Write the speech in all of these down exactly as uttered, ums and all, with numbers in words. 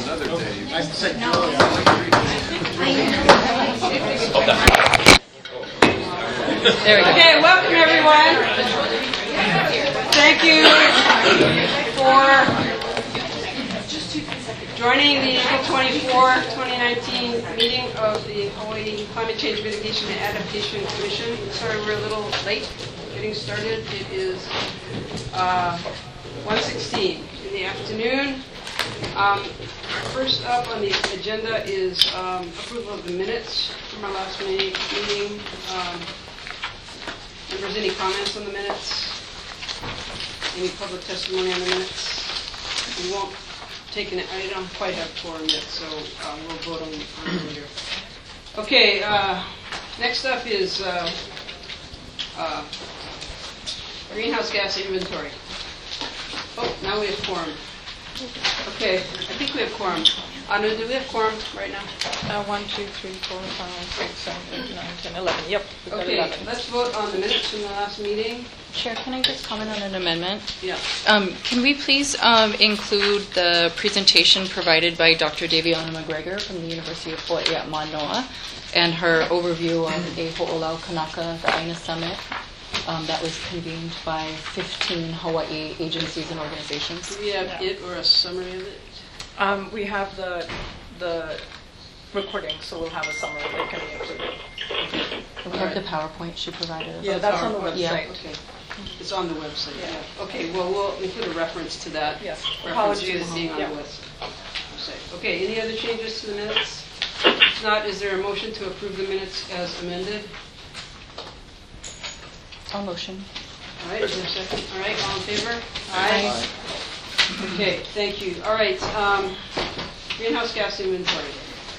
another day. I said no. There we go. Okay, welcome everyone. Thank you for joining the April twenty-fourth, twenty nineteen meeting of the Hawaii Climate Change Mitigation and Adaptation Commission. Sorry we're a little late getting started. It is uh, one sixteen in the afternoon. Um, first up on the agenda is um, approval of the minutes from our last meeting. meeting. Um, if there's any comments on the minutes, any public testimony on the minutes, we won't take an, I don't quite have quorum yet, so uh, we'll vote on it later. Okay, uh, next up is uh, uh, greenhouse gas inventory. Oh, now we have quorum. Okay, I think we have quorum. Anu, do we have quorum right now? Uh, one, two, three, four, five, six, seven, eight, nine, ten, eleven. Yep. We've got Okay, eleven. let's vote on the minutes from the last meeting. Chair, can I just comment on an amendment? Yeah. Um, can we please um, include the presentation provided by Doctor Daviana McGregor from the University of Hawaii at Manoa and her overview on the Ho'olau Kanaka, the I N A Summit um, that was convened by fifteen Hawaii agencies and organizations? Do we have Yeah. it or a summary of it? Um, we have the the recording, so we'll have a summary that can be included. We have the PowerPoint she provided us. Yeah, that's on the PowerPoint. website. Okay. It's on the website. Yeah. Yeah. Okay, well, we'll include a reference to that. Yes. Reference to Apologies. it being on Yeah. the website. Okay, any other changes to the minutes? If not, is there a motion to approve the minutes as amended? I'll motion. All right, is there a second? All right, all in favor? Aye. Okay, thank you. All right, um, greenhouse gas inventory.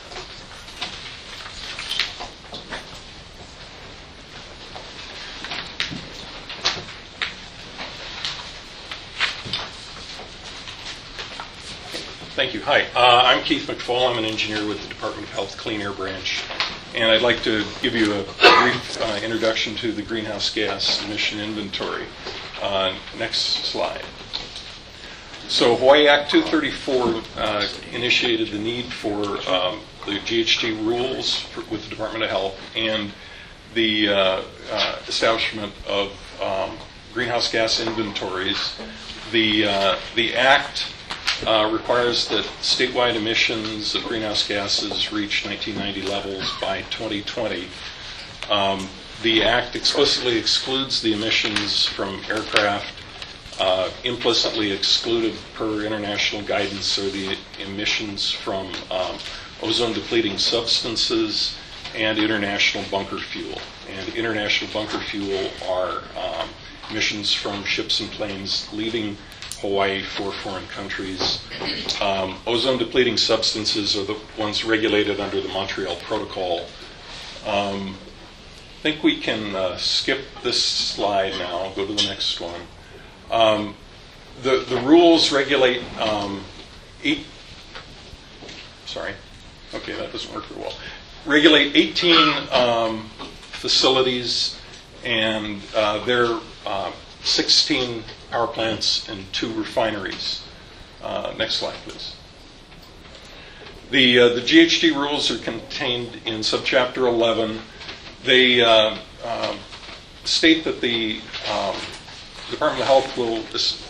Thank you. Hi, uh, I'm Keith McFall. I'm an engineer with the Department of Health Clean Air Branch, and I'd like to give you a brief uh, introduction to the greenhouse gas emission inventory. Uh, next slide. So Hawaii Act two thirty-four uh, initiated the need for um, the G H G rules for, with the Department of Health and the uh, uh, establishment of um, greenhouse gas inventories. The uh, the Act Uh, requires that statewide emissions of greenhouse gases reach nineteen ninety levels by twenty twenty. Um, the Act explicitly excludes the emissions from aircraft, uh, implicitly excluded per international guidance are the emissions from um, ozone-depleting substances and international bunker fuel. And international bunker fuel are um, emissions from ships and planes leaving Hawaii for foreign countries. Um, ozone-depleting substances are the ones regulated under the Montreal Protocol. Um, I think we can uh, skip this slide now. I'll go to the next one. Um, the, the rules regulate um, eight, sorry, okay, that doesn't work very well. Regulate eighteen um, facilities, and uh, they're uh, sixteen power plants and two refineries. Uh, next slide, please. The uh, the G H G rules are contained in subchapter eleven. They uh, uh, state that the um, Department of Health will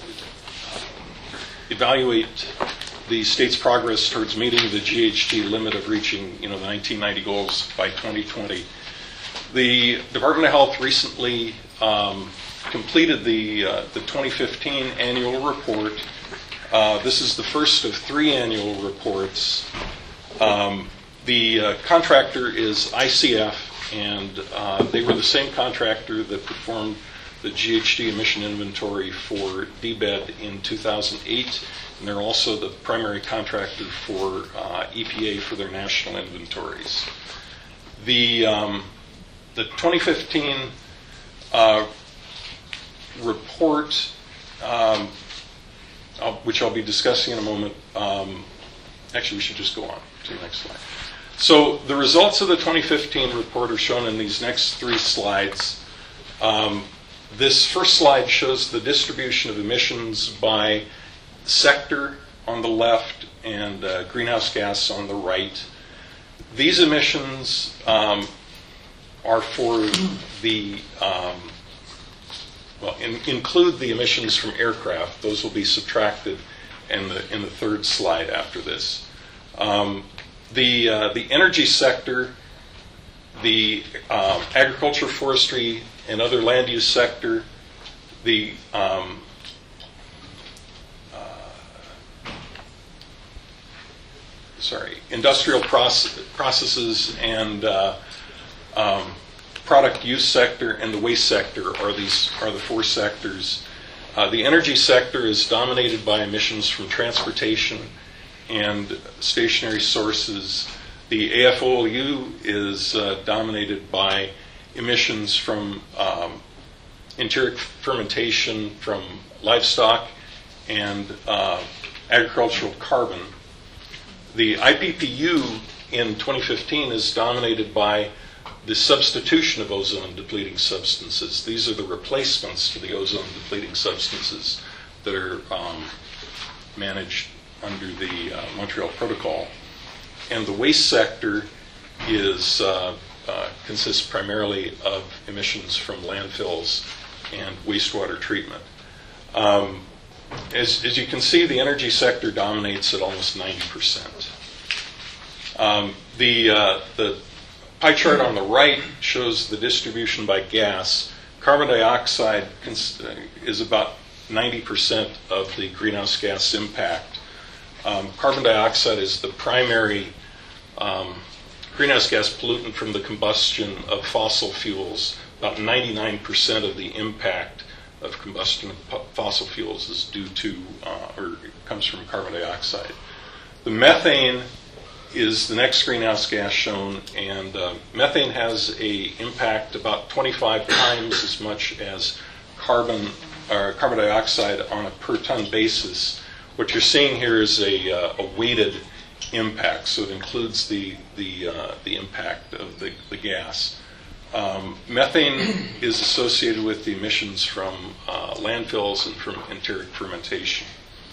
evaluate the state's progress towards meeting the G H G limit of reaching, you know, the nineteen ninety goals by twenty twenty. The Department of Health recently um, completed the uh, the twenty fifteen annual report. Uh, this is the first of three annual reports. Um, the uh, contractor is I C F, and uh, they were the same contractor that performed the G H G emission inventory for D B E D in two thousand eight, and they're also the primary contractor for uh, E P A for their national inventories. The um, the twenty fifteen uh, report, um, I'll, which I'll be discussing in a moment. Um, actually, we should just go on to the next slide. So the results of the twenty fifteen report are shown in these next three slides. Um, this first slide shows the distribution of emissions by sector on the left, and uh, greenhouse gas on the right. These emissions um, are for the, um, well, in, include the emissions from aircraft. Those will be subtracted in the, in the third slide after this. Um, the, uh, the energy sector, the um, agriculture, forestry, and other land use sector, the um, uh, sorry, industrial process, processes and uh, um, product use sector, and the waste sector are these are the four sectors. Uh, the energy sector is dominated by emissions from transportation and stationary sources. The A F O L U is uh, dominated by emissions from um, enteric fermentation from livestock and uh, agricultural carbon. The I P P U in twenty fifteen is dominated by the substitution of ozone-depleting substances. These are the replacements to the ozone-depleting substances that are um, managed under the uh, Montreal Protocol. And the waste sector is uh, uh, consists primarily of emissions from landfills and wastewater treatment. Um, as, as you can see, the energy sector dominates at almost ninety percent. Um, the, uh, the pie chart on the right shows the distribution by gas. Carbon dioxide cons- is about ninety percent of the greenhouse gas impact. Um, carbon dioxide is the primary um, greenhouse gas pollutant from the combustion of fossil fuels. About ninety-nine percent of the impact of combustion of fossil fuels is due to, uh, or comes from carbon dioxide. The methane is the next greenhouse gas shown, and uh, methane has a impact about twenty-five times as much as carbon or carbon dioxide on a per ton basis. What you're seeing here is a, uh, a weighted impact, so it includes the the uh, the impact of the, the gas. Um, methane is associated with the emissions from uh, landfills and from enteric fermentation.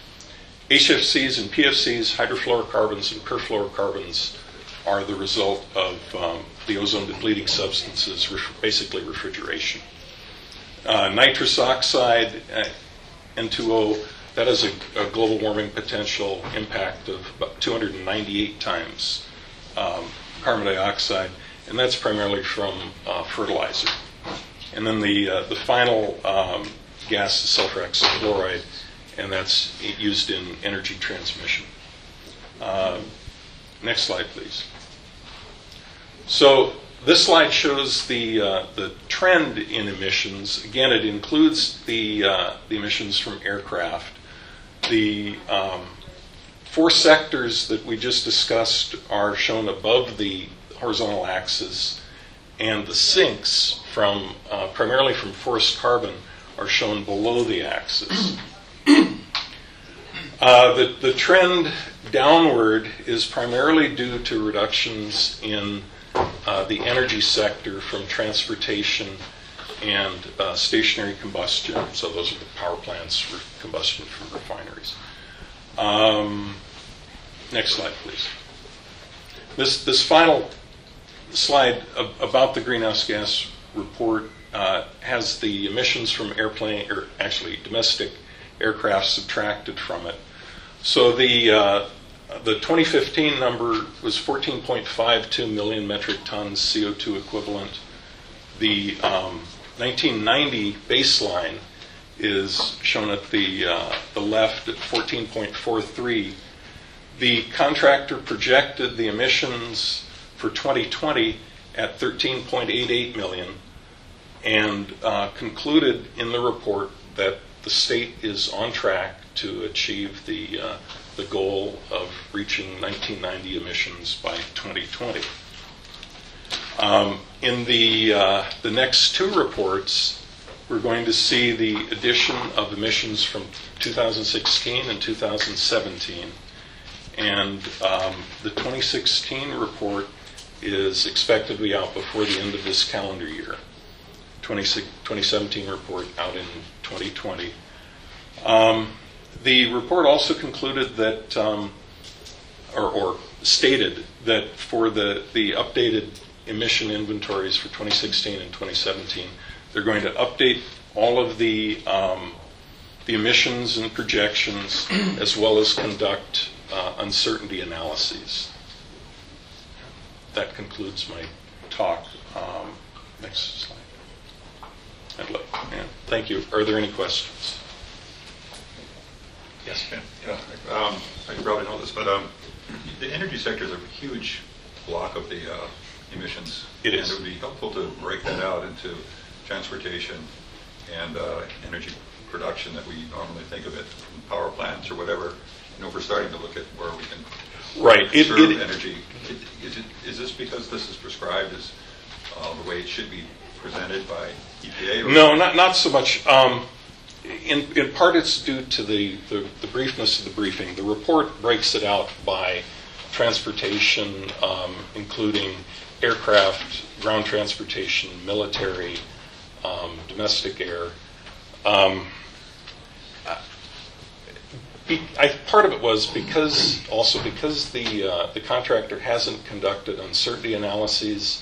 H F Cs and P F Cs, hydrofluorocarbons and perfluorocarbons, are the result of um, the ozone-depleting substances, ref- basically refrigeration. Uh, nitrous oxide, uh, N two O, that has a, a global warming potential impact of about two hundred ninety-eight times um, carbon dioxide, and that's primarily from uh, fertilizer. And then the uh, the final um, gas is sulfur hexafluoride, and that's used in energy transmission. Uh, next slide, please. So this slide shows the uh, the trend in emissions. Again, it includes the uh, the emissions from aircraft. The um, four sectors that we just discussed are shown above the horizontal axis, and the sinks from uh, primarily from forest carbon are shown below the axis. Uh, the, the trend downward is primarily due to reductions in uh, the energy sector from transportation and uh, stationary combustion. So those are the power plants, re- combustion from refineries. Um, next slide, please. This this final slide ab- about the greenhouse gas report uh, has the emissions from airplane, or actually domestic aircraft subtracted from it. So the uh, the twenty fifteen number was fourteen point five two million metric tons C O two equivalent. The um, nineteen ninety baseline is shown at the uh, the left at fourteen point four three. The contractor projected the emissions for twenty twenty at thirteen point eight eight million, and uh, concluded in the report that the state is on track to achieve the uh, the goal of reaching nineteen ninety emissions by twenty twenty. Um, in the uh, the next two reports, we're going to see the addition of emissions from two thousand sixteen and two thousand seventeen, and um, the twenty sixteen report is expected to be out before the end of this calendar year. twenty seventeen report out in twenty twenty. Um, the report also concluded that um, or, or stated that for the, the updated emission inventories for twenty sixteen and twenty seventeen, they're going to update all of the um, the emissions and projections, as well as conduct uh, uncertainty analyses. That concludes my talk. Um, next slide. I'd love, yeah, thank you. Are there any questions? Yes. Yeah, yeah. Um, you probably know this, but um, the energy sector is a huge block of the uh, emissions. It is. And it would be helpful to break that out into transportation and uh, energy production that we normally think of it from power plants or whatever. You know, we're starting to look at where we can Right. It, conserve it, energy. It, is, it, is this because this is prescribed as uh, the way it should be presented by E P A? Or no, not not so much. Um, in in part, it's due to the, the the briefness of the briefing. The report breaks it out by transportation, um, including aircraft, ground transportation, military, um, domestic air. Um, be, I, part of it was because also because the uh, the contractor hasn't conducted uncertainty analyses.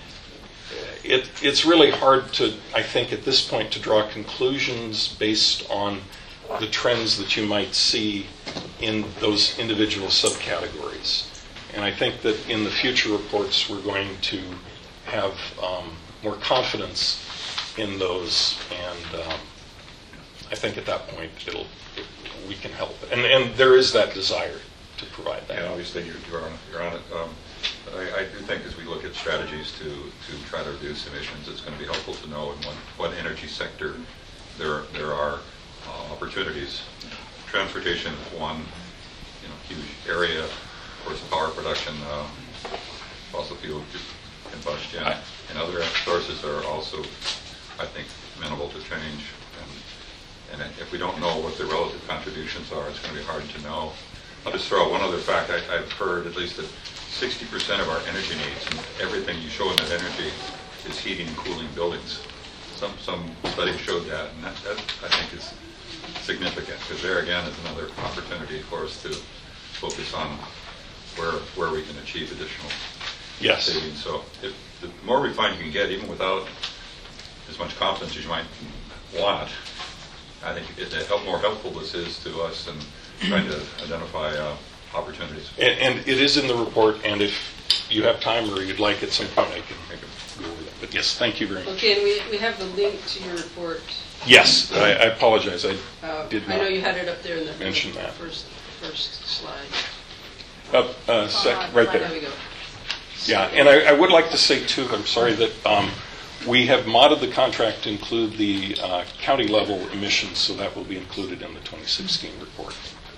It, it's really hard to, I think, at this point, to draw conclusions based on the trends that you might see in those individual subcategories. And I think that in the future reports, we're going to have um, more confidence in those, and um, I think at that point, it'll it, we can help. And, and there is that desire to provide that. And obviously, you're, you're on you're on it. Um, but I, I do think as we look at strategies to, to try to reduce emissions, it's going to be helpful to know in what, what energy sector there there are uh, opportunities. Transportation is one, you know, huge area. Of course, power production, uh, fossil fuel combustion, and other sources are also, I think, amenable to change. And, and if we don't know what the relative contributions are, it's going to be hard to know. I'll just throw out one other fact. I, I've heard at least that sixty percent of our energy needs, and everything you show in that energy, is heating and cooling buildings. Some some studies showed that, and that, that I think is significant, because there again is another opportunity for us to focus on where where we can achieve additional Yes. savings. So if, the more refined you can get, even without as much confidence as you might want, I think it, it help, more helpful this is to us in trying to identify uh, opportunities. And, and it is in the report, and if you have time or you'd like at some point, I can, I can go over that. But yes, thank you very much. Okay, and we, we have the link to your report. Yes, I, I apologize. I Uh, did I know not you had it up there in the mention the that. first first slide. Up, uh, sec, right There there. we go. Yeah, and I, I would like to say too, I'm sorry that um, we have modded the contract to include the uh, county level emissions, so that will be included in the twenty sixteen report.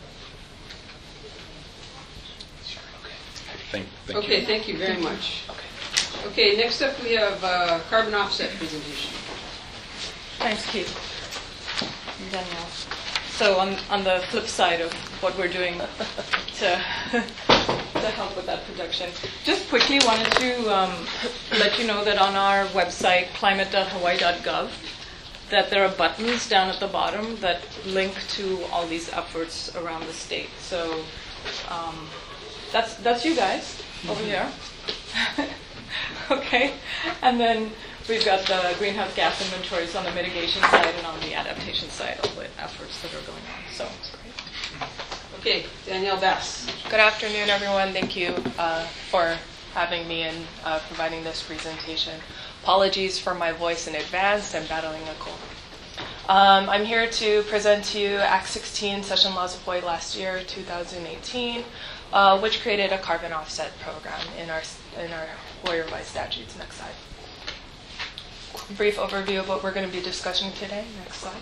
Thank, thank Okay, you. thank you very much. Okay, next up we have uh, carbon offset presentation. Thanks, Keith. And Danielle. So on, on the flip side of what we're doing to, to help with that production, just quickly wanted to um, let you know that on our website, climate dot hawaii dot gov, that there are buttons down at the bottom that link to all these efforts around the state. So um, that's that's you guys over here. Okay, and then we've got the greenhouse gas inventories on the mitigation side and on the adaptation side, all the efforts that are going on. So it's great. Okay, Danielle Bass. Good afternoon, everyone. Thank you uh, for having me and uh, providing this presentation. Apologies for my voice in advance. I'm battling a cold. Um, I'm here to present to you Act sixteen, Session Laws of Hawaii last year, two thousand eighteen, uh, which created a carbon offset program in our in our Hawaii revised statutes. Next slide. Brief overview of what we're going to be discussing today. Next slide.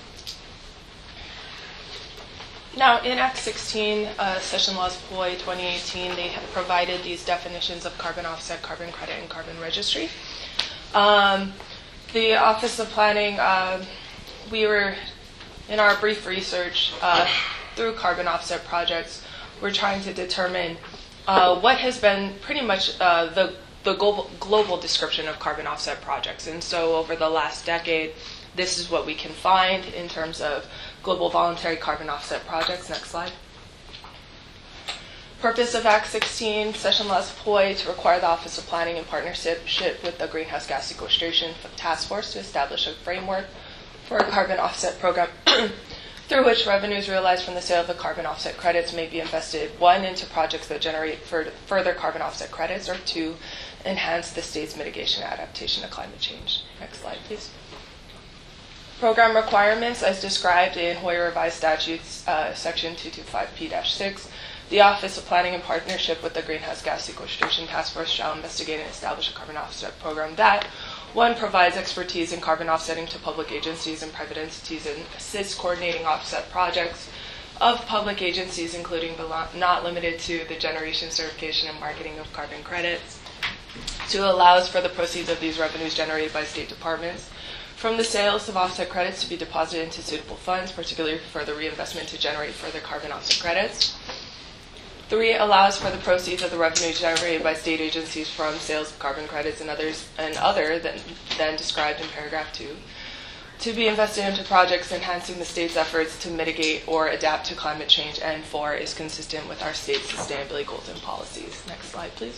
Now, in Act sixteen, uh, Session Laws of Hawaii twenty eighteen, they have provided these definitions of carbon offset, carbon credit, and carbon registry. Um, the Office of Planning, uh, we were, in our brief research uh, through carbon offset projects, we're trying to determine uh, what has been pretty much uh, the, the global, global description of carbon offset projects. And so over the last decade, this is what we can find in terms of global voluntary carbon offset projects. Next slide. Purpose of Act sixteen, session laws employ to require the Office of Planning in partnership with the Greenhouse Gas Sequestration Task Force to establish a framework for a carbon offset program through which revenues realized from the sale of the carbon offset credits may be invested, one, into projects that generate further carbon offset credits, or two, enhance the state's mitigation and adaptation to climate change. Next slide, please. Program requirements, as described in Hawaii Revised Statutes, uh, Section two twenty-five P six, the Office of Planning in partnership with the Greenhouse Gas Sequestration Task Force shall investigate and establish a carbon offset program that, one, provides expertise in carbon offsetting to public agencies and private entities and assists coordinating offset projects of public agencies, including but not limited to the generation, certification, and marketing of carbon credits. Two, allows for the proceeds of these revenues generated by state departments from the sales of offset credits to be deposited into suitable funds, particularly for the reinvestment to generate further carbon offset credits. Three, allows for the proceeds of the revenues generated by state agencies from sales of carbon credits and others and other than, than described in paragraph two to be invested into projects enhancing the state's efforts to mitigate or adapt to climate change. And four, is consistent with our state's sustainability goals and policies. Next slide, please.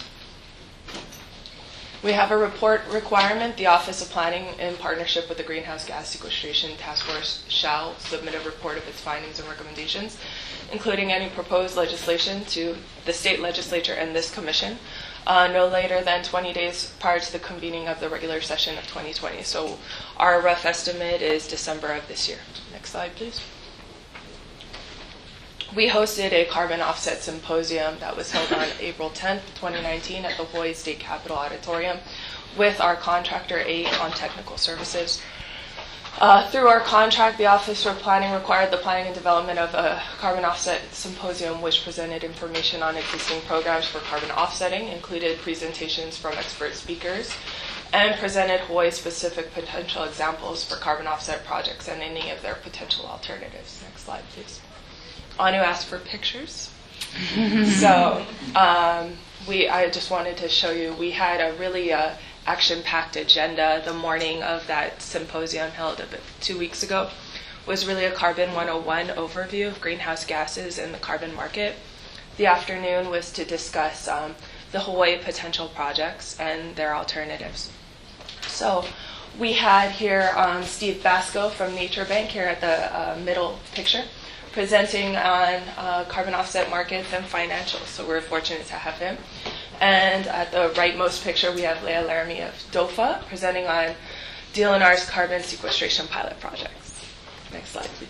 We have a report requirement. The Office of Planning, in partnership with the Greenhouse Gas Sequestration Task Force, shall submit a report of its findings and recommendations, including any proposed legislation, to the state legislature and this commission, uh, no later than twenty days prior to the convening of the regular session of twenty twenty. So our rough estimate is December of this year. Next slide, please. We hosted a carbon offset symposium that was held on April tenth, twenty nineteen at the Hawaii State Capitol Auditorium with our contractor, A on Technical Services. Uh, through our contract, the Office for Planning required the planning and development of a carbon offset symposium, which presented information on existing programs for carbon offsetting, included presentations from expert speakers, and presented Hawaii-specific potential examples for carbon offset projects and any of their potential alternatives. Next slide, please. Anu asked for pictures. so um, we, I just wanted to show you, we had a really uh, action-packed agenda. The morning of that symposium held about two weeks ago was really a Carbon one oh one overview of greenhouse gases and the carbon market. The afternoon was to discuss um, the Hawaii potential projects and their alternatives. So we had here um, Steve Basco from Nature Bank here at the uh, middle picture, presenting on uh, carbon offset markets and financials. So we're fortunate to have him. And at the rightmost picture, we have Leah Laramie of DOFA presenting on D L N R's carbon sequestration pilot projects. Next slide, please.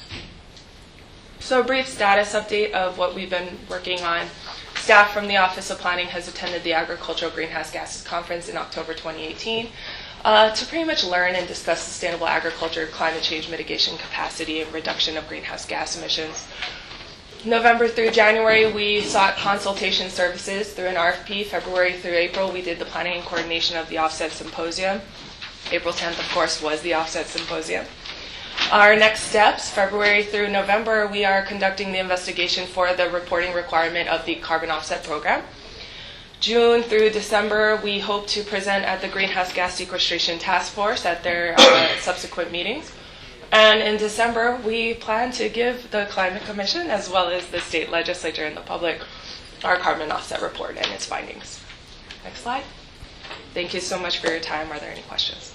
So a brief status update of what we've been working on. Staff from the Office of Planning has attended the Agricultural Greenhouse Gases Conference in October twenty eighteen. Uh, to pretty much learn and discuss sustainable agriculture, climate change mitigation capacity, and reduction of greenhouse gas emissions. November through January, we sought consultation services through an R F P. February through April, we did the planning and coordination of the Offset Symposium. April tenth, of course, was the Offset Symposium. Our next steps, February through November, we are conducting the investigation for the reporting requirement of the carbon offset program. June through December, we hope to present at the Greenhouse Gas Sequestration Task Force at their uh, subsequent meetings. And in December, we plan to give the Climate Commission, as well as the state legislature and the public, our carbon offset report and its findings. Next slide. Thank you so much for your time. Are there any questions?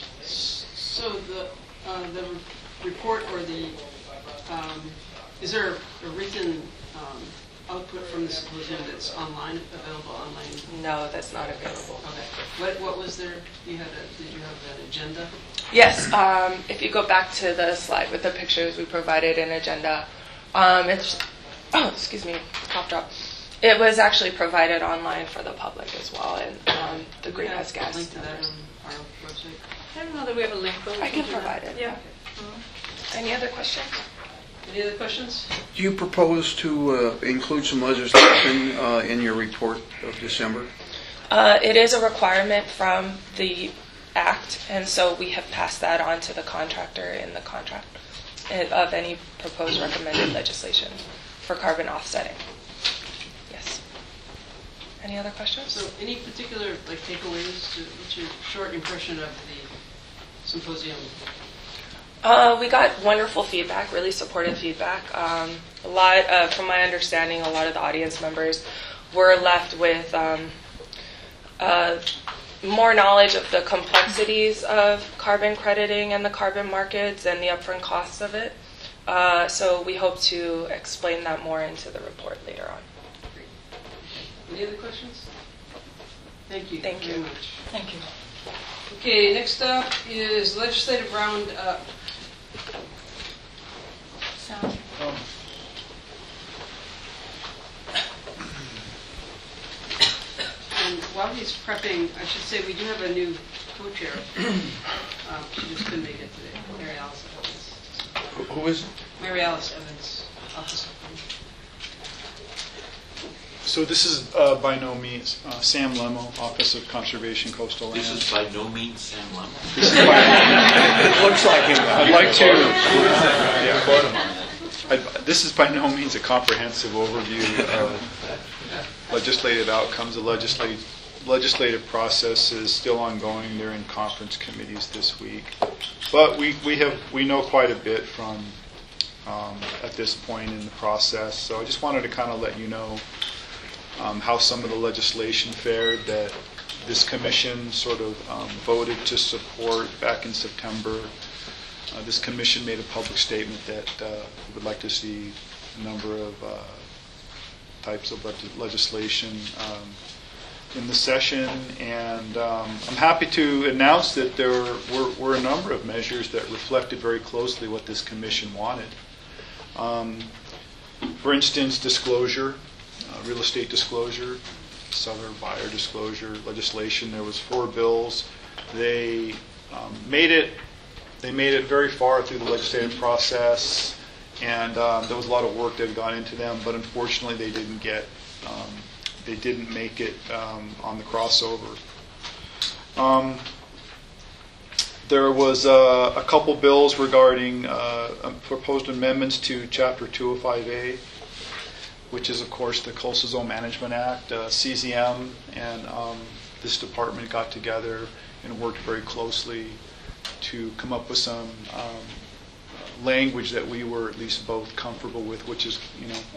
So the uh, the report or the, um, is there a written um, output from the symposium that's online, available online? No, that's not available. Okay. What what was there? You had a, did you have an agenda? Yes. Um, if you go back to the slide with the pictures, we provided an agenda. Um, it's oh, excuse me, cough drop. It was actually provided online for the public as well, and um, the greenhouse gas. Link to that on our website. I don't know that we have a link, but we I can do provide that. it. Yeah. Any other questions? Any other questions? Do you propose to uh, include some legislation uh, in your report of December? Uh, it is a requirement from the Act, and so we have passed that on to the contractor in the contract of any proposed recommended legislation for carbon offsetting. Yes. Any other questions? So any particular like takeaways? To, what's your short impression of the symposium? Uh, we got wonderful feedback, really supportive feedback. Um, a lot, of, from my understanding, a lot of the audience members were left with um, uh, more knowledge of the complexities of carbon crediting and the carbon markets and the upfront costs of it. Uh, so we hope to explain that more into the report later on. Any other questions? Thank you. Thank you. very much. Thank you. Okay, next up is legislative roundup. And while he's prepping, I should say we do have a new co-chair. um, she just couldn't make it today. Mary Alice Evans. Who is it? Mary Alice Evans, Office of Planning. So this is uh, by no means uh, Sam Lemo, Office of Conservation Coastal Land. This is by no means Sam Lemo. This is by, It looks like him. I'd like to. Yeah, I'd, this is by no means a comprehensive overview of legislative outcomes. The legislative legislative process is still ongoing. They're in conference committees this week, but we we have we know quite a bit from um, at this point in the process. So I just wanted to kind of let you know. Um, how some of the legislation fared that this commission sort of um, voted to support back in September. Uh, this commission made a public statement that uh, would like to see a number of uh, types of leg- legislation um, in the session, and um, I'm happy to announce that there were, were a number of measures that reflected very closely what this commission wanted. Um, for instance, disclosure. Uh, real estate disclosure, seller buyer disclosure legislation. There was four bills. They um, made it. They made it very far through the legislative process, and um, there was a lot of work that had gone into them. But unfortunately, they didn't get. Um, they didn't make it um, on the crossover. Um, there was uh, a couple bills regarding uh, proposed amendments to Chapter two oh five A. Which is, of course, the Coastal Zone Management Act. uh, C Z M and um, this department got together and worked very closely to come up with some um, language that we were at least both comfortable with, which is, you know,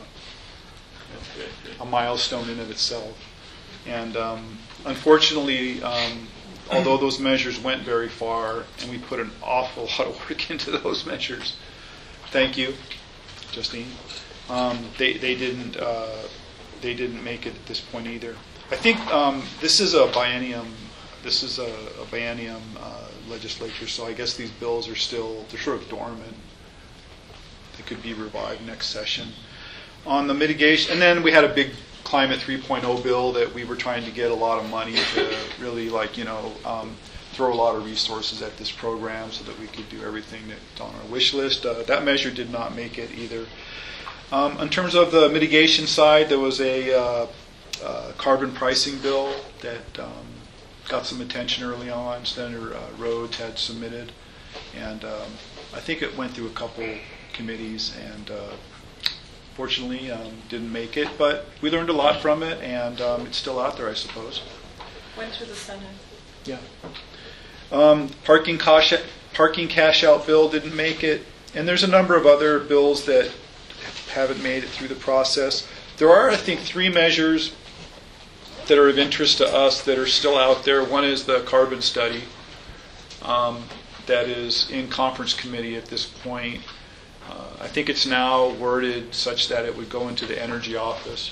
a milestone in of itself. And um, unfortunately, um, although those measures went very far, and we put an awful lot of work into those measures, thank you, Justine. Um, they they didn't uh, they didn't make it at this point either. I think um, this is a biennium. This is a, a biennium uh, legislature, so I guess these bills are still they're sort of dormant. They could be revived next session. On the mitigation, and then we had a big Climate three point oh bill that we were trying to get a lot of money to really like you know um, throw a lot of resources at this program so that we could do everything that's on our wish list. Uh, that measure did not make it either. Um, in terms of the mitigation side, there was a uh, uh, carbon pricing bill that um, got some attention early on. Senator uh, Rhodes had submitted, and um, I think it went through a couple committees, and uh, fortunately um, didn't make it. But we learned a lot from it, and um, it's still out there, I suppose. Went to the Senate. Yeah. Um, parking cash parking cash out bill didn't make it, and there's a number of other bills that haven't made it through the process. There are, I think, three measures that are of interest to us that are still out there. One is the carbon study um, that is in conference committee at this point. Uh, I think it's now worded such that it would go into the energy office.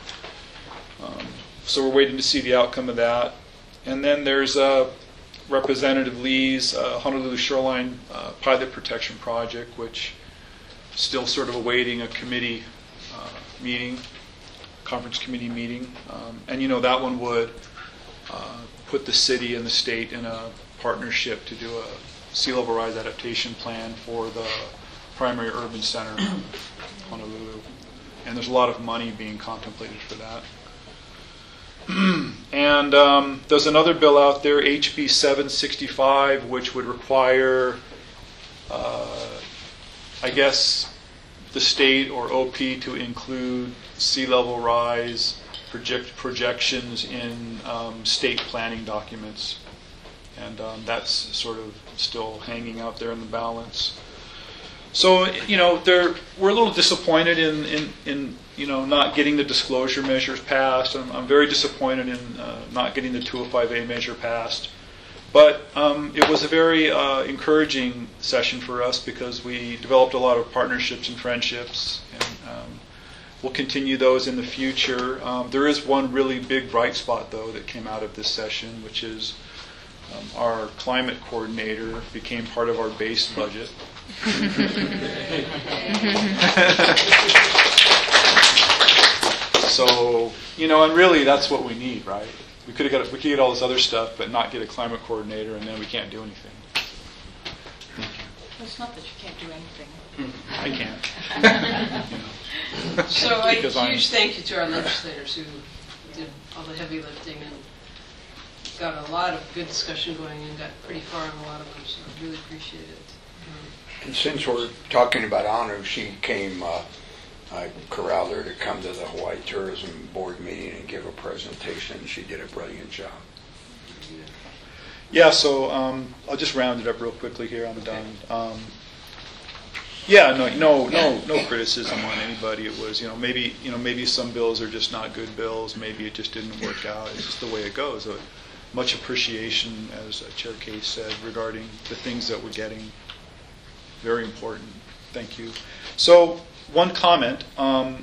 Um, so we're waiting to see the outcome of that. And then there's uh, Representative Lee's uh, Honolulu Shoreline uh, Pilot Protection Project, which still sort of awaiting a committee uh, meeting, conference committee meeting. Um, and, you know, that one would uh, put the city and the state in a partnership to do a sea level rise adaptation plan for the primary urban center of Honolulu. And there's a lot of money being contemplated for that. And um, there's another bill out there, H B seven sixty-five, which would require uh, I guess the state or O P to include sea level rise project projections in um, state planning documents. and um, that's sort of still hanging out there in the balance. So, you know, there, we're a little disappointed in, in, in, you know, not getting the disclosure measures passed. I'm, I'm very disappointed in uh, not getting the two oh five A measure passed. But um, it was a very uh, encouraging session for us because we developed a lot of partnerships and friendships, and um, we'll continue those in the future. Um, there is one really big bright spot, though, that came out of this session, which is um, our climate coordinator became part of our base budget. So, you know, and really that's what we need, right? We could have got we could get all this other stuff, but not get a climate coordinator, and then we can't do anything. Thank you. Well, it's not that you can't do anything. I can't. You know. So a Because I'm- huge thank you to our legislators who did all the heavy lifting and got a lot of good discussion going and got pretty far on a lot of them, so I really appreciate it. And since we're talking about honor, she came, uh, I corralled her to come to the Hawaii Tourism Board meeting and give a presentation. She did a brilliant job. Yeah, so um, I'll just round it up real quickly here. I'm done. Um, yeah, no, no, no, no criticism on anybody. It was, you know, maybe, you know, maybe some bills are just not good bills. Maybe it just didn't work out. It's just the way it goes. So much appreciation, as Chair Case said, regarding the things that we're getting. Very important. Thank you. So one comment. Um,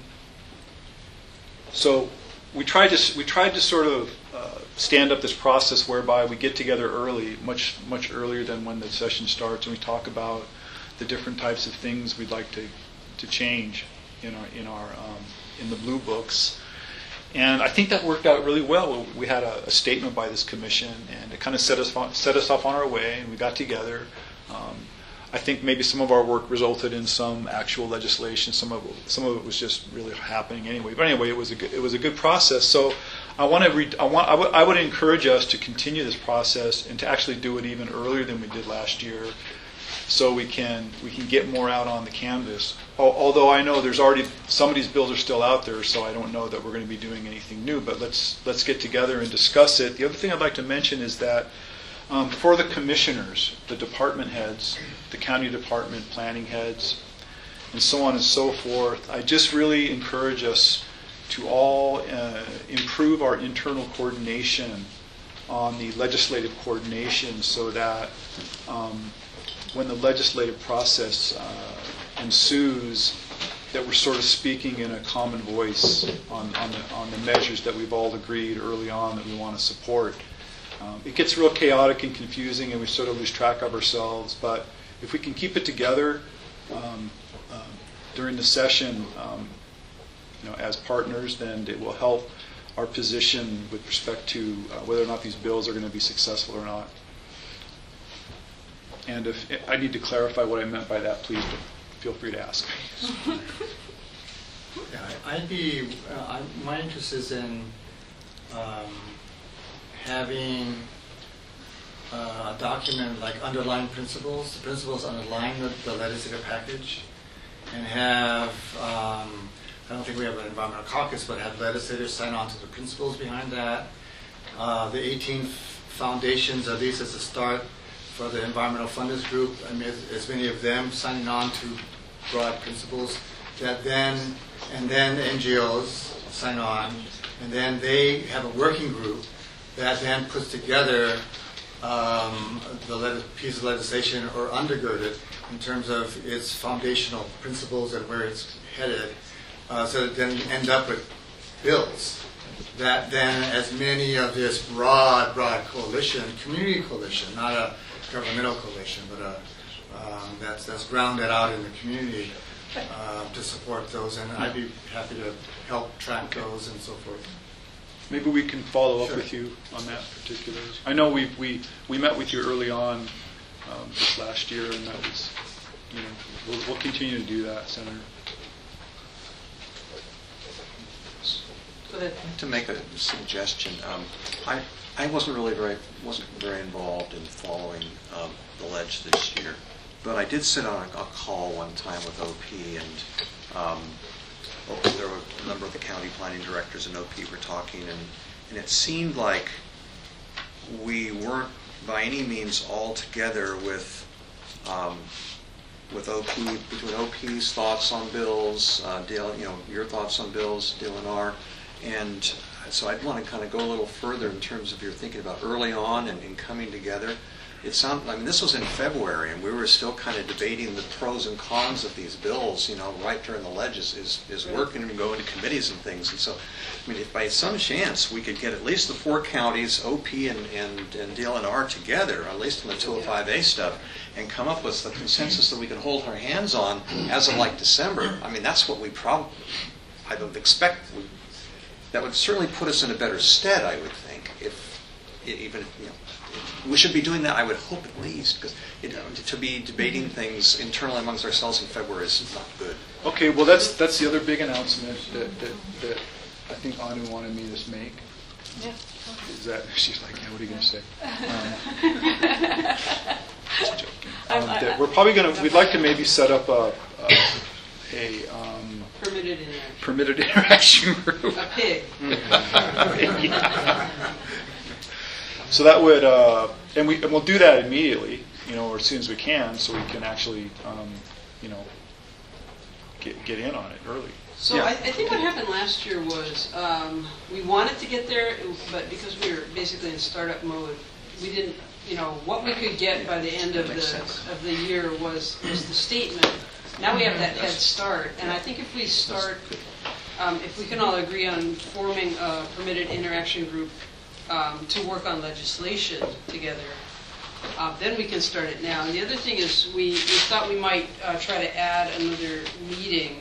so we tried to we tried to sort of uh, stand up this process whereby we get together early, much much earlier than when the session starts, and we talk about the different types of things we'd like to to change in our in our um, in the blue books. And I think that worked out really well. We had a, a statement by this commission, and it kind of set us on, set us off on our way, and we got together. Um, I think maybe some of our work resulted in some actual legislation. Some of it, some of it was just really happening anyway. But anyway, it was a good, it was a good process. So I want to re- I want I, w- I would encourage us to continue this process and to actually do it even earlier than we did last year, so we can we can get more out on the canvas. Al- although I know there's already some of these bills are still out there, so I don't know that we're going to be doing anything new. But let's let's get together and discuss it. The other thing I'd like to mention is that. Um, for the commissioners, the department heads, the county department planning heads, and so on and so forth, I just really encourage us to all uh, improve our internal coordination on the legislative coordination so that um, when the legislative process uh, ensues, that we're sort of speaking in a common voice on, on, the, on the measures that we've all agreed early on that we want to support. Um, it gets real chaotic and confusing, and we sort of lose track of ourselves. But if we can keep it together um, uh, during the session, um, you know, as partners, then it will help our position with respect to uh, whether or not these bills are going to be successful or not. And if I need to clarify what I meant by that, please feel free to ask. Yeah, I'd be. Uh, I, my interest is in. Um, having uh, a document like underlying principles, the principles underlying the, the legislative package, and have, um, I don't think we have an environmental caucus, but have legislators sign on to the principles behind that. Uh, the eighteen foundations, at least as a start, for the environmental funders group, I mean, as, as many of them signing on to broad principles, that then, and then the N G Os sign on, and then they have a working group that then puts together um, the le- piece of legislation or undergird it in terms of its foundational principles and where it's headed, uh, so that then you end up with bills that then, as many of this broad, broad coalition, community coalition, not a governmental coalition, but a, um, that's, that's grounded out in the community uh, to support those, and I'd be happy to help track those and so forth. Maybe we can follow up Sure. with you on that particular. I know we we we met with you early on um, this last year, and that was, you know, we'll, we'll continue to do that, Senator. Go ahead. To make a suggestion, um, I I wasn't really very wasn't very involved in following um, the ledge this year, but I did sit on a, a call one time with O P, and um, there were a number of the county planning directors and O P were talking, and, and it seemed like we weren't by any means all together with um, with O P, between O P's thoughts on bills, uh, Dale, you know, your thoughts on bills, Dale and R, and so I'd want to kind of go a little further in terms of your thinking about early on and, and coming together. It sounded, I mean, this was in February, and we were still kind of debating the pros and cons of these bills, you know, right during the ledge is, is, is working and going to committees and things. And so, I mean, if by some chance we could get at least the four counties, O P and, and, and D L N R together, at least on the two oh five A stuff, and come up with a consensus that we can hold our hands on as of like December, I mean, that's what we probably, I would expect, we, that would certainly put us in a better stead, I would think, if, even, if, you know, we should be doing that, I would hope at least, because you know, to be debating things internally amongst ourselves in February is not good. Okay, well, that's that's the other big announcement that, that, that I think Anu wanted me to make. Yeah. Is that, she's like, yeah, what are you going to say? Um, just joking. Um, that we're probably going to, we'd like to maybe set up a, a, a um, Permitted interaction. permitted interaction group. A pig. So that would, uh, and we and we'll do that immediately, you know, or as soon as we can, so we can actually, um, you know, get get in on it early. So Yeah. I, I think what happened last year was um, we wanted to get there, but because we were basically in startup mode, we didn't, you know, what we could get by the end of the of the year was was the statement. Now we have that head start, and I think if we start, um, if we can all agree on forming a permitted interaction group um, to work on legislation together, uh, then we can start it now. And the other thing is we, we thought we might uh, try to add another meeting,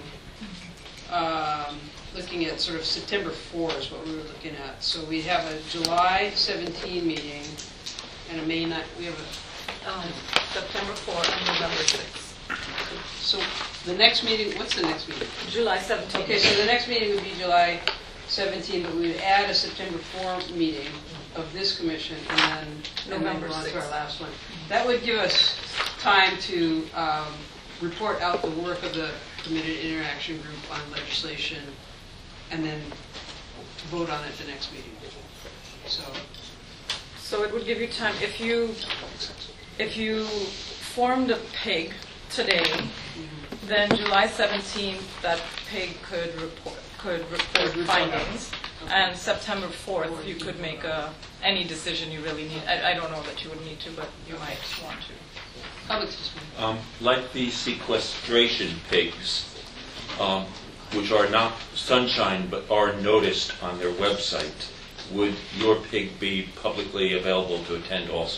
um, looking at sort of September fourth is what we were looking at. So we have a July seventeenth meeting and a May ninth. We have a Um, September fourth and November sixth. So the next meeting, what's the next meeting? July seventeenth. Okay, so the next meeting would be July seventeenth, but we would add a September fourth meeting of this commission and then November and then go on to sixth. our last one. That would give us time to um, report out the work of the Permitted Interaction Group on legislation and then vote on it the next meeting. So, So it would give you time, if you, if you formed a PIG today, then July seventeenth, that PIG could report, could report findings, and September fourth, you could make a, any decision you really need. I, I don't know that you would need to, but you might want to. Alex, just one. Um, like the sequestration pigs, um, which are not sunshine but are noticed on their website, would your pig be publicly available to attend also?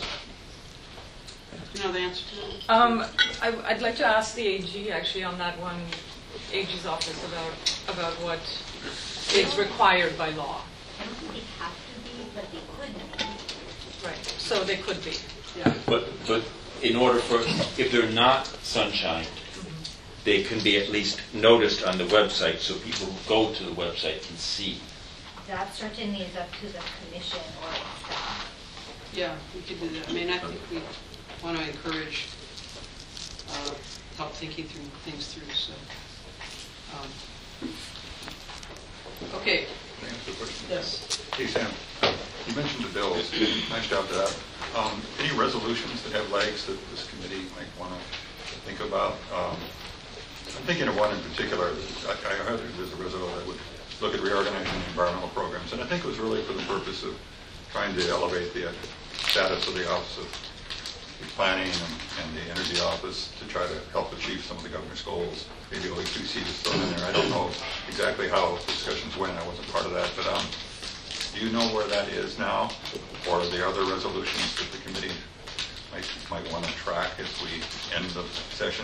Do you know the answer to that? Um, I, I'd like to ask the A G actually on that one, A G's office about, about what is required by law. I don't think they have to be, but they could be. Right, so they could be. Yeah. But but in order for, if they're not sunshine, they can be at least noticed on the website so people go to the website can see. That certainly is up to the commission or staff. Yeah, we could do that. I mean, I think we want to encourage uh, help thinking through things through. So, um, okay. Can I answer the question? Yes. Hey, Sam, you mentioned the bills. Nice job to that. Um, any resolutions that have legs that this committee might want to think about? Um, I'm thinking of one in particular. I, I heard there's a resolution that would look at reorganizing environmental programs, and I think it was really for the purpose of trying to elevate the status of the Office of Planning and, and the Energy Office to try to help achieve some of the governor's goals. Maybe O E two C is thrown in there. I don't know exactly how discussions went. I wasn't part of that, but um, do you know where that is now, or are there other resolutions that the committee might might want to track as we end the session?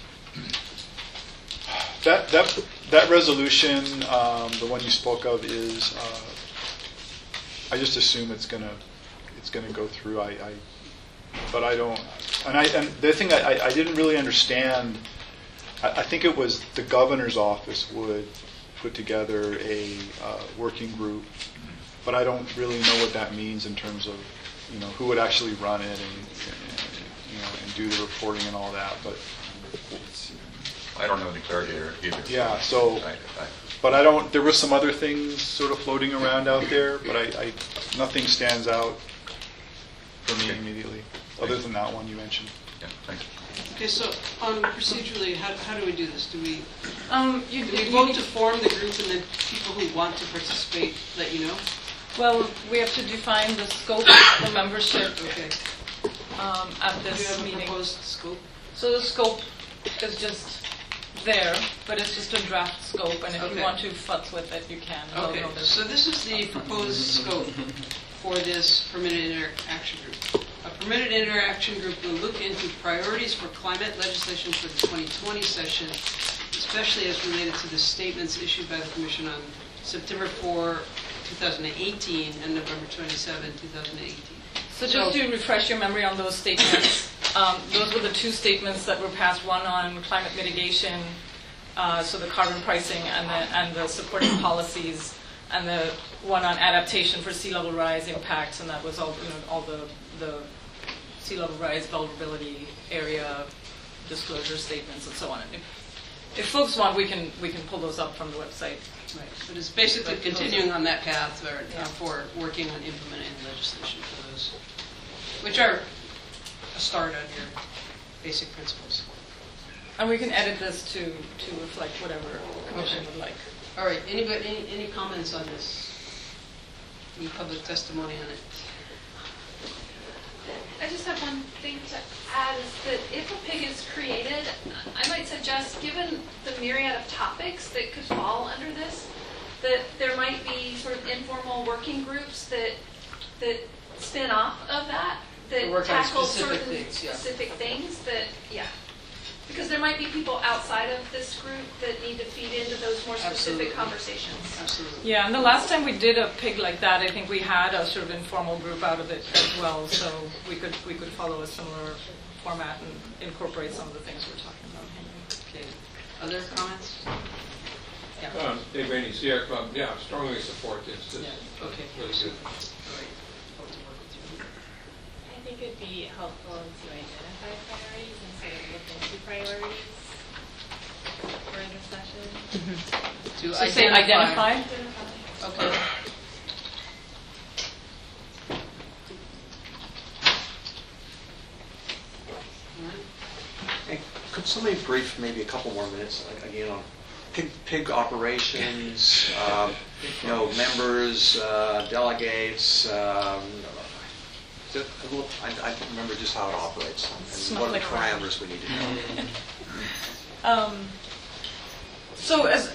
That that that resolution, um, the one you spoke of, is. Uh, I just assume it's gonna it's gonna go through. I, I but I don't. And I and the thing I, I didn't really understand. I, I think it was the governor's office would put together a uh, working group, but I don't really know what that means in terms of you know who would actually run it and, and you know and do the reporting and all that. But I don't know any clarity either. Yeah, so, I, I, but I don't, there were some other things sort of floating around out there, but I, I nothing stands out for me immediately, other than that one you mentioned. Yeah, thanks. Okay, so um, procedurally, how, how do we do this? Do we, Um, you, do we you vote need- to form the group and then people who want to participate let you know? Well, we have to define the scope, the membership Okay. um, at Do you this have a meeting. proposed scope? So the scope is just there, but it's just a draft scope, and if Okay. you want to futz with it, you can. Well, Okay, no, there's- so this is the proposed scope for this permitted interaction group. A permitted interaction group will look into priorities for climate legislation for the twenty twenty session, especially as related to the statements issued by the Commission on September fourth, twenty eighteen and November twenty-seventh, twenty eighteen. So just So- to refresh your memory on those statements, um, those were the two statements that were passed, one on climate mitigation, uh, so the carbon pricing and the, and the supporting policies, and the one on adaptation for sea level rise impacts, and that was all, you know, all the, the sea level rise vulnerability area disclosure statements and so on. If, if folks want, we can, we can pull those up from the website. Right, but it's basically But- continuing on that path or, Yeah. uh, for working on implementing legislation for those, which are a start on your basic principles. And we can edit this to, to reflect whatever the commission Okay. would like. All right, anybody, any, any comments on this? Any public testimony on it? I just have one thing to add, is that if a pig is created, I might suggest, given the myriad of topics that could fall under this, that there might be sort of informal working groups that that spin off of that, To that work on tackle specific certain things, yeah. specific things that, yeah. Because there might be people outside of this group that need to feed into those more Absolutely. specific conversations. Absolutely. Yeah, and the last time we did a pig like that, I think we had a sort of informal group out of it as well, so we could we could follow a similar format and incorporate some of the things we're talking about. Okay. Other comments? Yeah. Um, Dave Rainey, Sierra Club, yeah, strongly support this. This Yeah, okay. is really good. All right. Hope to work with you. I think it'd be helpful to identify priorities and sort of look into priorities for the session. To So say identify. Okay. Hey, could somebody brief maybe a couple more minutes like, again on pig, pig operations, um, you know, members, uh, delegates, um, just a little, I, I don't remember just how it operates and what are the Smell like parameters we need to know. Um, so as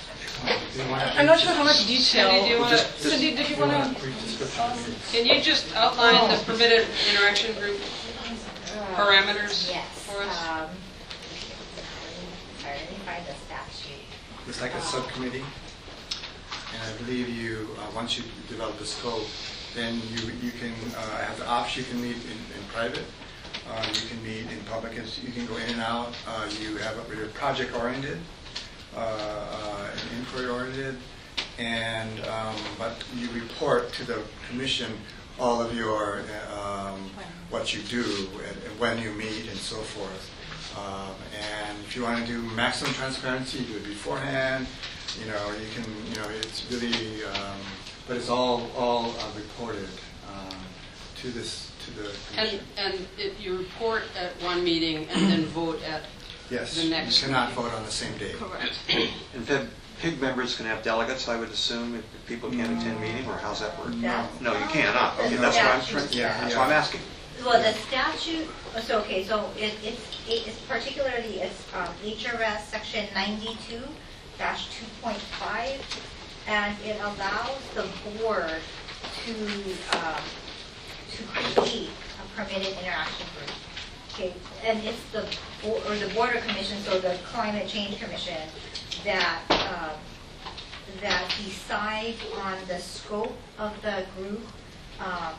I'm not sure how much detail. Cindy, do you want to? Cindy, did you want to? Can you just outline the permitted interaction group parameters Yes. for us? um, Sorry, let me find the statute. It's like a subcommittee, and I believe you, uh, once you develop the scope, then you you can uh, have the option. You can meet in, in private. Uh, you can meet in public. It's, you can go in and out. Uh, you have a, you're project oriented, uh, uh, and inquiry oriented, and um, but you report to the commission all of your uh, um, what you do and, and when you meet and so forth. Um, and if you want to do maximum transparency, you do it beforehand. You know, you can. You know, it's really, um, but it's all all uh, reported um, to this to the commission. And, and it, you report at one meeting and then vote at Yes, the next you cannot meeting. vote on the same day. Correct. And pig, pig members can have delegates, I would assume, if if people can't attend meeting, or how's that work? No. No, you cannot. Okay, The that's what I'm statute trying, says. Yeah, that's yeah. what I'm asking. Well, the statute, so, okay, so it, it's, it- it's particularly, it's um, H R S section ninety-two dash two point five, and it allows the board to, um, to create a permitted interaction group. Okay, and it's the, bo- or the Board of Commission, so the Climate Change Commission, that, um, that decide on the scope of the group, um,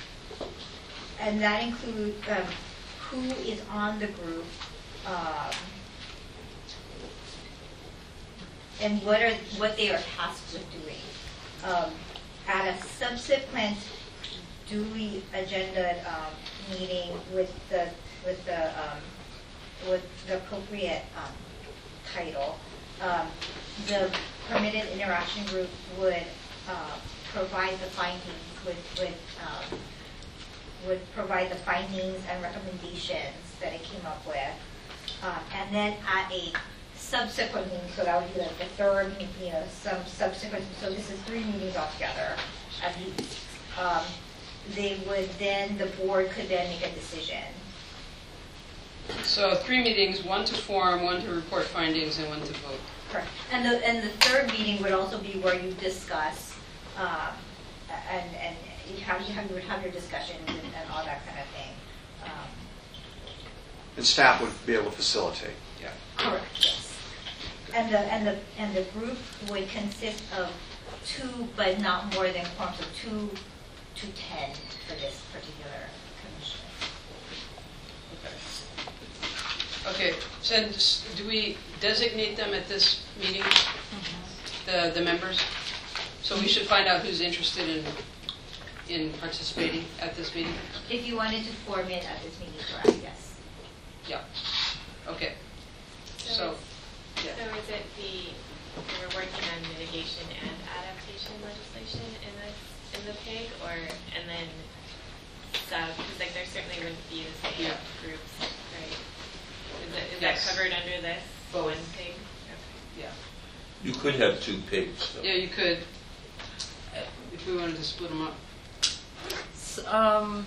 and that includes um, who is on the group, um, and what are what they are tasked with doing. Um, at a subsequent duly agendaed um, meeting with the with the um, with the appropriate um, title, um, the permitted interaction group would uh, provide the findings with with um, would provide the findings and recommendations that it came up with. Um, and then at a subsequent meeting, so that would be like the third, you know, some subsequent, so this is three meetings altogether at least. Um, they would then, the board could then make a decision. So three meetings, one to form, one to report findings, and one to vote. Correct. And the, and the third meeting would also be where you discuss, um, and, and you have, you have, you would have your discussions and, and all that kind of thing. Um, And staff would be able to facilitate. Yeah. Correct, yes. And the, and the, and the group would consist of two, but not more than quorums of two to ten for this particular commission. Okay, so s- do we designate them at this meeting, the, the members? So we should find out who's interested in, in participating at this meeting? If you wanted to form it at this meeting, correct, yes. Yeah, okay. So, yeah. So is it the, we're working on mitigation and adaptation legislation in this, in the P I G, or, and then sub, because like there certainly wouldn't be the same Yeah. groups, right? Is that, is that Yes. covered under this Both. one P I G? Yeah. You could have two pigs, though. Yeah, you could, uh, if we wanted to split them up. S- Um,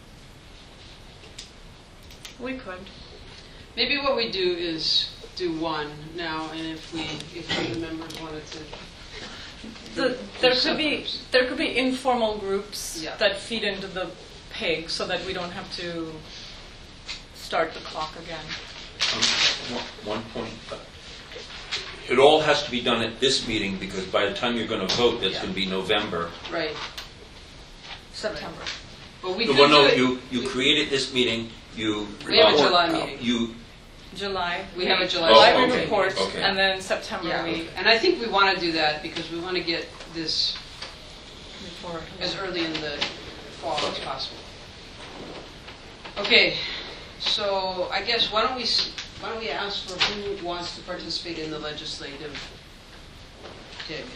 we could. Maybe what we do is do one now, and if we, if the members wanted to. The, do there could be subgroups. there could be informal groups Yeah. that feed into the P I G, so that we don't have to start the clock again. Um, one- One point, uh, it all has to be done at this meeting, because by the time you're going to vote, that's Yeah. going to be November. Right. September. But we No, could well, no, do it- you, you created this meeting, you. We have a report- July meeting. You, July. We have a July July Oh, we okay, report, okay. and then September Yeah, we and I think we want to do that because we want to get this report. as early in the fall as possible. Okay, so I guess why don't we s- why don't we ask for who wants to participate in the legislative P I G?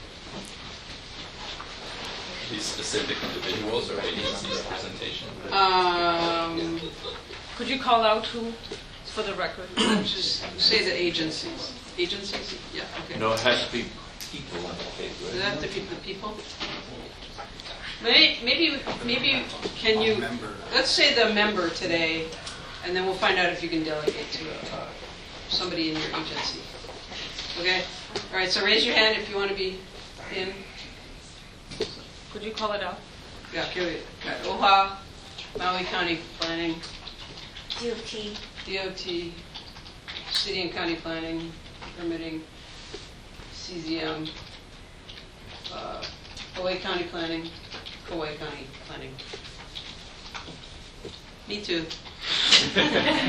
These specific individuals or agencies presentation? Um, Could you call out who, for the record? just say the agencies. Agencies? Yeah. Okay. no, it has to be people on the pig, Does right? it have to be the people? Maybe, maybe, maybe can you, let's say the member today, and then we'll find out if you can delegate to uh, somebody in your agency. Okay? All right, so raise your hand if you want to be in. Could you call it out? Yeah, here we got O H A, Maui County Planning, D O T, D O T, City and County Planning, Permitting, C Z M, uh, Hawaii County Planning, Kauai County Planning. Me too. How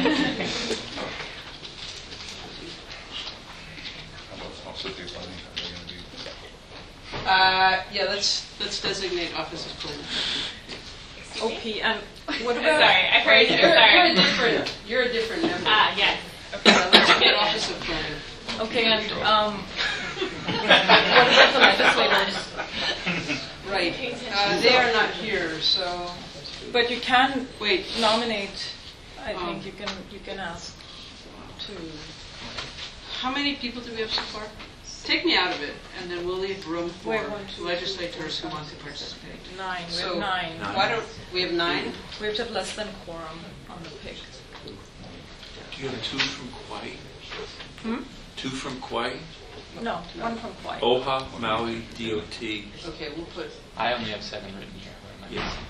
about also do planning? Are they going to be? Uh, yeah, let's let's designate Office of Planning. O P and what I'm about? sorry, I heard you. You're, you're a Sorry. different. You're a different member. Ah, yes. Yeah, let's get Office of Planning. Okay, and um, what about the legislators? Right. Uh, they are not here, so But you can wait. nominate. I Um, think you can you can ask to. How many people do we have so far? Take me out of it, and then we'll leave room for Wait, one, two, legislators who want to participate. Nine. We So, have nine. Why don't we have nine? We have to have less than quorum on the P I G. Do you have two from Kauai? Hmm? Two from Kauai? No, one from Kauai. O H A, Maui, D O T. Okay, we'll put. I only have seven written here. What am I Yeah. missing?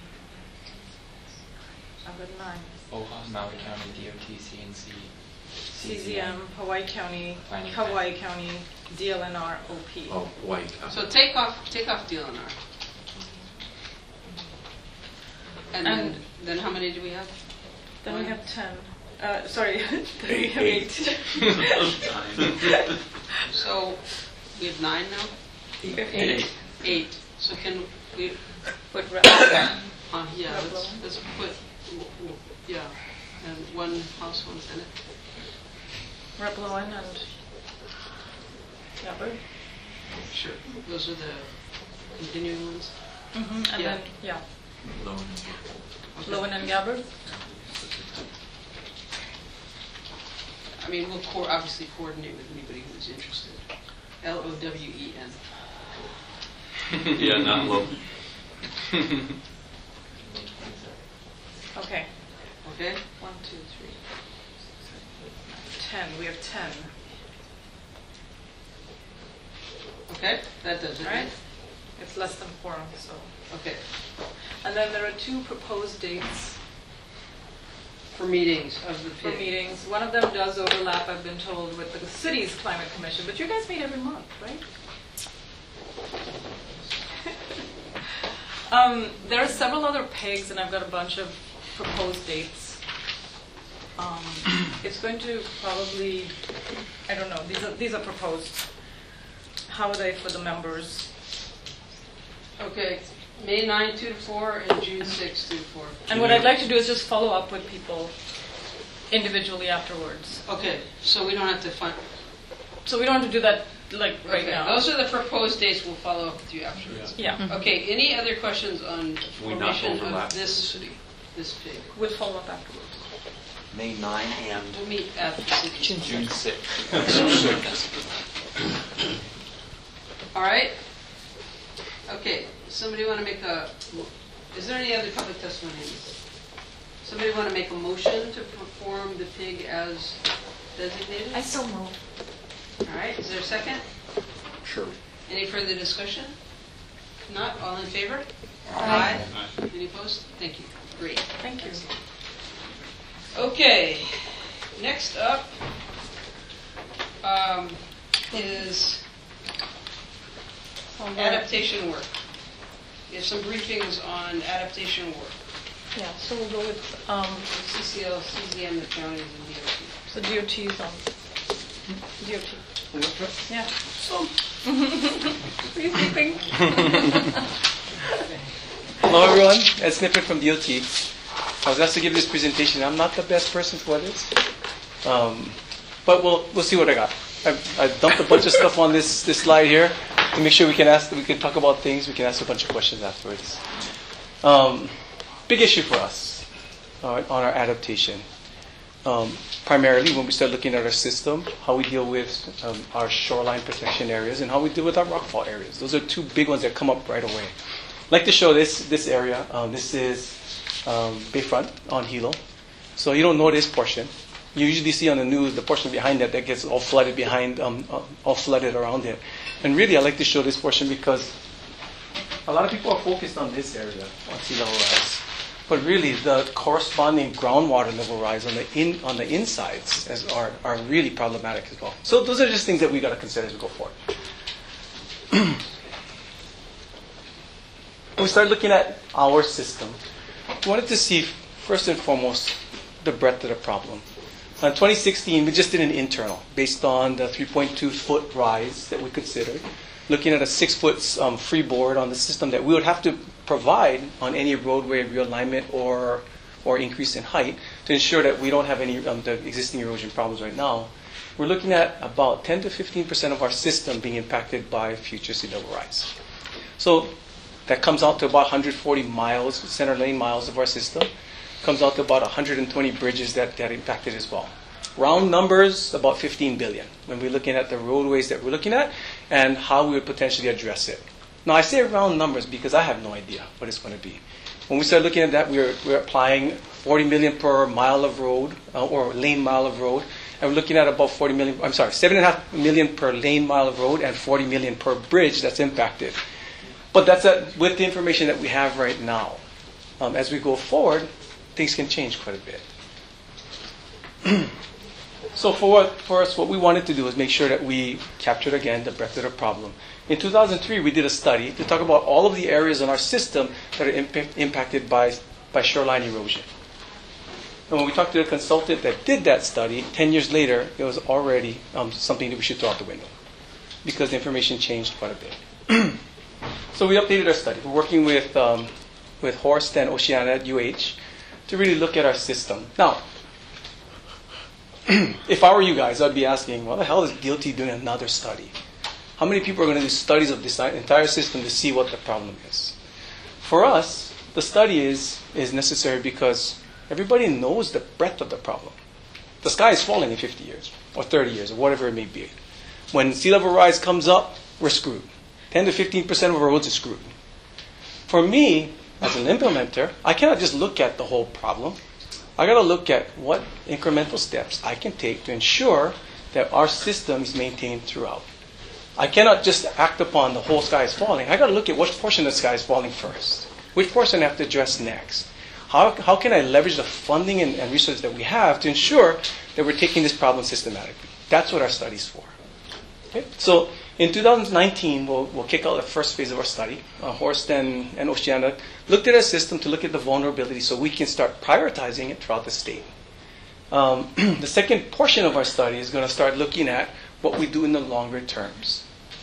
I've got nine. O H A, Maui County, D O T, C N C, C Z M, Hawaii County, Planning. Hawaii County, D L N R, O P. Oh, Hawaii. So take off, take off D L N R. And then, And- then how many do we have? Then we One. have ten. Uh, sorry, then we Eight, have eight. eight. So we have nine now. We have Eight. eight. Eight. So can we? Put re- Uh, yeah. Let's, Rep-Loan. let's put. Yeah. And one House, one Senate. Rep Lowen and Gabbard. Sure. Those are the continuing ones. Mm-hmm. And Yeah. then, yeah. Lowen and Gabbard? I mean, we'll co- obviously coordinate with anybody who's interested. L O W E N. Yeah, not low. Okay. Okay? One, two, three. Ten. We have ten. Okay, that does it, right? It's less than quorum, so. Okay. And then there are two proposed dates For meetings of the for pig. meetings. One of them does overlap, I've been told, with the city's climate commission, but you guys meet every month, right? um, there are several other pigs, and I've got a bunch of proposed dates. Um, it's going to probably, I don't know, these are, these are proposed. How are they for the members? Okay, May ninth, two to four, and June sixth, two to four. And what I'd like to do is just follow up with people individually afterwards. Okay, so we don't have to find... So we don't have to do that, like, right Okay, now. those are the proposed dates, we'll follow up with you afterwards. Yeah. Mhm. Okay, any other questions on We not formation overlap of the this, city. this pig? We'll follow up afterwards. May ninth and We'll meet at the city. June sixth. All right? Okay, somebody want to make a, is there any other public testimony? Somebody want to make a motion to perform the pig as designated? I so move. All right, is there a second? Sure. Any further discussion? Not, all in favor? Aye. Any opposed? Thank you. Great. Thank you. Okay, next up um, is adaptation work. We have some briefings on adaptation work. Yeah, so we'll go with um, C C L, C Z M, the counties, and D O T. so D O T's on. D O T. Yeah. So. What are you sleeping? Hello everyone, Ed Snippet from D O T. I was asked to give this presentation. I'm not the best person for this, um, but we'll we'll see what I got. I've, I've dumped a bunch of stuff on this this slide here to make sure we can ask we can talk about things. We can ask a bunch of questions afterwards. Um, big issue for us uh, on our adaptation. Um, primarily when we start looking at our system, how we deal with um, our shoreline protection areas and how we deal with our rockfall areas. Those are two big ones that come up right away. I'd like to show this this area. Um, this is um, Bayfront on Hilo. So you don't know this portion. You usually see on the news the portion behind that that gets all flooded behind, um, uh, all flooded around it. And really, I like to show this portion because a lot of people are focused on this area, on sea level rise. But really, the corresponding groundwater level rise on the in on the insides as are are really problematic as well. So those are just things that we got to consider as we go forward. When we start looking at our system, we wanted to see first and foremost the breadth of the problem. In twenty sixteen, we just did an internal based on the three point two foot rise that we considered, looking at a six foot um, freeboard on the system that we would have to provide on any roadway realignment or or increase in height to ensure that we don't have any um, the existing erosion problems right now. We're looking at about ten to fifteen percent of our system being impacted by future sea level rise. So that comes out to about one hundred forty miles, center lane miles of our system. Comes out to about one hundred twenty bridges that, that impacted as well. Round numbers, about fifteen billion when we're looking at the roadways that we're looking at and how we would potentially address it. Now I say round numbers because I have no idea what it's going to be. When we start looking at that, we're, we're applying forty million per mile of road uh, or lane mile of road. And we're looking at about forty million, I'm sorry, seven point five million per lane mile of road and forty million per bridge that's impacted. But that's a, with the information that we have right now. Um, as we go forward, things can change quite a bit. So for, for us, what we wanted to do is make sure that we captured, again, the breadth of the problem. In two thousand three, we did a study to talk about all of the areas in our system that are imp- impacted by, by shoreline erosion. And when we talked to the consultant that did that study, ten years later, it was already um, something that we should throw out the window because the information changed quite a bit. So we updated our study. We're working with, um, with Horst and Oceana at U H to really look at our system. Now, if I were you guys, I'd be asking, what the hell is D O T doing another study? How many people are going to do studies of this entire system to see what the problem is? For us, the study is, is necessary because everybody knows the breadth of the problem. The sky is falling in fifty years, or thirty years, or whatever it may be. When sea level rise comes up, we're screwed. ten to fifteen percent of our roads are screwed. For me, as an implementer, I cannot just look at the whole problem. I got to look at what incremental steps I can take to ensure that our system is maintained throughout. I cannot just act upon the whole sky is falling. I got to look at which portion of the sky is falling first. Which portion I have to address next. How, how can I leverage the funding and, and resources that we have to ensure that we're taking this problem systematically? That's what our study's for. Okay? So in two thousand nineteen, we'll, we'll kick out the first phase of our study. Uh, Horst and, and Oceana looked at our system to look at the vulnerability so we can start prioritizing it throughout the state. Um, the second portion of our study is going to start looking at what we do in the longer terms.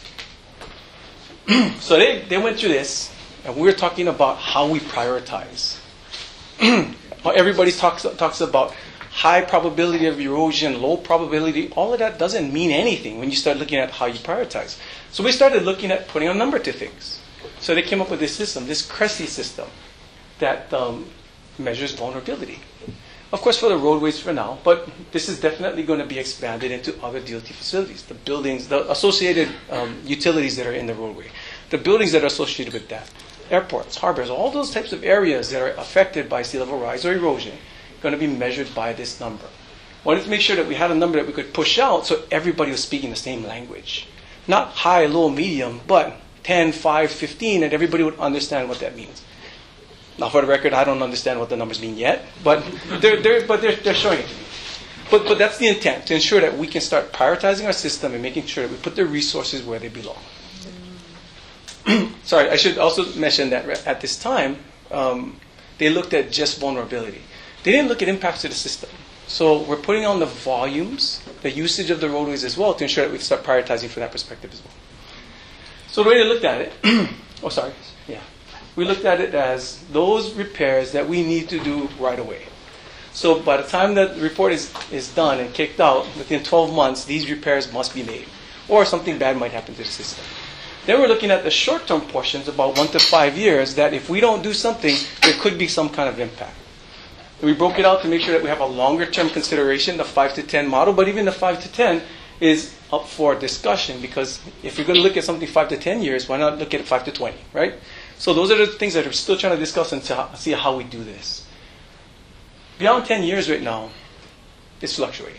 So they, they went through this, and we were talking about how we prioritize. Everybody talks, talks about high probability of erosion, low probability. All of that doesn't mean anything when you start looking at how you prioritize. So we started looking at putting a number to things. So they came up with this system, this CRESI system, that um, measures vulnerability. Of course, for the roadways for now, but this is definitely going to be expanded into other D O T facilities, the buildings, the associated um, utilities that are in the roadway, the buildings that are associated with that, airports, harbors, all those types of areas that are affected by sea level rise or erosion are going to be measured by this number. Wanted to make sure that we had a number that we could push out so everybody was speaking the same language. Not high, low, medium, but ten, five, fifteen, and everybody would understand what that means. Now, for the record, I don't understand what the numbers mean yet, but they're, they're, but they're, they're showing it to me. But, but that's the intent, to ensure that we can start prioritizing our system and making sure that we put the resources where they belong. Sorry, I should also mention that at this time, um, they looked at just vulnerability. They didn't look at impacts to the system. So we're putting on the volumes, the usage of the roadways as well, to ensure that we start prioritizing from that perspective as well. So the way they looked at it, oh, sorry, yeah. We looked at it as those repairs that we need to do right away. So by the time that the report is, is done and kicked out, within twelve months, these repairs must be made. Or something bad might happen to the system. Then we're looking at the short-term portions, about one to five years, that if we don't do something, there could be some kind of impact. And we broke it out to make sure that we have a longer-term consideration, the five to ten model, but even the five to ten is up for discussion, because if you're going to look at something five to ten years, why not look at it five to twenty, right? So those are the things that we're still trying to discuss and see how we do this. Beyond ten years right now, it's fluctuating.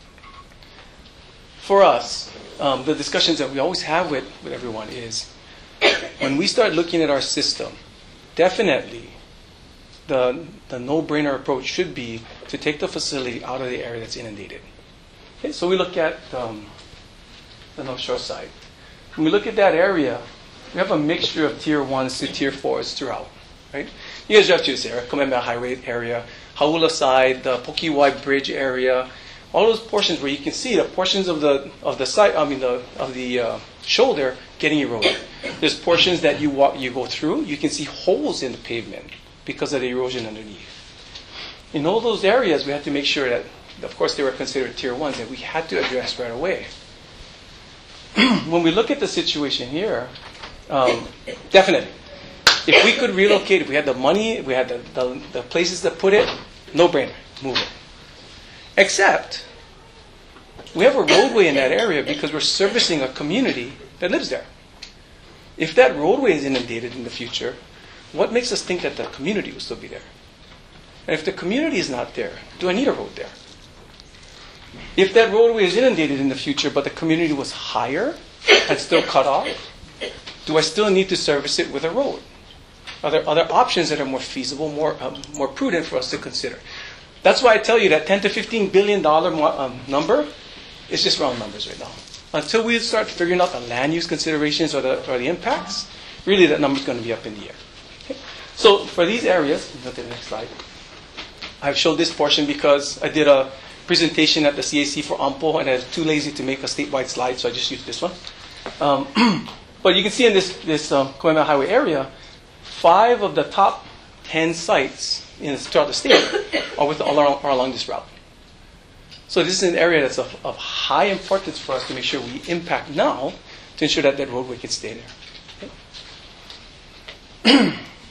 For us, um, the discussions that we always have with, with everyone is, when we start looking at our system, definitely the, the no-brainer approach should be to take the facility out of the area that's inundated. Okay, so we look at um, the North Shore side. When we look at that area, we have a mixture of tier ones to tier fours throughout, right? You guys drive to this area, Kamehameha Highway area, Hauula side, the Pokiwai Bridge area, all those portions where you can see the portions of the of the side, I mean the of the uh, shoulder getting eroded. There's portions that you walk, you go through, you can see holes in the pavement because of the erosion underneath. In all those areas, we had to make sure that, of course, they were considered tier ones that we had to address right away. When we look at the situation here, um, definitely, if we could relocate, if we had the money, if we had the, the, the places to put it, no brainer, move it. Except, we have a roadway in that area because we're servicing a community that lives there. If that roadway is inundated in the future, what makes us think that the community will still be there? And if the community is not there, do I need a road there? If that roadway is inundated in the future, but the community was higher and still cut off, do I still need to service it with a road? Are there other options that are more feasible, more um, more prudent for us to consider? That's why I tell you that ten to fifteen billion dollar um, number is just round numbers right now. Until we start figuring out the land use considerations or the or the impacts, really that number is going to be up in the air. Okay? So for these areas, go to the next slide. I've showed this portion because I did a presentation at the C A C for AMPO and I was too lazy to make a statewide slide, so I just used this one. Um, but you can see in this this um, Kamehameha Highway area, five of the top ten sites in throughout the state are, with, all along, are along this route. So this is an area that's of, of high importance for us to make sure we impact now to ensure that that roadway can stay there. Okay.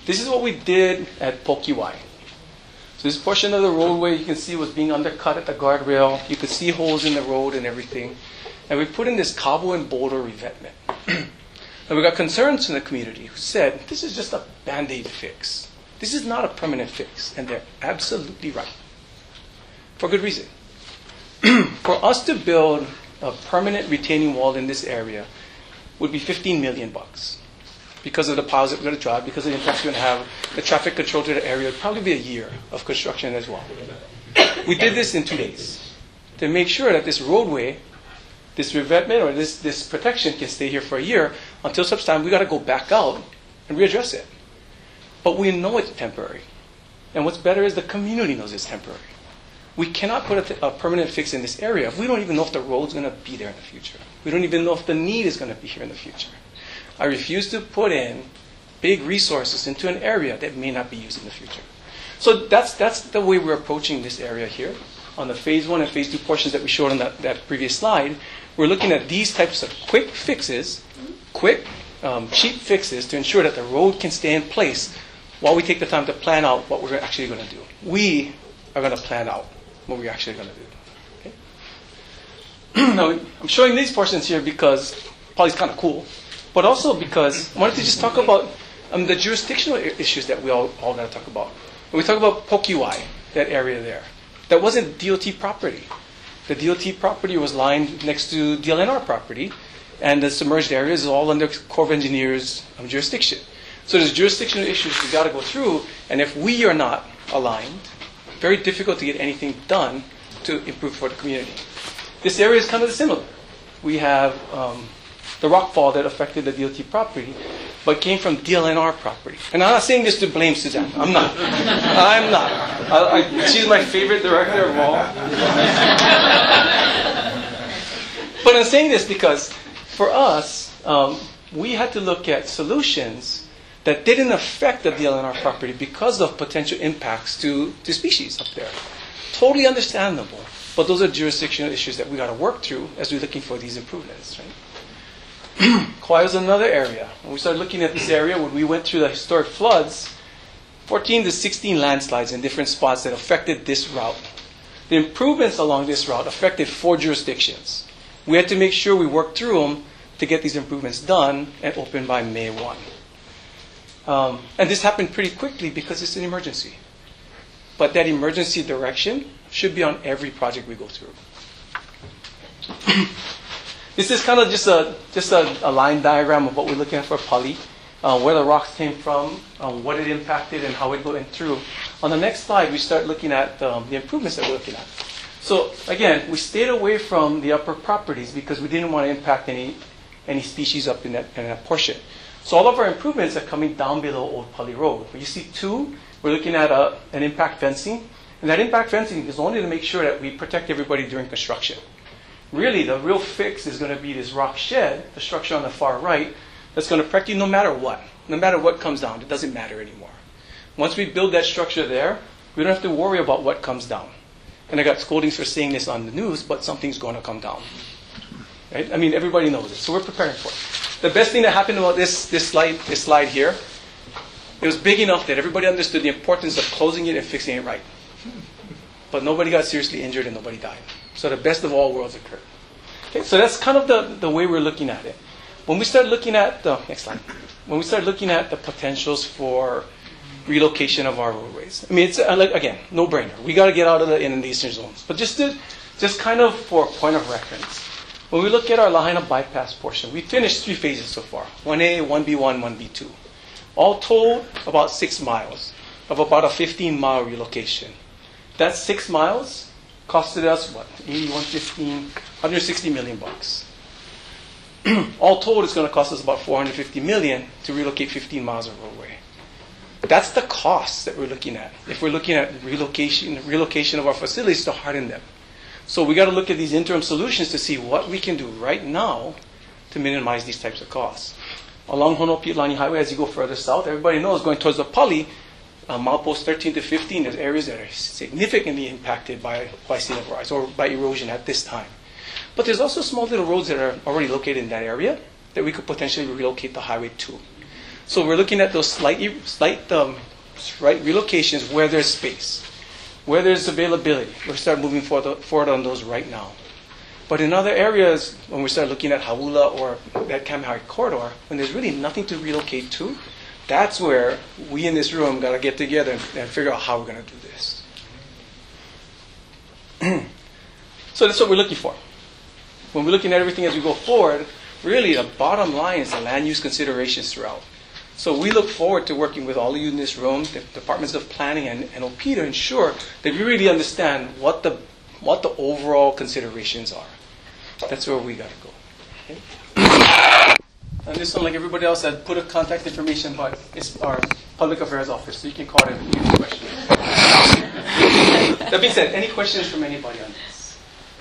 This is what we did at Pokiwai. So this portion of the roadway you can see was being undercut at the guardrail. You could see holes in the road and everything. And we put in this cobble and boulder revetment. And we got concerns from the community who said, this is just a Band-Aid fix. This is not a permanent fix. And they're absolutely right. For good reason. For us to build a permanent retaining wall in this area would be fifteen million bucks. Because of the piles that we're going to drive, because of the impacts we're going to have, the traffic control to the area, it would probably be a year of construction as well. We did this in two days to make sure that this roadway, this revetment or this, this protection can stay here for a year until such time we got to go back out and readdress it. But we know it's temporary. And what's better is the community knows it's temporary. We cannot put a, th- a permanent fix in this area if we don't even know if the road's going to be there in the future. We don't even know if the need is going to be here in the future. I refuse to put in big resources into an area that may not be used in the future. So that's that's the way we're approaching this area here. On the phase one and phase two portions that we showed on that, that previous slide, we're looking at these types of quick fixes, quick, um, cheap fixes to ensure that the road can stay in place while we take the time to plan out what we're actually going to do. We are going to plan out what we're actually going to do. Okay? Now, I'm showing these portions here because probably it's kind of cool. But also because I wanted to just talk about um, the jurisdictional I- issues that we all, all got to talk about. When we talk about Pokiwai, that area there, that wasn't D O T property. The D O T property was lying next to D L N R property, and the submerged area is all under Corps of Engineers um, jurisdiction. So there's jurisdictional issues we got to go through, and if we are not aligned, very difficult to get anything done to improve for the community. This area is kind of similar. We have um, the rockfall that affected the D O T property, but came from D L N R property. And I'm not saying this to blame Suzanne. I'm not. I'm not. I, I, she's my favorite director of all. But I'm saying this because for us, um, we had to look at solutions that didn't affect the D L N R property because of potential impacts to, to species up there. Totally understandable. But those are jurisdictional issues that we got to work through as we're looking for these improvements, right? Kauai was another area. When we started looking at this area, when we went through the historic floods, fourteen to sixteen landslides in different spots that affected this route. The improvements along this route affected four jurisdictions. We had to make sure we worked through them to get these improvements done and open by May first. Um, and this happened pretty quickly because it's an emergency. But that emergency direction should be on every project we go through. This is kind of just a just a, a line diagram of what we're looking at for Pali, uh, where the rocks came from, um, what it impacted, and how it went through. On the next slide, we start looking at um, the improvements that we're looking at. So again, we stayed away from the upper properties because we didn't want to impact any any species up in that in that portion. So all of our improvements are coming down below Old Pali Road. Where you see two, we're looking at a, an impact fencing, and that impact fencing is only to make sure that we protect everybody during construction. Really, the real fix is going to be this rock shed, the structure on the far right, that's going to protect you no matter what. No matter what comes down, it doesn't matter anymore. Once we build that structure there, we don't have to worry about what comes down. And I got scoldings for saying this on the news, but something's going to come down. Right? I mean, everybody knows it, so we're preparing for it. The best thing that happened about this, this, slide, this slide here, it was big enough that everybody understood the importance of closing it and fixing it right. But nobody got seriously injured and nobody died. So the best of all worlds occurred. Okay, so that's kind of the, the way we're looking at it. When we start looking at the next slide, when we start looking at the potentials for relocation of our roadways, I mean, it's uh, like again, no brainer. We got to get out of the inundation zones. But just to, just kind of for a point of reference, when we look at our Lahaina bypass portion, we finished three phases so far: one A, one B one, one B two. All told, about six miles of about a fifteen mile relocation. That six miles costed us what? eighty-one, fifteen, one hundred sixty million bucks. All told, it's going to cost us about four hundred fifty million to relocate fifteen miles of roadway. That's the cost that we're looking at. If we're looking at relocation, relocation of our facilities to harden them. So we got to look at these interim solutions to see what we can do right now to minimize these types of costs. Along Honopi'ilani Highway, as you go further south, everybody knows going towards the Pali, uh, mileposts thirteen to fifteen, there's areas that are significantly impacted by, by sea level rise or by erosion at this time. But there's also small little roads that are already located in that area that we could potentially relocate the highway to. So we're looking at those slight, slight um, right relocations where there's space, where there's availability. We'll start moving forward, forward on those right now. But in other areas, when we start looking at Haula or that Kamihari corridor, when there's really nothing to relocate to, that's where we in this room got to get together and, and figure out how we're going to do this. So that's what we're looking for. When we're looking at everything as we go forward, really the bottom line is the land use considerations throughout. So we look forward to working with all of you in this room, the departments of planning and, and O P, to ensure that we really understand what the what the overall considerations are. That's where we got to go. Okay? And this one, like everybody else, I'd put a contact information, but it's our public affairs office, so you can call them if you have questions. That being said, any questions from anybody on this?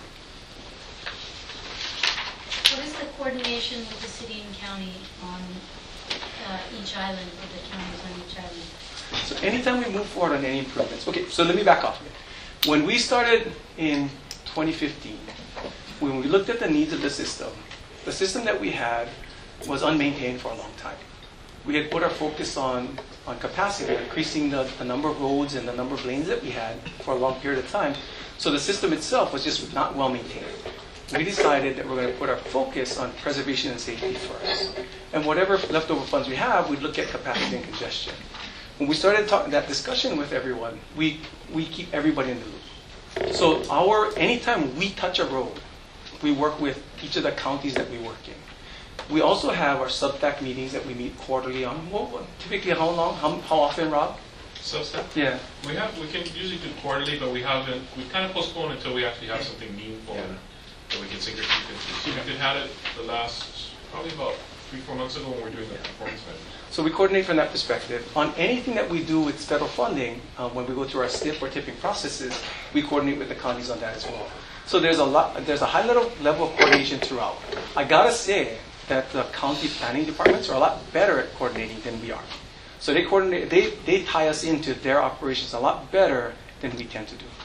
What is the coordination with the city and county on uh, each island, with the counties on each island? So anytime we move forward on any improvements, okay, so let me back off a bit. When we started in twenty fifteen, when we looked at the needs of the system, the system that we had was unmaintained for a long time. We had put our focus on, on capacity, increasing the, the number of roads and the number of lanes that we had for a long period of time. So the system itself was just not well maintained. We decided that we're going to put our focus on preservation and safety first. And whatever leftover funds we have, we'd look at capacity and congestion. When we started talking that discussion with everyone, we, we keep everybody in the loop. So our anytime we touch a road, we work with each of the counties that we work in. We also have our substack meetings that we meet quarterly on. What, what, typically, how long? How, how often, Rob? Substack? Yeah. We have we can usually do quarterly, but we haven't. We kind of postpone until we actually have something meaningful Yeah. that we can sink our teeth into. So we did have it the last probably about three four months ago when we were doing the performance measures. So we coordinate from that perspective. On anything that we do with federal funding, um, when we go through our STIP or tipping processes, we coordinate with the counties on that as well. So there's a lot. There's a high level level of coordination throughout. I gotta say that the county planning departments are a lot better at coordinating than we are. So they coordinate. They they tie us into their operations a lot better than we tend to do.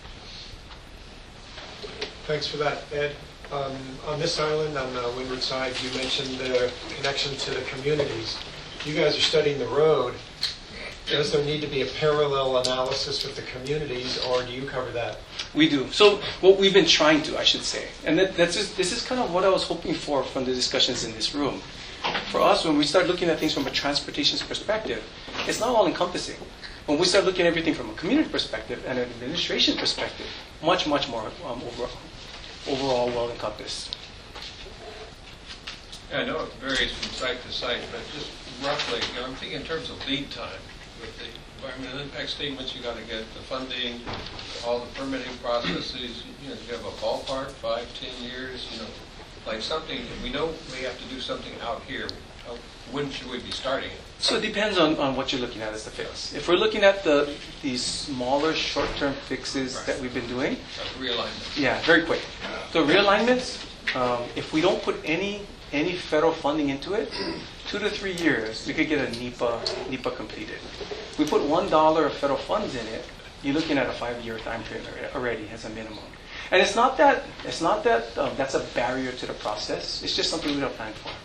Thanks for that, Ed. Um, on this island, on the windward side, you mentioned the connection to the communities. You guys are studying the road. Does there need to be a parallel analysis with the communities, or do you cover that? We do. So what we've been trying to, I should say, and that, that's just, this is kind of what I was hoping for from the discussions in this room. For us, when we start looking at things from a transportation perspective, it's not all encompassing. When we start looking at everything from a community perspective and an administration perspective, much, much more um, over, overall well encompassed. Yeah, I know it varies from site to site, but just roughly, you know, I'm thinking in terms of lead time. With the environmental impact statements, you got to get the funding, all the permitting processes. You know, you have a ballpark, five, ten years. You know, like something we know we have to do something out here. How, when should we be starting it? So it depends on, on what you're looking at as the fails. If we're looking at the these smaller short-term fixes right. that we've been doing, uh, realignment. Yeah, very quick. So realignments, um, if we don't put any any federal funding into it, two to three years, we could get a NEPA NEPA completed. If we put one dollar of federal funds in it, you're looking at a five-year time period already as a minimum. And it's not that it's not that um, that's a barrier to the process. It's just something we don't plan for.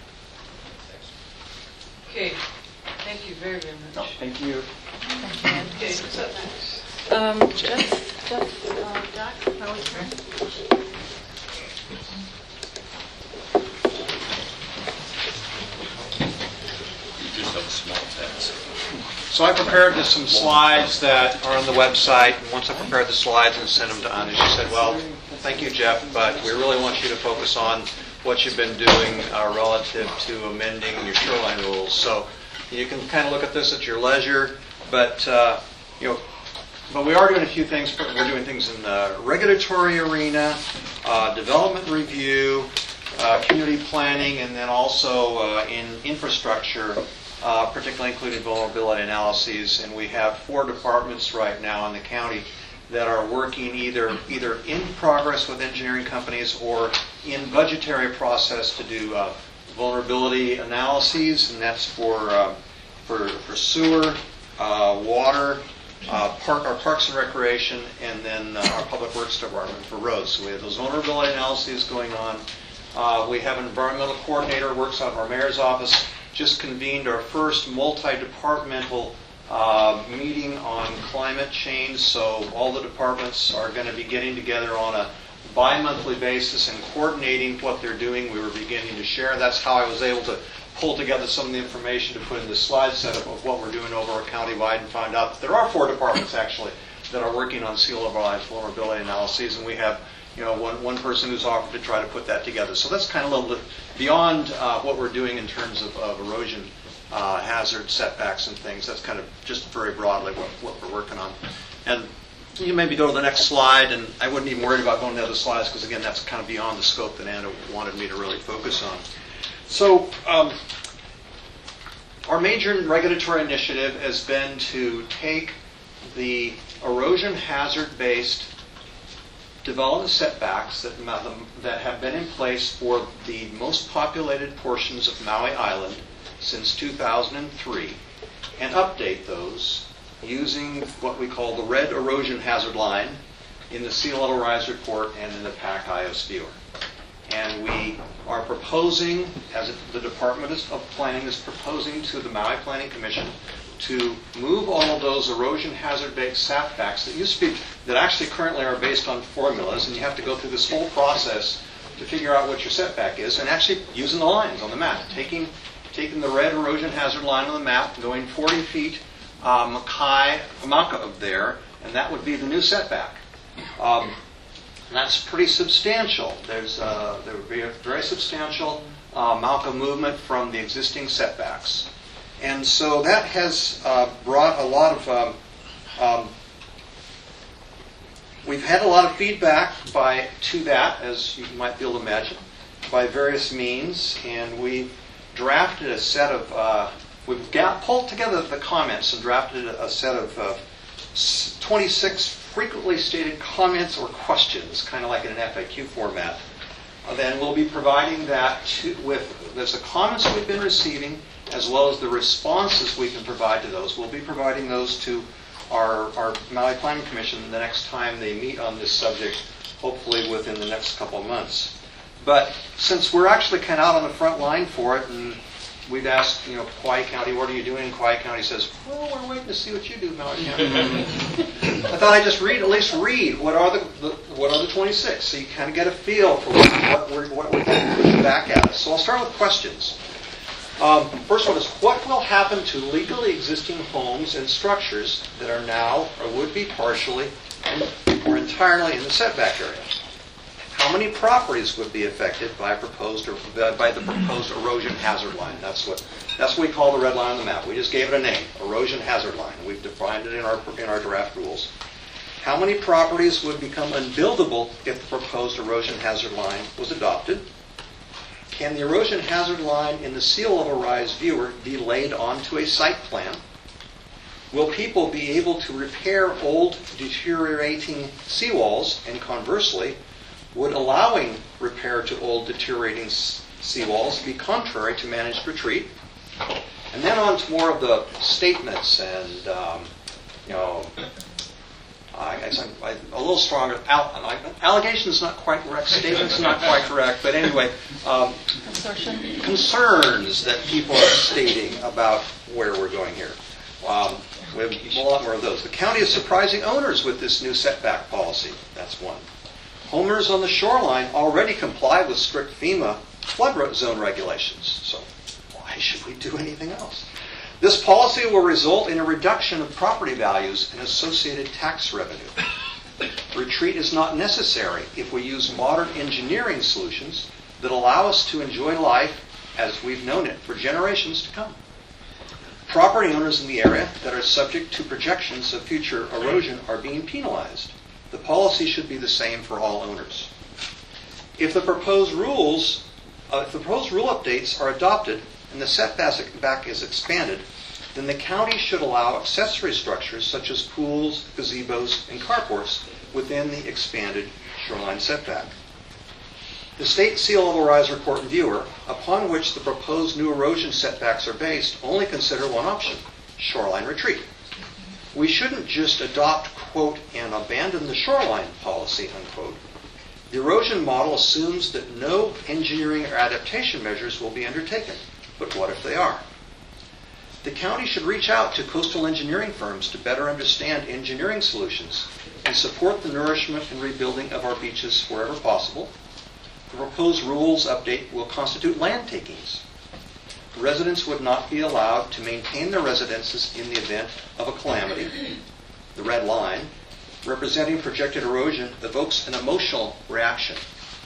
Okay. Thank you very, very much. No, thank you. Okay, what's up next? Um, Jeff, Jeff, uh, Jack, how is it? So I prepared some slides that are on the website. And once I prepared the slides and sent them to Anu, she said, well, thank you, Jeff, but we really want you to focus on what you've been doing uh, relative to amending your shoreline rules. So you can kind of look at this at your leisure, but uh, you know, but we are doing a few things. We're doing things in the regulatory arena, uh, development review, uh, community planning, and then also uh, in infrastructure, uh, particularly including vulnerability analyses. And we have four departments right now in the county that are working either either in progress with engineering companies or in budgetary process to do uh, vulnerability analyses, and that's for uh, for, for sewer, uh, water, uh, park, our parks and recreation, and then uh, our public works department for roads. So we have those vulnerability analyses going on. Uh, we have an environmental coordinator who works out of our mayor's office just convened our first multi-departmental uh, meeting on climate change. So all the departments are going to be getting together on a bi-monthly basis and coordinating what they're doing. We were beginning to share. That's how I was able to pull together some of the information to put in the slide setup of what we're doing over our county-wide, and find out that there are four departments actually that are working on sea level rise vulnerability analyses, and we have you know one one person who's offered to try to put that together. So that's kind of a little bit beyond uh, what we're doing in terms of, of erosion uh, hazard setbacks and things. That's kind of just very broadly what, what we're working on. And you maybe go to the next slide, and I wouldn't even worry about going to the other slides because, again, that's kind of beyond the scope that Anna wanted me to really focus on. So um, our major regulatory initiative has been to take the erosion hazard-based development setbacks that, that have been in place for the most populated portions of Maui Island since two thousand three and update those using what we call the red erosion hazard line in the sea level rise report and in the PAC I O S viewer. And we are proposing, as the Department of Planning is proposing to the Maui Planning Commission, to move all of those erosion hazard-based setbacks that used to be, that actually currently are based on formulas, and you have to go through this whole process to figure out what your setback is, and actually using the lines on the map, taking taking the red erosion hazard line on the map, going forty feet uh, Makai, Maka of there, and that would be the new setback. Um, and that's pretty substantial. There's uh, there would be a very substantial uh, Maka movement from the existing setbacks. And so that has uh, brought a lot of, um, um, we've had a lot of feedback by to that, as you might be able to imagine, by various means. And we've drafted a set of, uh, we've got, pulled together the comments and drafted a set of uh, twenty-six frequently stated comments or questions, kind of like in an F A Q format. Uh, then we'll be providing that to, with, there's the comments we've been receiving, as well as the responses we can provide to those. We'll be providing those to our, our Maui Planning Commission the next time they meet on this subject, hopefully within the next couple of months. But since we're actually kind of out on the front line for it, and we've asked, you know, Kauai County, what are you doing? And Kauai County says, well, we're waiting to see what you do, Maui County. I thought I'd just read, at least read, what are the, the what are the twenty-six, so you kind of get a feel for what, what we're, what we're pushing back at us. So I'll start with questions. Um, first one is, what will happen to legally existing homes and structures that are now or would be partially or entirely in the setback area? How many properties would be affected by proposed or by the proposed erosion hazard line? That's what that's what we call the red line on the map. We just gave it a name, erosion hazard line. We've defined it in our in our draft rules. How many properties would become unbuildable if the proposed erosion hazard line was adopted? Can the erosion hazard line in the sea level rise viewer be laid onto a site plan? Will people be able to repair old deteriorating seawalls? And conversely, would allowing repair to old deteriorating seawalls be contrary to managed retreat? And then on to more of the statements and, um, you know, I guess I'm, I'm a little stronger. Al- allegations not quite correct. Statements not quite correct. But anyway, um, concerns that people are stating about where we're going here. Um, we have a lot more of those. The county is surprising owners with this new setback policy. That's one. Homeowners on the shoreline already comply with strict FEMA flood zone regulations. So why should we do anything else? This policy will result in a reduction of property values and associated tax revenue. Retreat is not necessary if we use modern engineering solutions that allow us to enjoy life as we've known it for generations to come. Property owners in the area that are subject to projections of future erosion are being penalized. The policy should be the same for all owners. If the proposed rules, uh, if the proposed rule updates are adopted and the setback is expanded, then the county should allow accessory structures such as pools, gazebos, and carports within the expanded shoreline setback. The State Sea Level Rise Report and Viewer, upon which the proposed new erosion setbacks are based, only consider one option, shoreline retreat. We shouldn't just adopt, quote, and abandon the shoreline policy, unquote. The erosion model assumes that no engineering or adaptation measures will be undertaken. But what if they are? The county should reach out to coastal engineering firms to better understand engineering solutions and support the nourishment and rebuilding of our beaches wherever possible. The proposed rules update will constitute land takings. Residents would not be allowed to maintain their residences in the event of a calamity. The red line, representing projected erosion, evokes an emotional reaction.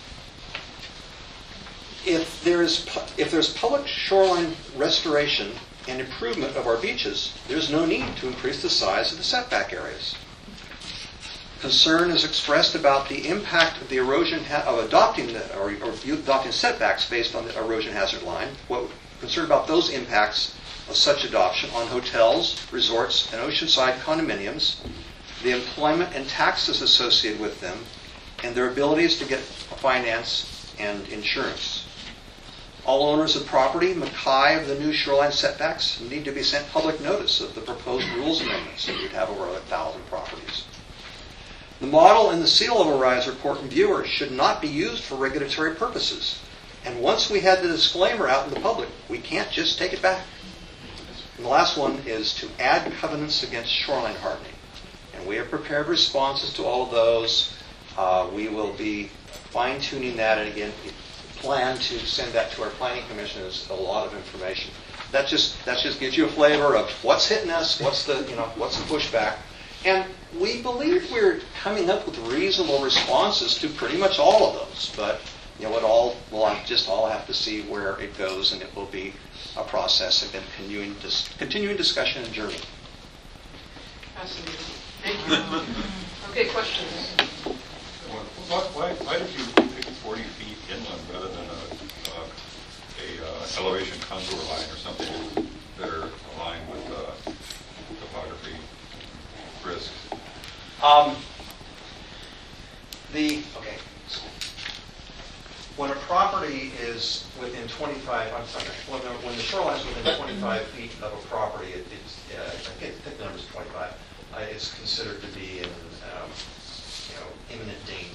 If there is pu- if there's public shoreline restoration and improvement of our beaches, there's no need to increase the size of the setback areas. Concern is expressed about the impact of the erosion ha- of adopting the, or, or adopting setbacks based on the erosion hazard line. What concern about those impacts of such adoption on hotels, resorts, and oceanside condominiums, the employment and taxes associated with them, and their abilities to get finance and insurance. All owners of property, Mackay of the new shoreline setbacks, need to be sent public notice of the proposed rules amendments. We'd have over a thousand properties. The model in the sea level rise report and viewers should not be used for regulatory purposes. And once we had the disclaimer out in the public, we can't just take it back. And the last one is to add covenants against shoreline hardening. And we have prepared responses to all of those. Uh, we will be fine-tuning that, and again, we plan to send that to our planning commission as a lot of information. That just that just gives you a flavor of what's hitting us, what's the you know what's the pushback, and we believe we're coming up with reasonable responses to pretty much all of those. But you know, it all we'll just all have to see where it goes, and it will be a process of continuing dis- continuing discussion and journey. Fascinating. Thank you. Okay, questions? Why, why, why did you pick forty feet inland rather than a, uh, a uh, elevation contour line or something that are aligned with uh, topography risks? Um, the okay. When a property is within twenty-five, I'm sorry, when the, when the shoreline is within twenty-five feet of a property, it, it's uh, I think, I think the number is twenty-five. Uh, it's considered to be in um, you know imminent danger.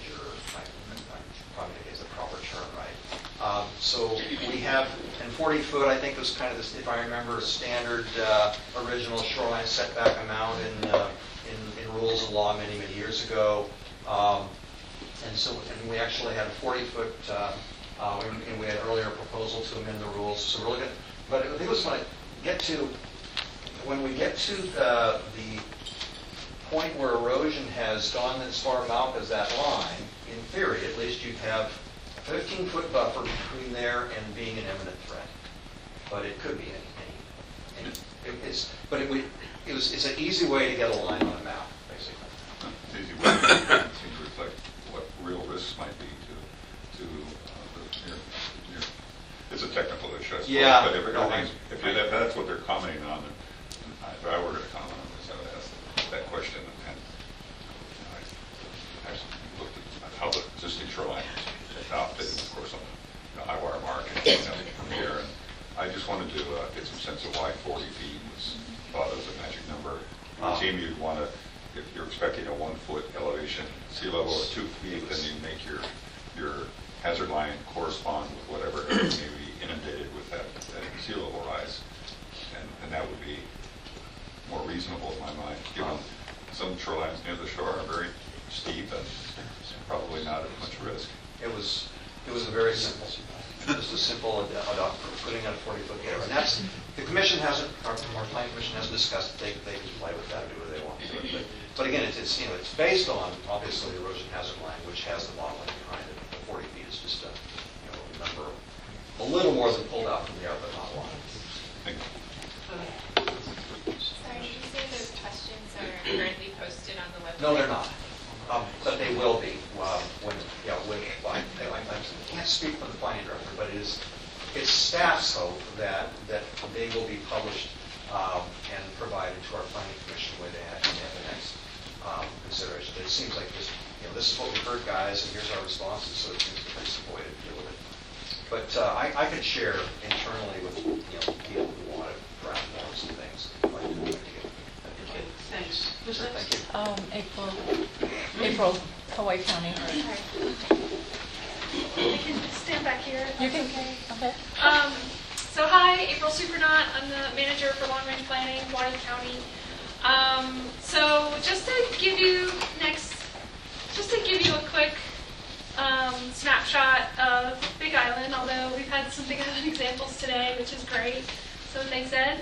Probably is the proper term, right? Um, so we have, and forty foot, I think was kind of this, if I remember, standard uh, original shoreline setback amount in, uh, in in rules of law many many years ago. Um, and so, and we actually had a forty foot, uh, uh, and we had earlier a proposal to amend the rules. So we're looking, but I think it was when I get to, when we get to uh, the point where erosion has gone as far out as that line, in theory, at least you'd have a fifteen foot buffer between there and being an imminent threat. But it could be any, any, any it, it's, but it would, it was, it's an easy way to get a line on a map, basically. It's an easy way to seem to reflect what real risks might be to, to uh, the near, near. It's a technical issue, I suppose, yeah, but if, no, if, you, if that's what they're commenting on, then if I were to comment on this, I would ask that question. And, you know, I actually looked at how the existing shoreline is adopted, of course, on the high water mark and you know, from here. And I just wanted to uh, get some sense of why forty feet was thought as a magic number. It would seem you'd want to, if you're expecting a one foot elevation sea level at two feet, then you make your your hazard line correspond with whatever area may be inundated with that, that sea level rise. And, and that would be more reasonable in my mind, given some shorelines near the shore are very steep and probably not at much risk. It was it was a very simple, just a simple adopt, putting in a forty foot gate. And that's, the commission hasn't, our, our planning commission hasn't discussed it. They, they can play with that, do what they want to do it. But, but again, it's, it's, you know, it's based on, obviously, the erosion hazard line, which has the modeling behind it. The forty feet is just a, you know, a number, a little more than pulled out from the air, but not a lot. Thank you. Sorry, did you say those questions are currently posted on the website? No, they're not. Um, but they will be uh, when, yeah, when, I, I, I can't speak for the planning director, but it is, it's staff's hope that, that they will be published um, and provided to our planning commission where they have, they have the next um, consideration. But it seems like this, you know, this is what we heard, guys, and here's our responses, so it seems a pretty simple way to deal with it. But uh, I, I could share internally with, you know, people who want to draft forms and things. Like to do it. Okay, thanks. Sure, thank you. Um, April, April, Hawaii County. We can stand back here. if You that's can, okay. okay. Um, So hi, April Supernaut. I'm the manager for long range planning, Hawaii County. Um, so just to give you next, just to give you a quick um, snapshot of Big Island. Although we've had some Big Island examples today, which is great. So thanks, Ed.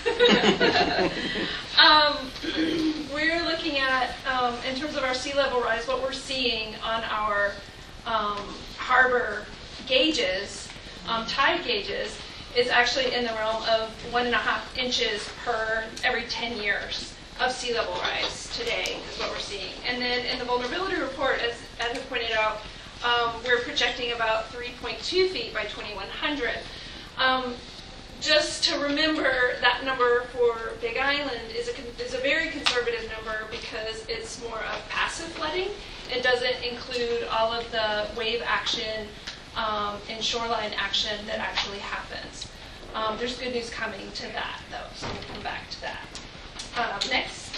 um, we're looking at, um, in terms of our sea level rise, what we're seeing on our um, harbor gauges, um, tide gauges, is actually in the realm of one and a half inches per every ten years of sea level rise today is what we're seeing. And then in the vulnerability report, as Ed had pointed out, um, we're projecting about three point two feet by twenty-one hundred. Um, just to remember, that number for Big Island is a, is a very conservative number because it's more of passive flooding. It doesn't include all of the wave action Um, and shoreline action that actually happens. Um, there's good news coming to that, though, so we'll come back to that. Um, next.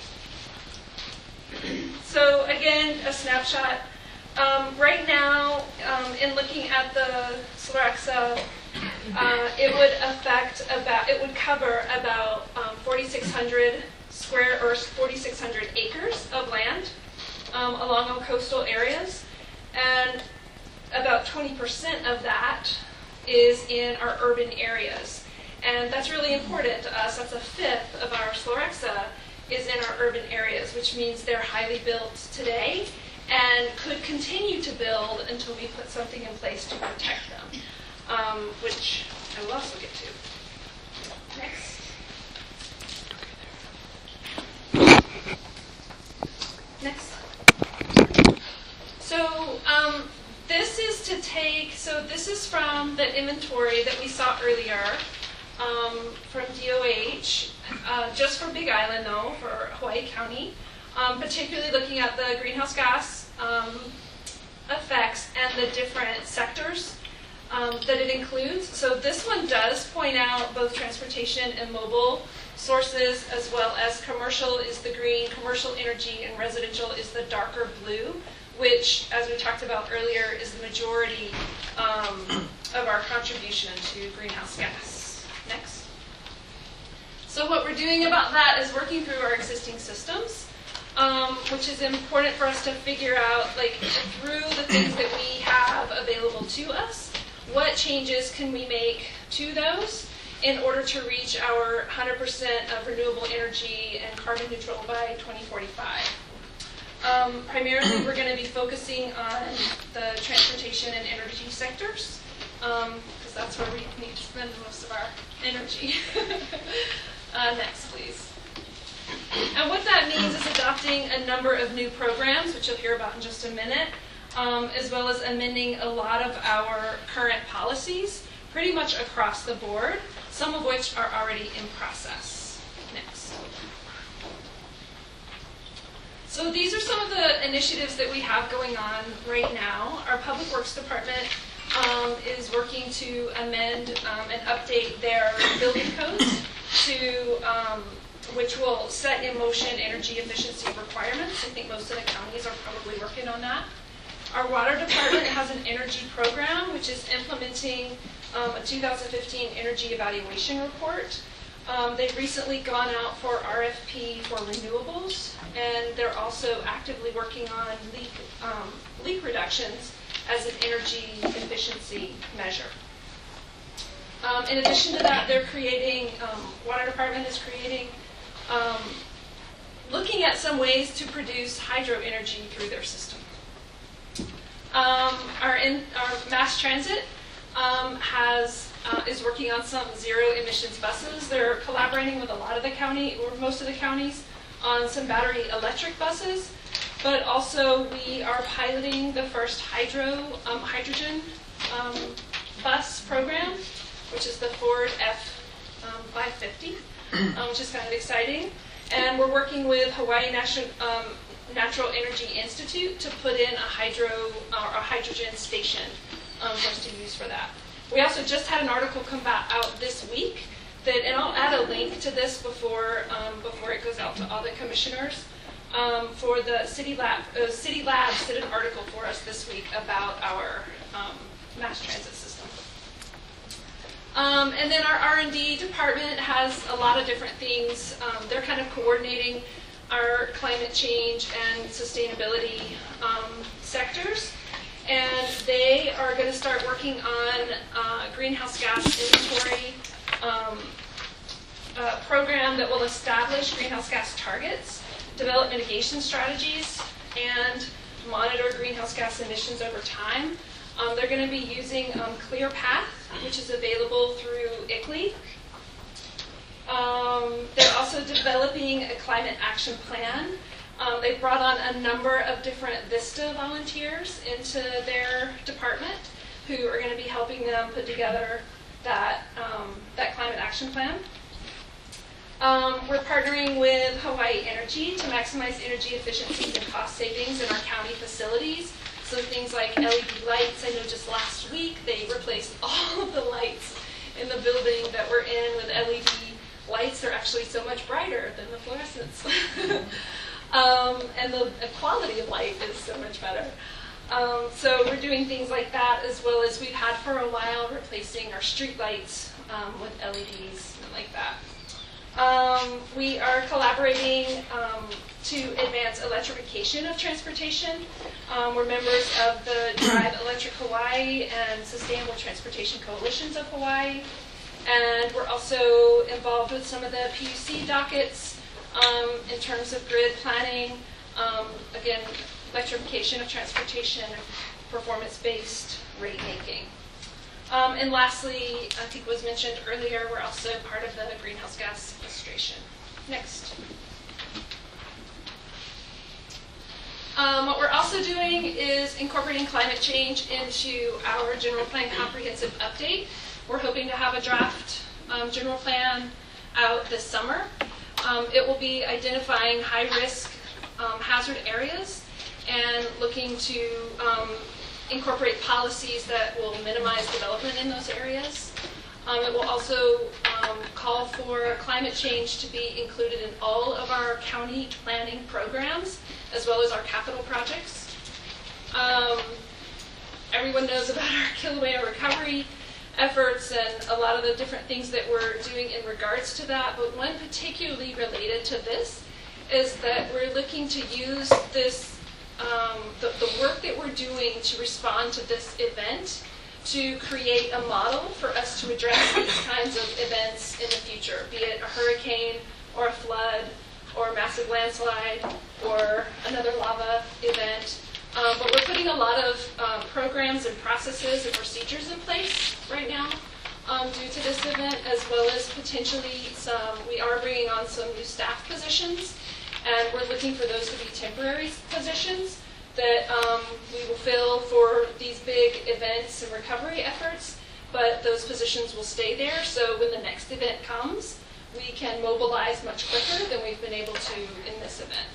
So again, a snapshot. Um, right now, um, in looking at the Sloraxa, uh, it would affect about, it would cover about um, forty-six hundred square or forty-six hundred acres of land um, along our coastal areas, and about twenty percent of that is in our urban areas. And that's really important to us. That's a fifth of our Sloraxa is in our urban areas, which means they're highly built today and could continue to build until we put something in place to protect them, um, which I will also get to. Next. Next. So, um, this is to take, so this is from the inventory that we saw earlier um, from D O H, uh, just for Big Island though, for Hawaii County, um, particularly looking at the greenhouse gas um, effects and the different sectors um, that it includes. So this one does point out both transportation and mobile sources, as well as commercial is the green, commercial energy, and residential is the darker blue, which, as we talked about earlier, is the majority um, of our contribution to greenhouse gas. Next. So what we're doing about that is working through our existing systems, um, which is important for us to figure out, like, through the things that we have available to us, what changes can we make to those in order to reach our one hundred percent of renewable energy and carbon neutral by twenty forty-five. Um, primarily, we're going to be focusing on the transportation and energy sectors, because um, that's where we need to spend most of our energy. uh, next, please. And what that means is adopting a number of new programs, which you'll hear about in just a minute, um, as well as amending a lot of our current policies, pretty much across the board, some of which are already in process. Next. So these are some of the initiatives that we have going on right now. Our Public Works Department um, is working to amend um, and update their building codes to, um, which will set in motion energy efficiency requirements. I think most of the counties are probably working on that. Our Water Department has an energy program, which is implementing um, a two thousand fifteen energy evaluation report. Um, they've recently gone out for R F P for renewables, and they're also actively working on leak, um, leak reductions as an energy efficiency measure. Um, in addition to that, they're creating, um, Water Department is creating, um, looking at some ways to produce hydro energy through their system. Um, our, in, our mass transit um, has Uh, is working on some zero emissions buses. They're collaborating with a lot of the county, or most of the counties, on some battery electric buses. But also we are piloting the first hydro um, hydrogen um, bus program, which is the Ford F five fifty, um, which is kind of exciting. And we're working with Hawaii National um, Natural Energy Institute to put in a hydro or a hydrogen station um, for us to use for that. We also just had an article come back out this week that, and I'll add a link to this before um, before it goes out to all the commissioners. Um, for the City Lab, uh, City Labs did an article for us this week about our um, mass transit system. Um, and then our R and D department has a lot of different things. Um, they're kind of coordinating our climate change and sustainability um, sectors. And they are going to start working on uh, greenhouse gas inventory um, uh, program that will establish greenhouse gas targets, develop mitigation strategies, and monitor greenhouse gas emissions over time. Um, they're going to be using um, ClearPath, which is available through I C L I. Um, they're also developing a climate action plan. Um, they've brought on a number of different VISTA volunteers into their department who are going to be helping them put together that, um, that climate action plan. Um, we're partnering with Hawaii Energy to maximize energy efficiencies and cost savings in our county facilities. So things like L E D lights. I know just last week they replaced all of the lights in the building that we're in with L E D lights. They're actually so much brighter than the fluorescents. um, and the, the quality of light is so much better. Um, so we're doing things like that, as well as we've had for a while replacing our street lights um, with L E Ds and like that. Um, we are collaborating um, to advance electrification of transportation. Um, we're members of the Drive Electric Hawaii and Sustainable Transportation Coalitions of Hawaii. And we're also involved with some of the P U C dockets um, in terms of grid planning. Um, again, electrification of transportation, performance-based rate making. Um, and lastly, I think was mentioned earlier, we're also part of the greenhouse gas sequestration. Next. Um, what we're also doing is incorporating climate change into our general plan comprehensive update. We're hoping to have a draft um, general plan out this summer. Um, it will be identifying high-risk um, hazard areas and looking to um, incorporate policies that will minimize development in those areas. Um, it will also um, call for climate change to be included in all of our county planning programs, as well as our capital projects. Um, everyone knows about our Kilauea recovery efforts and a lot of the different things that we're doing in regards to that, but one particularly related to this is that we're looking to use this Um, the, the work that we're doing to respond to this event to create a model for us to address these kinds of events in the future, be it a hurricane or a flood or a massive landslide or another lava event. Um, but we're putting a lot of um, programs and processes and procedures in place right now um, due to this event, as well as potentially some, we are bringing on some new staff positions. And we're looking for those to be temporary positions that um, we will fill for these big events and recovery efforts, but those positions will stay there. So when the next event comes, we can mobilize much quicker than we've been able to in this event.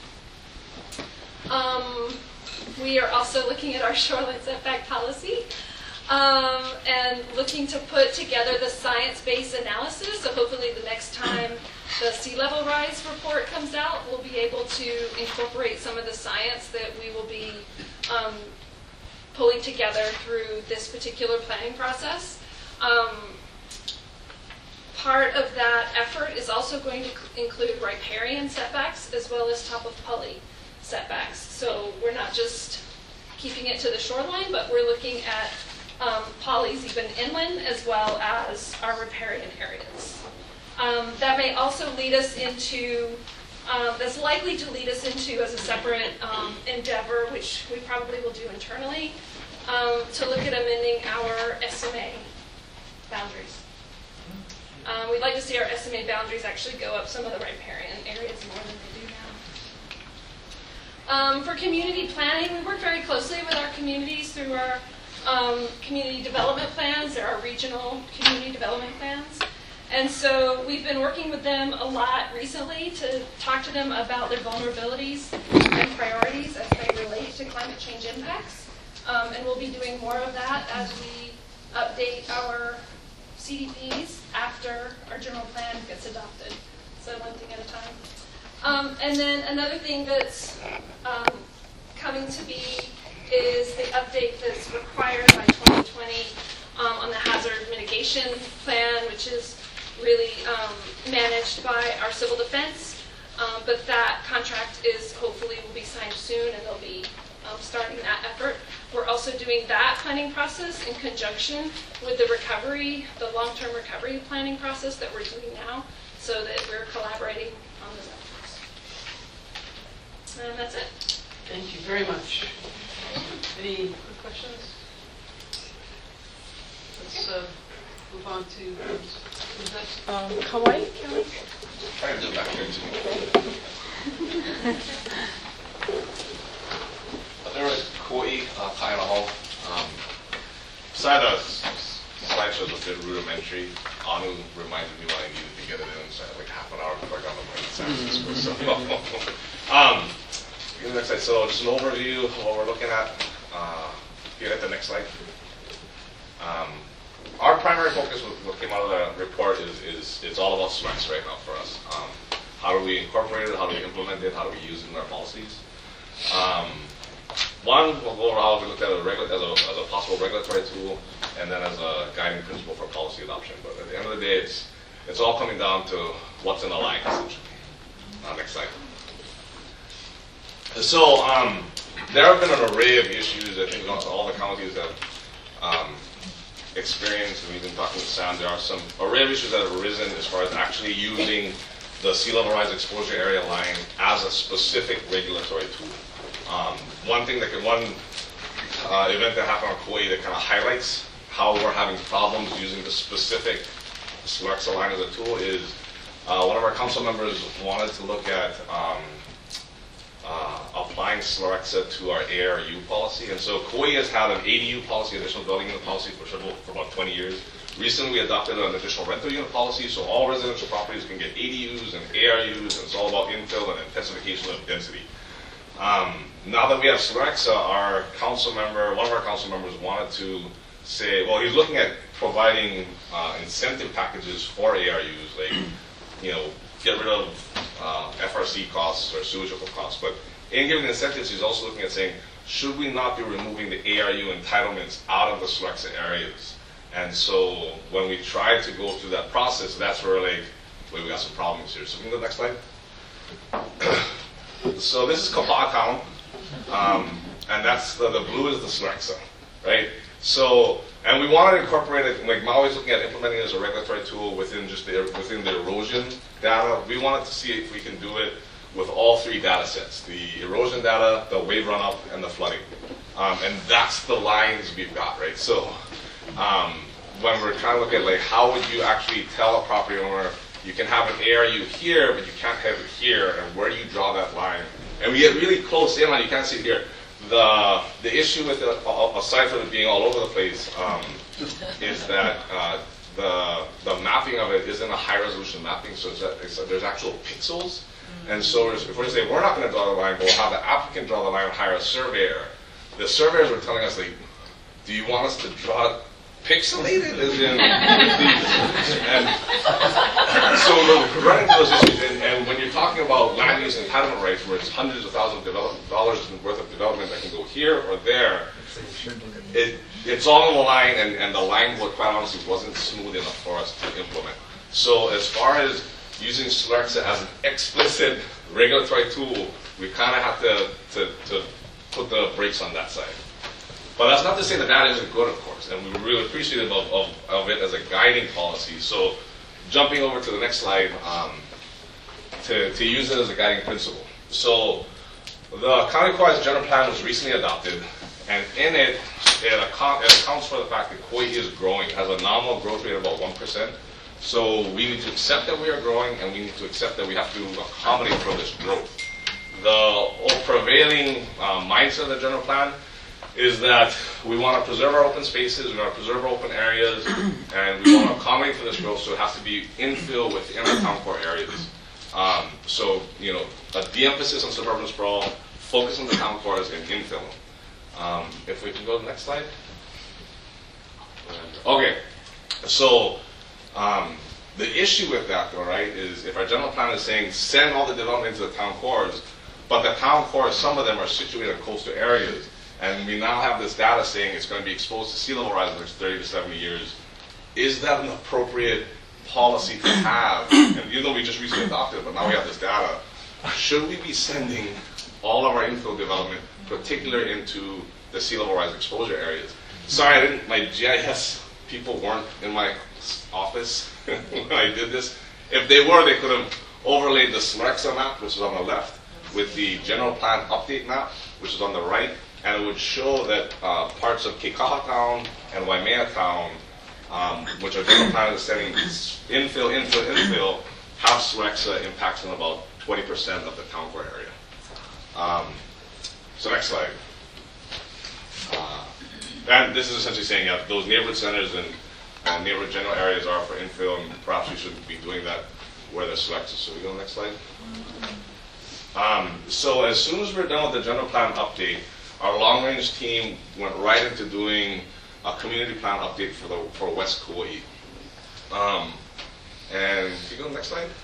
Um, we are also looking at our shoreline setback policy um, and looking to put together the science-based analysis. So hopefully the next time the sea level rise report comes out, we'll be able to incorporate some of the science that we will be um, pulling together through this particular planning process. Um, part of that effort is also going to include riparian setbacks as well as top of Pali setbacks. So we're not just keeping it to the shoreline, but we're looking at um, Palis even inland as well as our riparian areas. Um, that may also lead us into, um, that's likely to lead us into as a separate um, endeavor, which we probably will do internally, um, to look at amending our S M A boundaries. Um, we'd like to see our S M A boundaries actually go up some of the riparian areas more than they do now. Um, for community planning, we work very closely with our communities through our um, community development plans. There are regional community development plans. And so we've been working with them a lot recently to talk to them about their vulnerabilities and priorities as they relate to climate change impacts. Um, and we'll be doing more of that as we update our C D Ps after our general plan gets adopted. So one thing at a time. Um, and then another thing that's um, coming to be is the update that's required by twenty twenty um, on the hazard mitigation plan, which is really um, managed by our civil defense. Um, but that contract is hopefully will be signed soon, and they'll be um, starting that effort. We're also doing that planning process in conjunction with the recovery, the long-term recovery planning process that we're doing now, so that we're collaborating on those efforts. And that's it. Thank you very much. Any quick questions? Let's uh, move on to who's next. Um, Kauai County? Try to do that here There was Kauai, uh, Kainahau. Um, beside the slideshows was a bit rudimentary. Anu reminded me when I needed to get it in, so I had like half an hour before I got on the plane to San Francisco. So, um, the next slide. So just an overview of what we're looking at. Uh, get at the next slide. Um, our primary focus with what came out of the report is, is it's all about SLEX right now for us. Um, how do we incorporate it? How do we implement it? How do we use it in our policies? Um, one, we'll go over how we looked at it as a, as, a, as a possible regulatory tool, and then as a guiding principle for policy adoption. But at the end of the day, it's it's all coming down to what's in the line, essentially. Uh, next slide. So um, there have been an array of issues. I think all the counties have um, experienced, and we've been talking with Sam. There are some array of issues that have arisen as far as actually using the sea level rise exposure area line as a specific regulatory tool. Um, one thing that could, one uh, event that happened on Kauai that kind of highlights how we're having problems using the specific SLEX line as a tool is uh, one of our council members wanted to look at um, uh, applying SLEXA to our A R U policy. And so Kauai has had an A D U policy, additional dwelling unit policy, for, for about twenty years. Recently, we adopted an additional rental unit policy, so all residential properties can get A D Us and A R Us, and it's all about infill and intensification of density. Um, now that we have SLEXA, our council member, one of our council members wanted to say, well, he's looking at providing uh, incentive packages for A R Us, like, you know, get rid of uh, F R C costs or sewage costs. But in giving incentives, he's also looking at saying, should we not be removing the A R U entitlements out of the SLEXA areas? And so when we tried to go through that process, that's where, like, wait, we got some problems here. So we can go to the next slide. So this is Kapa'a Town, um, and that's the, the blue is the SLEXA, right? So, and we want to incorporate it, like Maui's looking at implementing it as a regulatory tool within just the, within the erosion data. We wanted to see if we can do it with all three data sets, the erosion data, the wave runoff, and the flooding. Um, and that's the lines we've got, right? So um, when we're trying to look at, like, how would you actually tell a property owner, you can have an A R U here, but you can't have it here, and where do you draw that line? And we get really close in on, you can't see it here. The the issue with it, aside from it being all over the place, um, is that uh, the the mapping of it isn't a high resolution mapping, so it's a, it's a, there's actual pixels. And so if we're saying we're not going to draw the line, but we'll have the applicant draw the line and hire a surveyor. The surveyors were telling us, like, do you want us to draw it pixelated? As in, and so we're running into those issues, and, and when you're talking about land use entitlement rights, where it's hundreds of thousands of develop, dollars worth of development that can go here or there, it, it's all on the line, and, and the line, quite honestly, wasn't smooth enough for us to implement. So as far as using SLEXA as an explicit regulatory tool, we kind of have to, to, to put the brakes on that side. But that's not to say that that isn't good, of course, and we're really appreciative of, of, of it as a guiding policy. So jumping over to the next slide, um, to, to use it as a guiding principle. So the county-wide general plan was recently adopted, and in it, it, account, it accounts for the fact that Kauai is growing. It has a nominal growth rate of about one percent. So we need to accept that we are growing, and we need to accept that we have to accommodate for this growth. The prevailing uh, mindset of the general plan is that we want to preserve our open spaces, we want to preserve our open areas, and we want to accommodate for this growth, so it has to be infill within our town core areas. Um, so, you know, a de-emphasis on suburban sprawl, focus on the town cores, and infill. Um, if we can go to the next slide. Okay, so um, the issue with that, though, right, is if our general plan is saying send all the development into the town cores, but the town cores, some of them are situated in coastal areas, and we now have this data saying it's going to be exposed to sea level rise in the next thirty to seventy years. Is that an appropriate policy to have? And even though we just recently adopted it, but now we have this data, should we be sending all of our infill development, particularly into the sea level rise exposure areas? Sorry, I didn't, my G I S people weren't in my office when I did this. If they were, they could have overlaid the Slexa map, which is on the left, with the general plan update map, which is on the right, and it would show that uh, parts of Kekaha Town and Waimea Town, um, which are general plan setting infill, infill, infill, have Slexa impacts on about twenty percent of the town core area. Um, so next slide. Uh, and this is essentially saying, yeah, those neighborhood centers and uh, neighborhood general areas are for infill, and perhaps we shouldn't be doing that where they're selected. So we go to the next slide. Um, so as soon as we're done with the general plan update, our long range team went right into doing a community plan update for the for West Kauai. Um, and can you go to the next slide?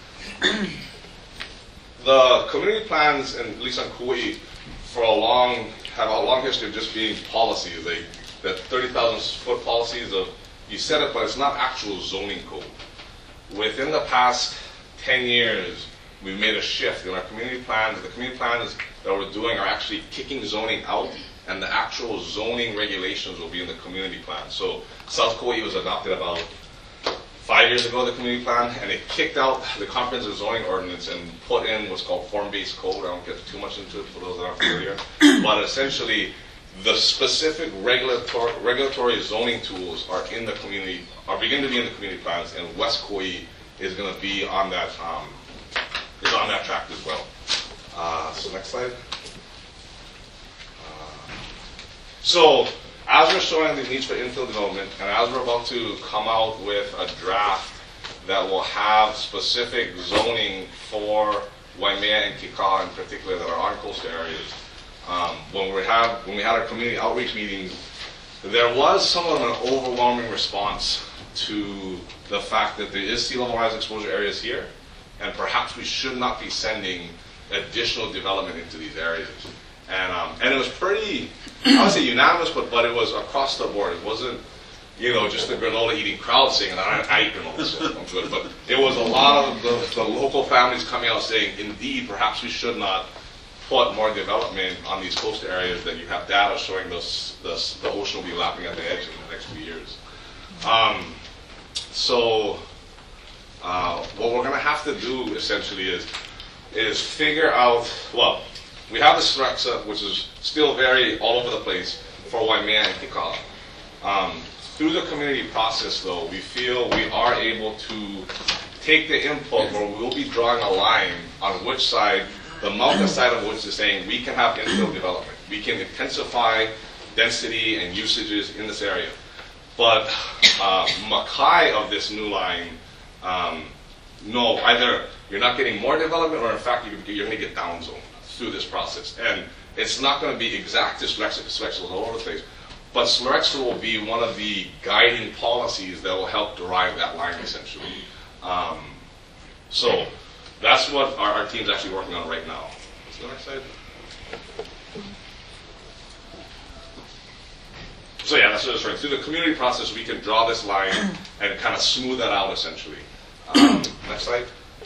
The community plans, and at least on Kauai, for a long have a long history of just being policies. They that thirty thousand foot policies of you said it, but it's not actual zoning code. Within the past ten years, we've made a shift in our community plans. The community plans that we're doing are actually kicking zoning out, and the actual zoning regulations will be in the community plan. So South Kauai was adopted about five years ago, the community plan, and it kicked out the comprehensive zoning ordinance and put in what's called form-based code. I won't get too much into it for those that aren't familiar. But essentially, the specific regulatory, regulatory zoning tools are in the community, are beginning to be in the community plans, and West Kauai is going to be on that um, is on that track as well. Uh, so next slide. Uh, so as we're showing the needs for infill development, and as we're about to come out with a draft that will have specific zoning for Waimea and Kekaha in particular that are on coastal areas, um, when we have when we had our community outreach meetings, there was somewhat of an overwhelming response to the fact that there is sea level rise exposure areas here, and perhaps we should not be sending additional development into these areas. And um, and it was pretty, I would say unanimous, but but it was across the board. It wasn't, you know, just the granola eating crowd saying, and I, I eat granola, so I'm good. But it was a lot of the, the local families coming out saying, indeed, perhaps we should not put more development on these coastal areas, that you have data showing this, this, the ocean will be lapping at the edge in the next few years. Um, so uh, what we're going to have to do essentially is is figure out, well, we have the Slexa, which is still very all over the place for Waimea and Kekaha. Um, through the community process, though, we feel we are able to take the input where we'll be drawing a line on which side, the Mauka side of which is saying we can have infill development. We can intensify density and usages in this area. But uh, Makai of this new line, um, no, either you're not getting more development, or in fact you're going to get downzoned through this process. And it's not going to be exact to Slexa, because Slexa is all over the place. But Slexa will be one of the guiding policies that will help derive that line, essentially. Um, so that's what our, our team's actually working on right now. What's the next slide? So yeah, that's what it's right. Through the community process, we can draw this line and kind of smooth that out, essentially. Um, next slide.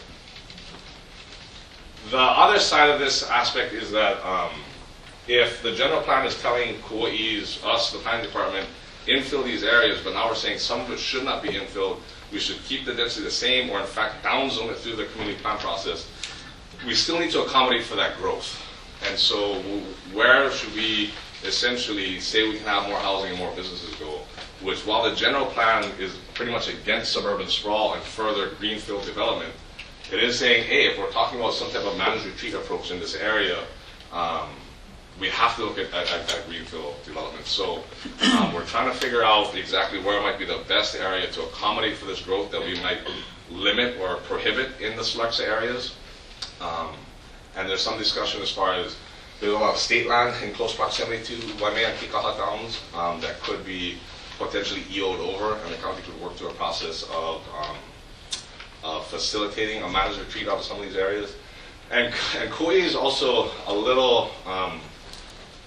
The other side of this aspect is that um, if the general plan is telling Kauai's, us, the planning department, infill these areas, but now we're saying some of it should not be infilled, we should keep the density the same, or in fact downzone it through the community plan process, we still need to accommodate for that growth. And so where should we essentially say we can have more housing and more businesses go? Which, while the general plan is pretty much against suburban sprawl and further greenfield development, it is saying, hey, if we're talking about some type of managed retreat approach in this area, um, we have to look at, at, at greenfield development. So um, we're trying to figure out exactly where might be the best area to accommodate for this growth that we might limit or prohibit in the Slexa areas. Um, and there's some discussion as far as there's a lot of state land in close proximity to Waimea and Kekaha towns um, that could be potentially E O'd over, and the county could work through a process of um, uh, facilitating a managed retreat out of some of these areas. And, and Kauai is also a little, um,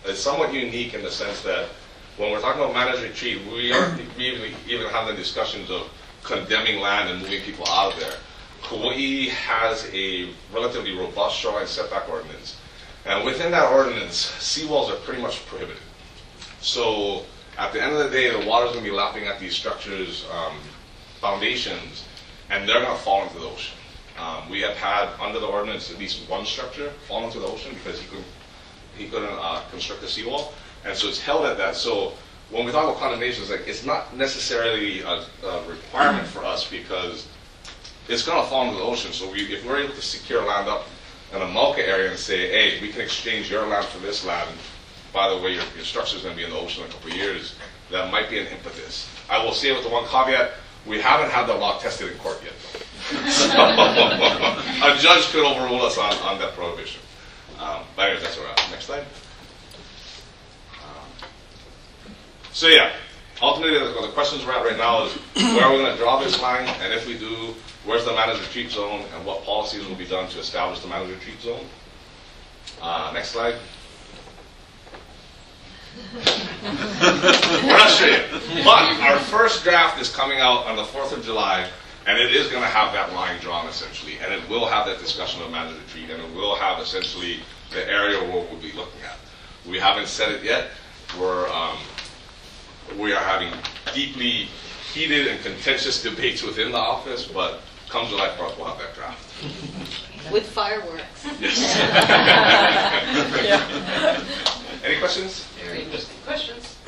is somewhat unique in the sense that when we're talking about managed retreat, we aren't even, even having discussions of condemning land and moving people out of there. Kauai has a relatively robust shoreline setback ordinance. And within that ordinance, seawalls are pretty much prohibited. So at the end of the day, the water's going to be lapping at these structures' um, foundations, and they're going to fall into the ocean. Um, we have had, under the ordinance, at least one structure fall into the ocean because he couldn't, he couldn't uh, construct a seawall. And so it's held at that. So when we talk about condemnation, it's, like, it's not necessarily a, a requirement for us because it's going to fall into the ocean. So we, if we're able to secure land up in a Mauka area and say, hey, we can exchange your land for this land, by the way, your, your structure is going to be in the ocean in a couple of years, that might be an impetus. I will say with the one caveat, we haven't had the law tested in court yet. So a judge could overrule us on, on that prohibition. Um, but anyways, that's where we're at. Next slide. Um, so yeah, ultimately the, the questions we're at right now is where are we going to draw this line, and if we do, where's the managed retreat zone, and what policies will be done to establish the managed retreat zone. Uh, next slide. We're not sure yet. But our first draft is coming out on the fourth of July, and it is going to have that line drawn essentially, and it will have that discussion of managed retreat, and it will have essentially the area where we'll be looking at. We haven't said it yet. We're, um, we are having deeply heated and contentious debates within the office, but come July fourth, we'll have that draft. With fireworks. Yes. Yeah. Any questions? Very interesting questions.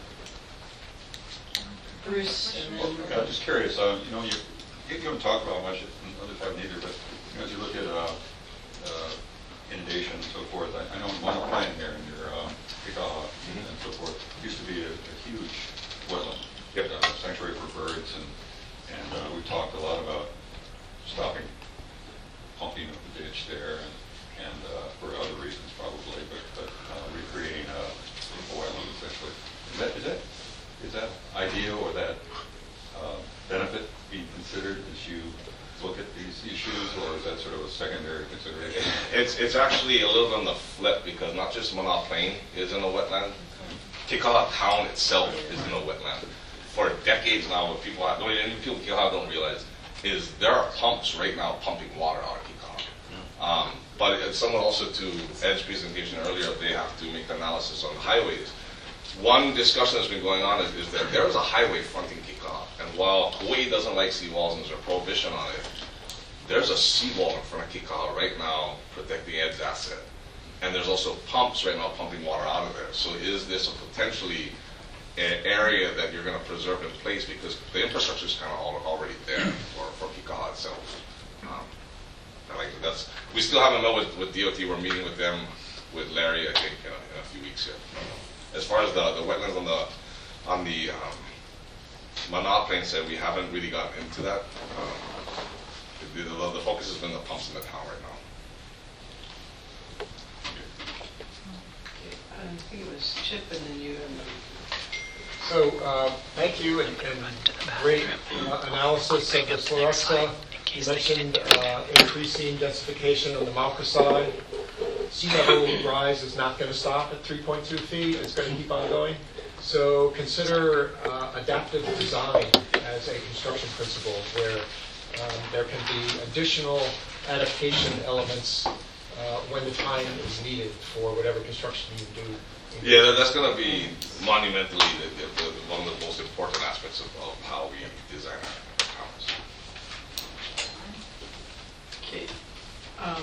Bruce? Well, I'm just curious, uh, you know, you, you haven't talked about much, others haven't either, but you know, as you look at uh, uh, inundation and so forth, I, I know in one plan here in your uh, Kikaha mm-hmm. and so forth, used to be a, a huge wetland, yep. uh, sanctuary for birds, and, and uh, we talked a lot about stopping pumping of the ditch there, and, and uh, for other reasons probably, but, but uh, recreating a, a wetland essentially. Is that, is that, is that idea or that uh, benefit being considered as you look at these issues, or is that sort of a secondary consideration? It's it's actually a little bit on the flip because not just Mana Plain is in a wetland. Kikaha town itself is in a wetland. For decades now, what people have, don't even people in Kikaha don't realize is there are pumps right now pumping water out of Kikaha. Um, but as someone also to Ed's presentation earlier, they have to make the analysis on the highways. One discussion that's been going on is, is that there is a highway fronting Kikaha, and while Kauai doesn't like seawalls and there's a prohibition on it, there's a seawall in front of Kikaha right now protecting Ed's asset. And there's also pumps right now pumping water out of there. So is this a potentially an area that you're going to preserve in place because the infrastructure is kind of all, already there for, for Kikaha itself. Um, I like that's, we still haven't met with, with D O T. We're meeting with them, with Larry, I think, in a, in a few weeks here. As far as the, the wetlands on the on the um, Mana Plain said, we haven't really gotten into that. Um, the, the, the focus has been the pumps in the town right now. I think it was Chip and then you and then So, uh, thank you, and, and great uh, analysis of the Floresta. You mentioned uh, increasing densification on the Mauka side. Sea level rise is not going to stop at three point two feet. It's going to keep on going. So consider uh, adaptive design as a construction principle where um, there can be additional adaptation elements uh, when the time is needed for whatever construction you do. Yeah, that's going to be monumentally the, the, the, one of the most important aspects of, of how we design our towns. Okay. Um,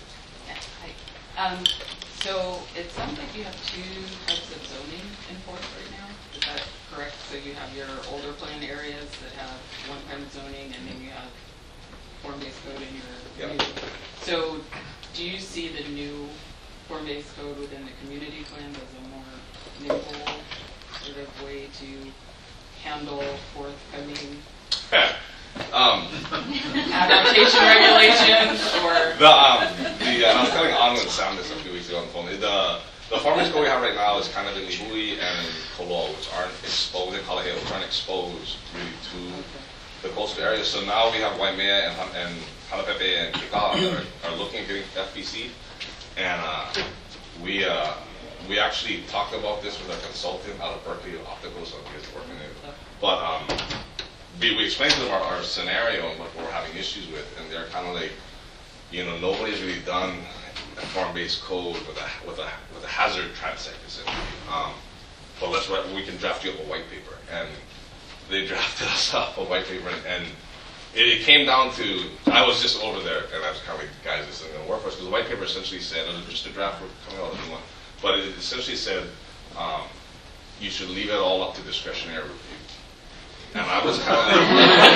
um, so it sounds like you have two types of zoning in force right now. Is that correct? So you have your older plan areas that have one kind of zoning, and then you have form-based code in your yep. new. So do you see the new form-based code within the community plan as a more nimble sort of way to handle forthcoming um, adaptation regulations, or the um, the uh, I was telling Anu and Sam this a few weeks ago on the phone. The the form-based code we have right now is kind of in Hui and Koloa, which aren't exposed, in Kalahea, which aren't exposed really to the coastal areas. So now we have Waimea and and Hanapepe and Kikaha that are, are looking at getting F B C. And uh, we uh, we actually talked about this with a consultant out of Berkeley Optical, so he's working it. But um, we, we explained to them our, our scenario and what we're having issues with, and they're kind of like, you know, nobody's really done a form-based code with a with a with a hazard transect essentially. Um, but let's write, we can draft you up a white paper, and they drafted us up a white paper, and, and it, it came down to, I was just over there, and I was kind of like, guys, this isn't going to work for us, because the white paper essentially said, it was just a draft, we're coming out with a new one, but it essentially said, um, you should leave it all up to discretionary review. And I was kind of like,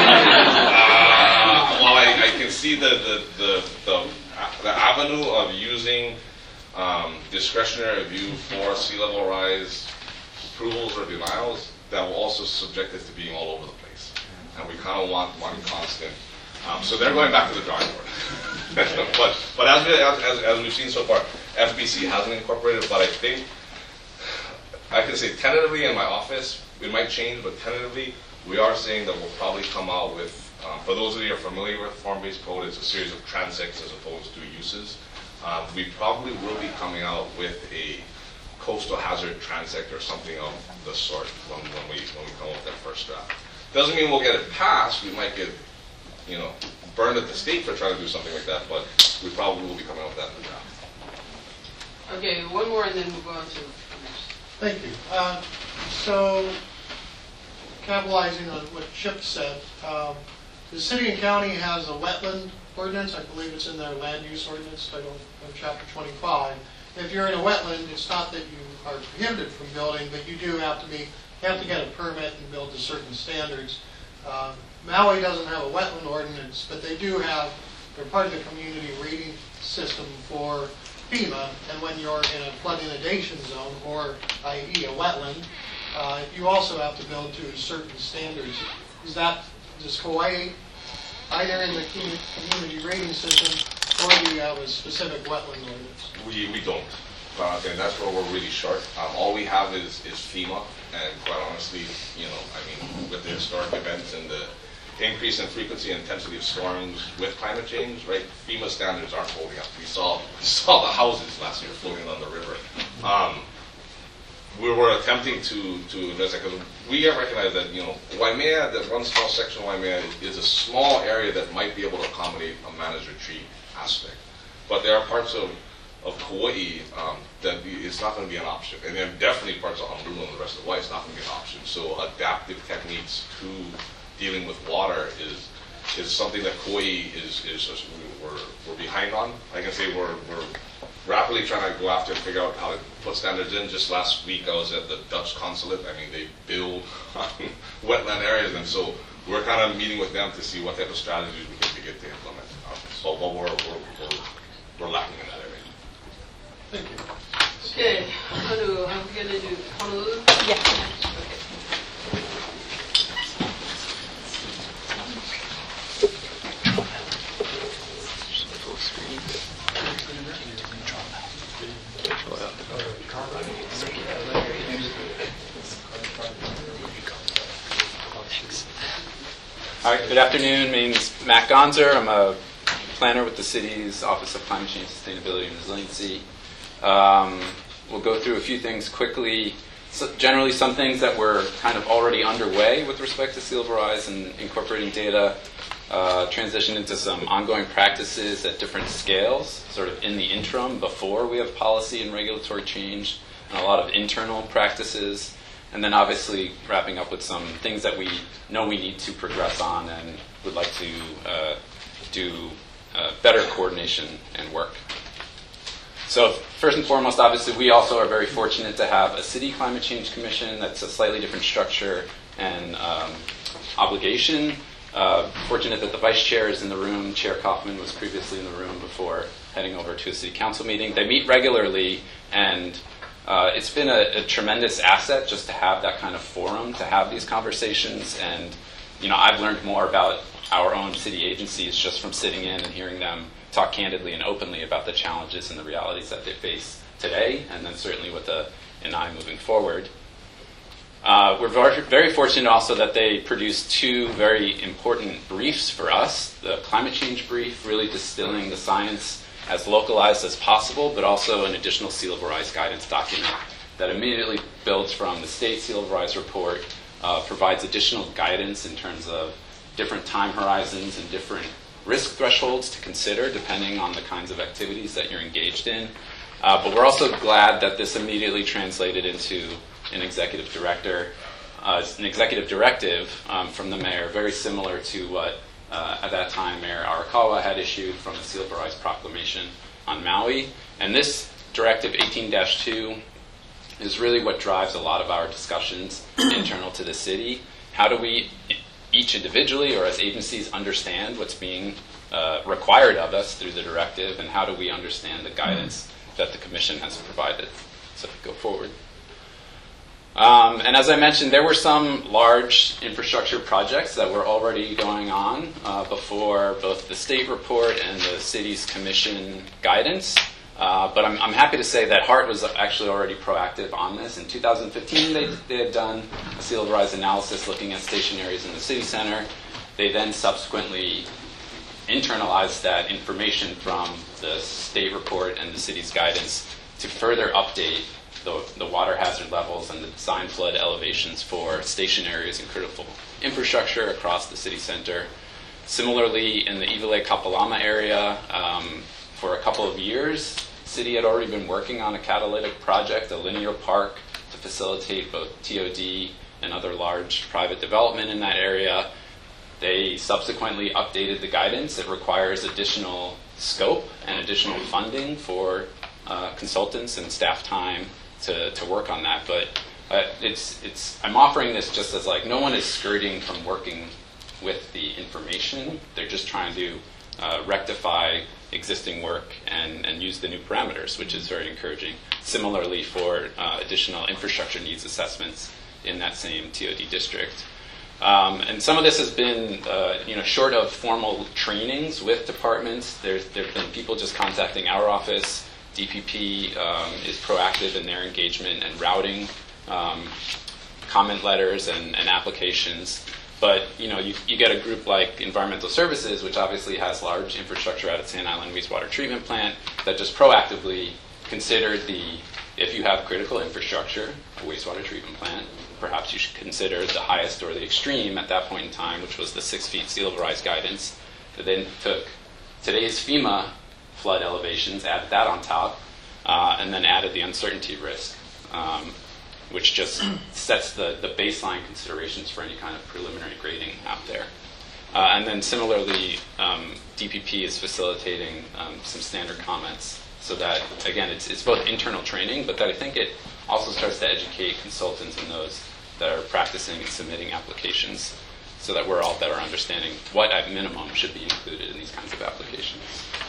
uh, well, I, I can see the, the, the, the, the avenue of using um, discretionary review for sea level rise approvals or denials that will also subject it to being all over the place. And we kind of want one constant. Um, so they're going back to the drawing board. but but as, we, as, as we've seen so far, F B C hasn't incorporated it, but I think, I can say tentatively in my office, it might change, but tentatively, we are saying that we'll probably come out with, um, for those of you who are familiar with form-based code, it's a series of transects as opposed to uses. Um, we probably will be coming out with a coastal hazard transect or something of the sort when, when we when we come up with that first draft. Doesn't mean we'll get it passed. We might get, you know, burned at the stake for trying to do something like that, but we probably will be coming out with that in the draft. Okay, one more and then we'll go on to. Thank you. Uh, so, capitalizing on what Chip said, um, the city and county has a wetland ordinance. I believe it's in their land use ordinance, title of chapter twenty-five. If you're in a wetland, it's not that you are prohibited from building, but you do have to be have to get a permit and build to certain standards. Uh, Maui doesn't have a wetland ordinance, but they do have. They're part of the community rating system for FEMA, and when you're in a flood inundation zone, or that is a wetland, uh, you also have to build to certain standards. Is that, does Hawaii either in the community rating system, or do you have a specific wetland ordinance? We, we don't. Uh, and that's where we're really short. Um, all we have is, is FEMA, and quite honestly, you know, I mean, with the historic events and the increase in frequency and intensity of storms with climate change, right? FEMA standards aren't holding up. We saw we saw the houses last year floating on the river. Um, we were attempting to to address that because we have recognized that, you know, Waimea, that one small section of Waimea is, is a small area that might be able to accommodate a managed retreat aspect. But there are parts of of Kauai um, that it's not going to be an option, and then definitely parts of Honolulu and the rest of Hawaii it's not going to be an option. So adaptive techniques to dealing with water is is something that Kauai is is just, we're we're behind on. I can say we're we're rapidly trying to go after and figure out how to put standards in. Just last week I was at the Dutch consulate. I mean, they build wetland areas, and so we're kind of meeting with them to see what type of strategies we can begin to implement. Um, so, but we're we're, we're we're lacking in that area. Thank you. Okay, Honolulu, are we going to do Honolulu? Yeah. Okay. All right, good afternoon. My name is Matt Gonzer. I'm a planner with the city's Office of Climate Change, Sustainability, and Resiliency. Um, we'll go through a few things quickly. So generally, some things that were kind of already underway with respect to sea level rise and incorporating data, uh, transition into some ongoing practices at different scales, sort of in the interim before we have policy and regulatory change, and a lot of internal practices. And then obviously wrapping up with some things that we know we need to progress on and would like to uh, do uh, better coordination and work. So first and foremost, obviously, we also are very fortunate to have a city climate change commission that's a slightly different structure and um, obligation. Uh, fortunate that the vice chair is in the room. Chair Kaufman was previously in the room before heading over to a city council meeting. They meet regularly, and Uh, it's been a, a tremendous asset just to have that kind of forum, to have these conversations. And, you know, I've learned more about our own city agencies just from sitting in and hearing them talk candidly and openly about the challenges and the realities that they face today, and then certainly with the an eye moving forward. Uh, we're very, very fortunate also that they produced two very important briefs for us. The climate change brief, really distilling the science as localized as possible, but also an additional Sea Level Rise guidance document that immediately builds from the state Sea Level Rise report, uh, provides additional guidance in terms of different time horizons and different risk thresholds to consider depending on the kinds of activities that you're engaged in. Uh, but we're also glad that this immediately translated into an executive director, uh, an executive directive um, from the mayor, very similar to what uh, at that time Mayor Arakawa had issued from the Sea Level Rise proclamation on Maui. And this directive eighteen dash two is really what drives a lot of our discussions internal to the city. How do we, each individually or as agencies, understand what's being uh, required of us through the directive, and how do we understand the guidance that the Commission has provided? So go forward. Um, and as I mentioned, there were some large infrastructure projects that were already going on uh, before both the state report and the city's commission guidance. Uh, but I'm, I'm happy to say that HART was actually already proactive on this. In two thousand fifteen, they, they had done a Sea Level Rise analysis looking at station areas in the city center. They then subsequently internalized that information from the state report and the city's guidance to further update the, the water hazard levels and the design flood elevations for station areas and critical infrastructure across the city center. Similarly, in the Iwilei Kapalama area, um, for a couple of years, the city had already been working on a catalytic project, a linear park, to facilitate both T O D and other large private development in that area. They subsequently updated the guidance. It requires additional scope and additional funding for uh, consultants and staff time to, to work on that. But uh, it's, it's, I'm offering this just as like no one is skirting from working with the information. They're just trying to uh, rectify existing work and, and use the new parameters, which is very encouraging. Similarly for uh, additional infrastructure needs assessments in that same T O D district. Um, and some of this has been, uh, you know, short of formal trainings with departments. There's, there have been people just contacting our office. D P P um, is proactive in their engagement and routing um, comment letters and, and applications. But, you know, you, you get a group like Environmental Services, which obviously has large infrastructure at its Sand Island wastewater treatment plant, that just proactively considered the, if you have critical infrastructure, a wastewater treatment plant, perhaps you should consider the highest or the extreme at that point in time, which was the six feet sea level rise guidance. That then took today's FEMA flood elevations, added that on top, uh, and then added the uncertainty risk, um, which just sets the, the baseline considerations for any kind of preliminary grading out there. Uh, and then similarly, um, D P P is facilitating um, some standard comments so that, again, it's, it's both internal training, but that I think it also starts to educate consultants and those that are practicing and submitting applications so that we're all better understanding what at minimum should be included in these kinds of applications.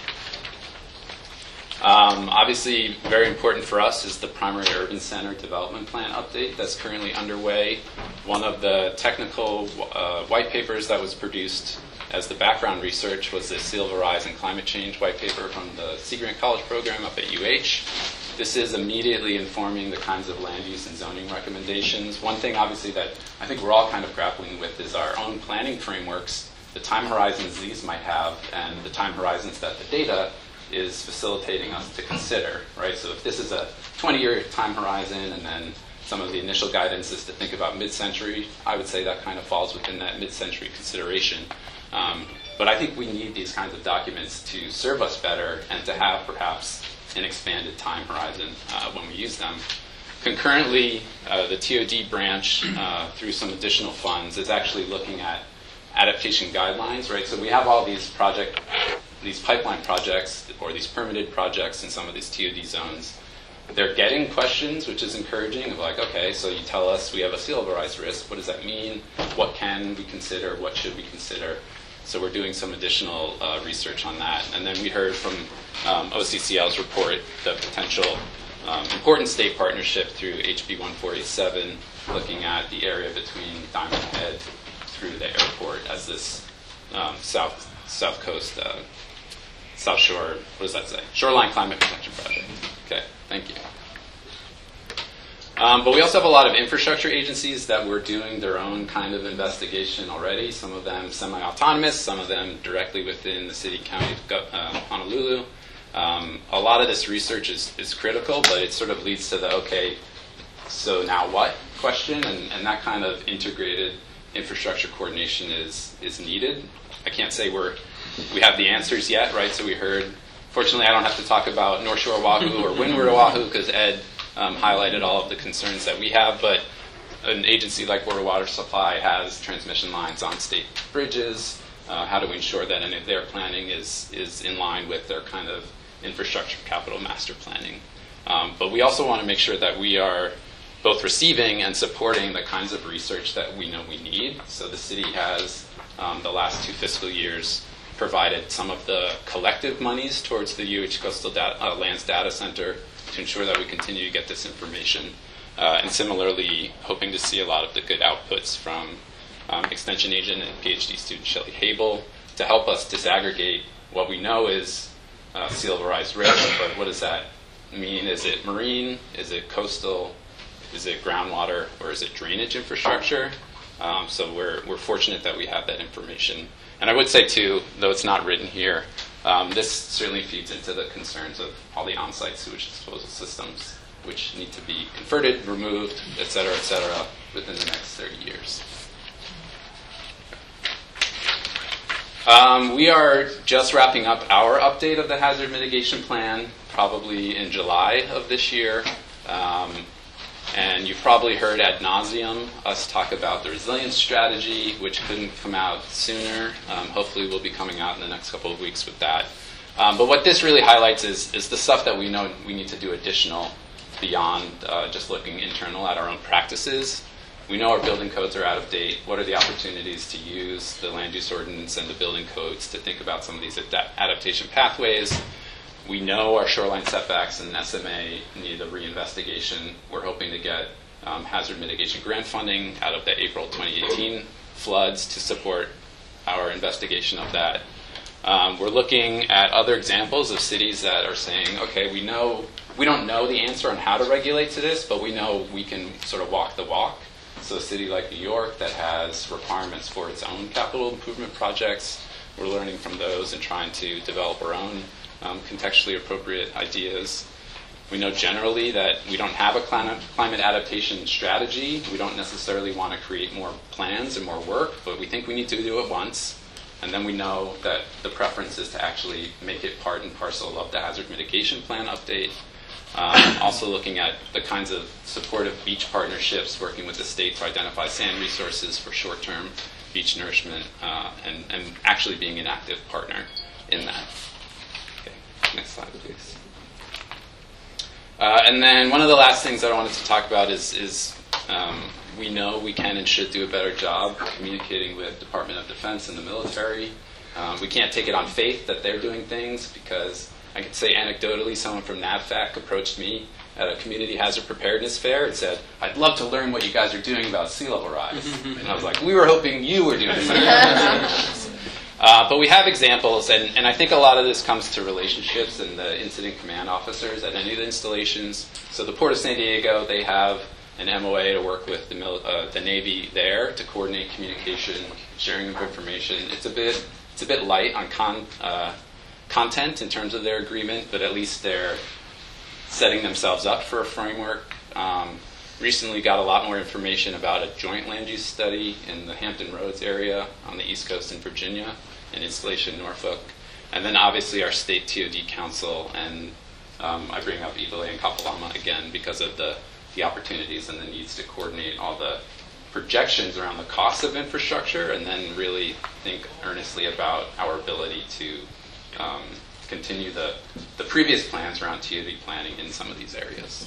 Um, obviously, very important for us is the primary urban center development plan update that's currently underway. One of the technical uh, white papers that was produced as the background research was the Sea Level Rise and Climate Change white paper from the Sea Grant College program up at U H. This is immediately informing the kinds of land use and zoning recommendations. One thing, obviously, that I think we're all kind of grappling with is our own planning frameworks, the time horizons these might have, and the time horizons that the data is facilitating us to consider, right? So if this is a twenty-year time horizon and then some of the initial guidance is to think about mid-century, I would say that kind of falls within that mid-century consideration. Um, but I think we need these kinds of documents to serve us better and to have perhaps an expanded time horizon uh, when we use them. Concurrently, uh, the T O D branch, uh, through some additional funds, is actually looking at adaptation guidelines, right? So we have all these project these pipeline projects or these permitted projects in some of these T O D zones. They're getting questions, which is encouraging, of like, okay, so you tell us we have a sea level rise risk. What does that mean? What can we consider? What should we consider? So we're doing some additional uh, research on that. And then we heard from um, O C C L's report the potential um, important state partnership through H B one four eight seven, looking at the area between Diamond Head through the airport as this um, south south coast uh, South Shore, what does that say? Shoreline Climate Protection Project. Okay, thank you. Um, but we also have a lot of infrastructure agencies that were doing their own kind of investigation already, some of them semi-autonomous, some of them directly within the city county of uh, Honolulu. Um, a lot of this research is, is critical, but it sort of leads to the, okay, so now what question, and, and that kind of integrated infrastructure coordination is, is needed. I can't say we're, we have the answers yet, right? So we heard, fortunately I don't have to talk about North Shore Oahu or Windward Oahu because Ed um, highlighted all of the concerns that we have, but an agency like Board of Water Supply has transmission lines on state bridges. Uh, how do we ensure that any of their planning is, is in line with their kind of infrastructure capital master planning? Um, but we also want to make sure that we are both receiving and supporting the kinds of research that we know we need. So the city has, um, the last two fiscal years, provided some of the collective monies towards the U H Coastal data, uh, Lands Data Center to ensure that we continue to get this information. Uh, and similarly, hoping to see a lot of the good outputs from um, Extension Agent and PhD student Shelley Habel to help us disaggregate what we know is uh, sea level rise risk, but what does that mean? Is it marine? Is it coastal? Is it groundwater, or is it drainage infrastructure? Um, so we're we're fortunate that we have that information. And I would say too, though it's not written here, um, this certainly feeds into the concerns of all the on-site sewage disposal systems, which need to be converted, removed, et cetera, et cetera, within the next thirty years. Um, we are just wrapping up our update of the hazard mitigation plan, probably in July of this year. Um, And you've probably heard ad nauseum us talk about the resilience strategy, which couldn't come out sooner. Um, hopefully we'll be coming out in the next couple of weeks with that. Um, but what this really highlights is, is the stuff that we know we need to do additional beyond uh, just looking internal at our own practices. We know our building codes are out of date. What are the opportunities to use the land use ordinance and the building codes to think about some of these ad- adaptation pathways? We know our shoreline setbacks and S M A need a reinvestigation. We're hoping to get um, hazard mitigation grant funding out of the April twenty eighteen floods to support our investigation of that. Um, we're looking at other examples of cities that are saying, okay, we know we don't know the answer on how to regulate to this, but we know we can sort of walk the walk. So a city like New York that has requirements for its own capital improvement projects, we're learning from those and trying to develop our own Um, contextually appropriate ideas. We know generally that we don't have a climate, climate adaptation strategy. We don't necessarily want to create more plans and more work, but we think we need to do it once. And then we know that the preference is to actually make it part and parcel of the hazard mitigation plan update. Um, also looking at the kinds of supportive beach partnerships, working with the state to identify sand resources for short-term beach nourishment, uh, and, and actually being an active partner in that. Next slide, please. Uh, and then one of the last things that I wanted to talk about is, is um, we know we can and should do a better job communicating with Department of Defense and the military. Um, we can't take it on faith that they're doing things, because I could say anecdotally someone from NAVFAC approached me at a community hazard preparedness fair and said, I'd love to learn what you guys are doing about sea level rise. And I was like, we were hoping you were doing something. Uh, but we have examples, and, and I think a lot of this comes to relationships and the incident command officers at any of the installations. So the Port of San Diego, they have an M O A to work with the, mil- uh, the Navy there to coordinate communication, sharing of information. It's a bit it's a bit light on con, uh, content in terms of their agreement, but at least they're setting themselves up for a framework. Um, recently got a lot more information about a joint land use study in the Hampton Roads area on the East Coast in Virginia, and installation Norfolk. And then obviously our state T O D council, and um, I bring up Iwilei and Kapalama again because of the, the opportunities and the needs to coordinate all the projections around the cost of infrastructure, and then really think earnestly about our ability to um, continue the, the previous plans around T O D planning in some of these areas.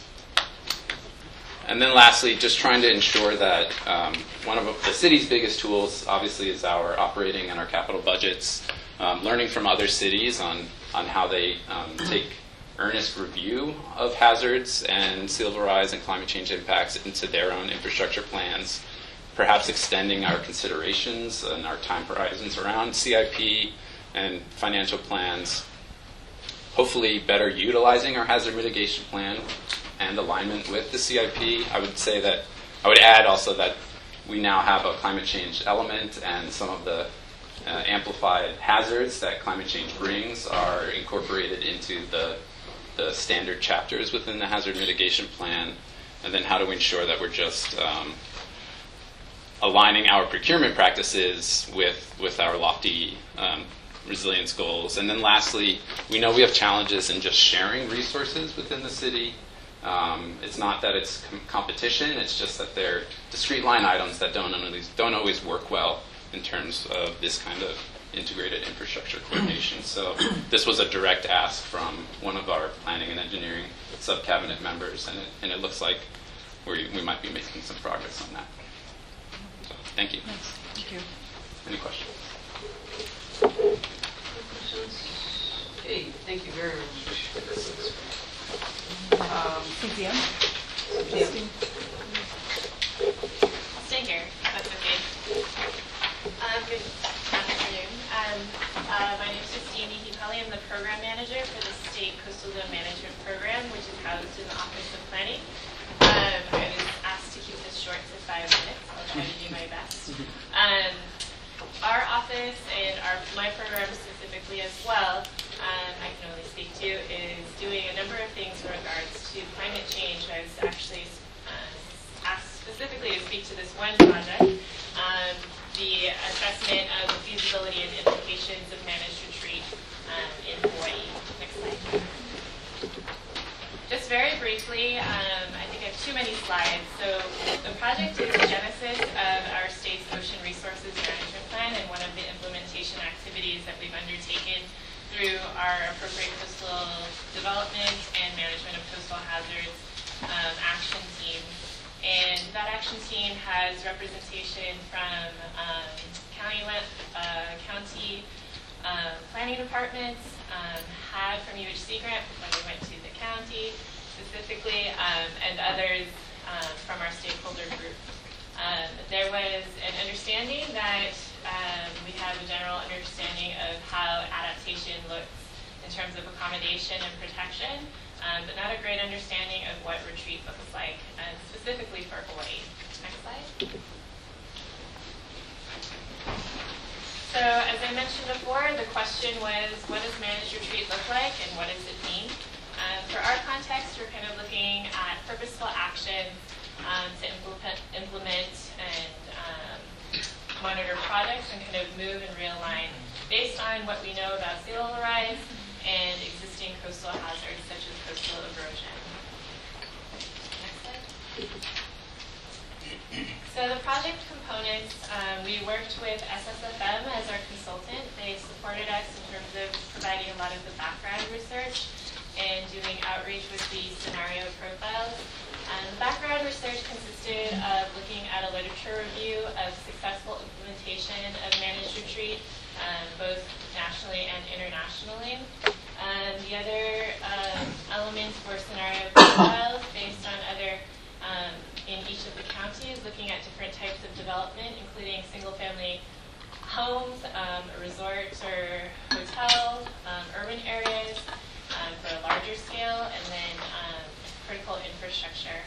And then lastly, just trying to ensure that um, one of the city's biggest tools, obviously, is our operating and our capital budgets, um, learning from other cities on, on how they um, take earnest review of hazards and sea level rise and climate change impacts into their own infrastructure plans, perhaps extending our considerations and our time horizons around C I P and financial plans, hopefully better utilizing our hazard mitigation plan and alignment with the C I P. I would say that, I would add also that we now have a climate change element, and some of the uh, amplified hazards that climate change brings are incorporated into the, the standard chapters within the hazard mitigation plan, and then how do we ensure that we're just um, aligning our procurement practices with, with our lofty um, resilience goals. And then lastly, we know we have challenges in just sharing resources within the city. Um, it's not that it's com- competition, it's just that they're discrete line items that don't always, don't always work well in terms of this kind of integrated infrastructure coordination. So this was a direct ask from one of our planning and engineering sub-cabinet members, and it, and it looks like we, we might be making some progress on that. So, thank you. Thank you. Any questions? Okay, thank you very much. Um, Cynthia? Cynthia. I'll stay here, if that's okay. Um, good afternoon. Um, uh, my name is Christine Ihipelli. I'm the program manager for the State Coastal Zone Management Program, which is housed in the Office of Planning. Um, I was asked to keep this short to five minutes. I'll try to do my best. Um, our office and our my program specifically as well, um, I can only speak to, is doing a number of things in regards to climate change. I was actually uh, asked specifically to speak to this one project, um, the assessment of the feasibility and implications of managed retreat um, in Hawaii. Next slide. Just very briefly, um, I think I have too many slides. So the project is the genesis of our state's Ocean Resources Management Plan and one of the implementation activities that we've undertaken through our appropriate coastal development and management of coastal hazards um, action team. And that action team has representation from um, county, uh, county uh, planning departments, um, had from U H C grant when we went to the county specifically, um, and others um, from our stakeholder group. Um, there was an understanding that um, we have a general understanding of how adaptation looks in terms of accommodation and protection, um, but not a great understanding of what retreat looks like, uh, specifically for Hawaii. Next slide. So as I mentioned before, the question was, what does managed retreat look like and what does it mean? Um, for our context, we're kind of looking at purposeful action um, to implement, implement and um, monitor projects and kind of move and realign based on what we know about sea level rise and existing coastal hazards such as coastal erosion. Next slide. So the project components, um, we worked with S S F M as our consultant. They supported us in terms of providing a lot of the background research and doing outreach with the scenario profiles. Um, the background research consisted of looking at a literature review of successful implementation of managed retreat, um, both nationally and internationally. Um, the other um, elements were scenario profiles based on other um, in each of the counties, looking at different types of development, including single-family homes, um, a resort or hotel, um, urban areas um, for a larger scale, and then um, critical infrastructure.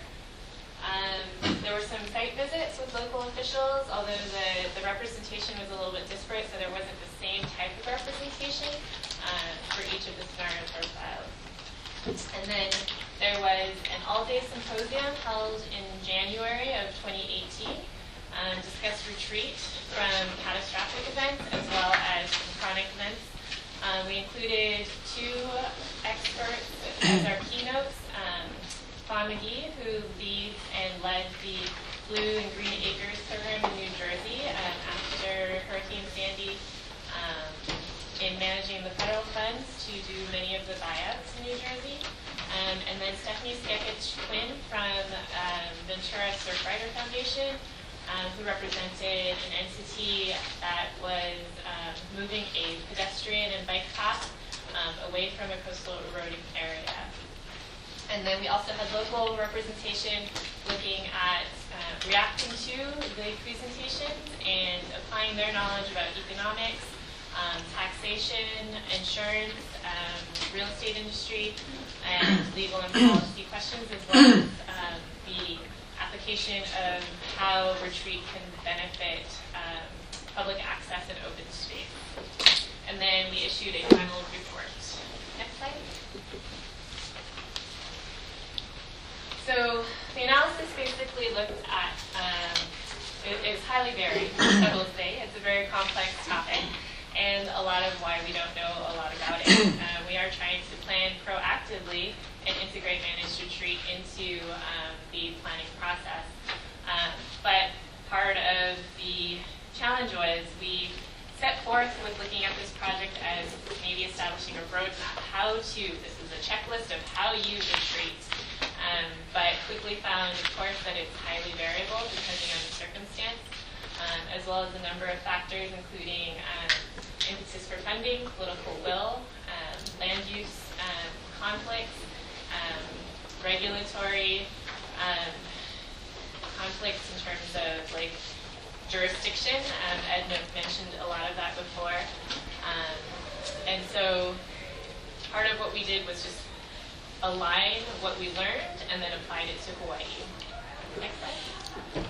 Um, there were some site visits with local officials, although the, the representation was a little bit disparate, so there wasn't the same type of representation um, for each of the scenario profiles. And then there was an all-day symposium held in January of twenty eighteen, um, discussed retreat from catastrophic events as well as from chronic events. Um, we included two experts as our keynotes, um, Fawn McGee, who leads and led the Blue and Green Acres program in New Jersey um, after Hurricane Sandy, um, in managing the federal funds to do many of the buyouts in New Jersey. Um, and then Stephanie Skekich-Quinn from um, Ventura Surfrider Foundation, um, who represented an entity that was um, moving a pedestrian and bike path um, away from a coastal eroding area. And then we also had local representation looking at uh, reacting to the presentations and applying their knowledge about economics, um, taxation, insurance, um, real estate industry, and legal and policy questions, as well as um, the application of how retreat can benefit um, public access and open space. issued a final report. Next slide. So the analysis basically looked at, um, it, it's highly varied, I will say. It's a very complex topic, and a lot of why we don't know a lot about it. Uh, we are trying to plan proactively and integrate managed retreat into um, the planning process. Um, but part of the challenge was we set forth with looking at this project as maybe establishing a roadmap, how to, this is a checklist of how you retreat. Um, but quickly found, of course, that it's highly variable depending on the circumstance, um, as well as a number of factors, including um, impetus for funding, political will, um, land use um, conflicts, um, regulatory um, conflicts in terms of like jurisdiction. Um, Edna mentioned a lot of that before, um, and so part of what we did was just align what we learned and then applied it to Hawaii. Next slide.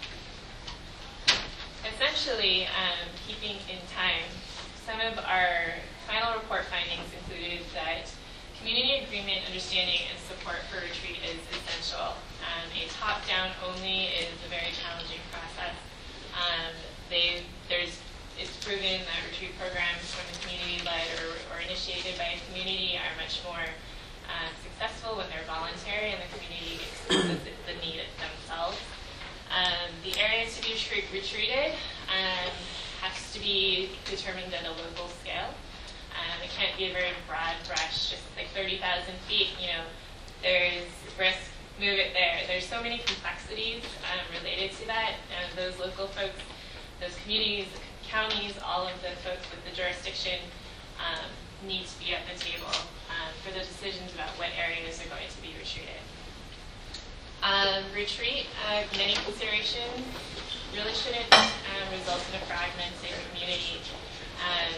Essentially, um, keeping in time, some of our final report findings included that community agreement, understanding, and support for retreat is essential. Um, a top-down only is a very challenging process. Um, they, there's, it's proven that retreat programs when the community-led or, or initiated by a community are much more Uh, successful when they're voluntary and the community exposes the need it themselves. Um, the areas to be retreat, retreated um, has to be determined at a local scale. Um, it can't be a very broad brush, just like thirty thousand feet, you know, there's risk, move it there. There's so many complexities um, related to that, and those local folks, those communities, counties, all of the folks with the jurisdiction um, need to be at the table um, for the decisions about what areas are going to be retreated. Um, retreat, uh, many considerations, really shouldn't um, result in a fragmented community. Um,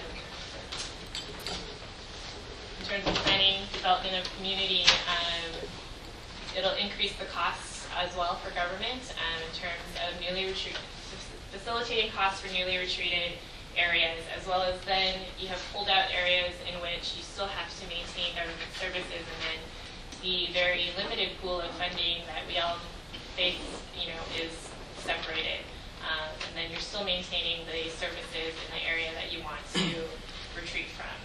in terms of planning, development of community, um, it'll increase the costs as well for government um, in terms of newly retreat, facilitating costs for newly retreated areas, as well as then you have pulled out areas in which you still have to maintain government services, and then the very limited pool of funding that we all face, you know, is separated. Um, and then you're still maintaining the services in the area that you want to retreat from.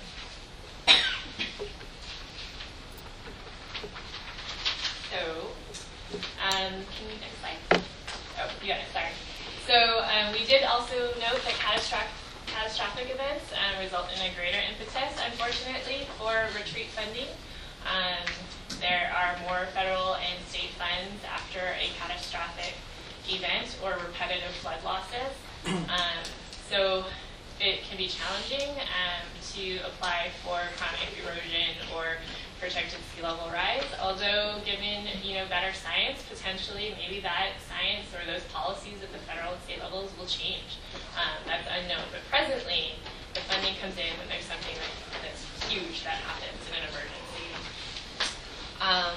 So, um, can you next slide? Oh, you got it, sorry. So um, we did also note that catastrophic Catastrophic events um, result in a greater impetus, unfortunately, for retreat funding. Um, there are more federal and state funds after a catastrophic event or repetitive flood losses. Um, so it can be challenging um, to apply for chronic erosion or projected sea level rise, although given you know better science, potentially maybe that science or those policies at the federal and state levels will change. Um, that's unknown, but presently the funding comes in when there's something that, that's huge that happens in an emergency. Um,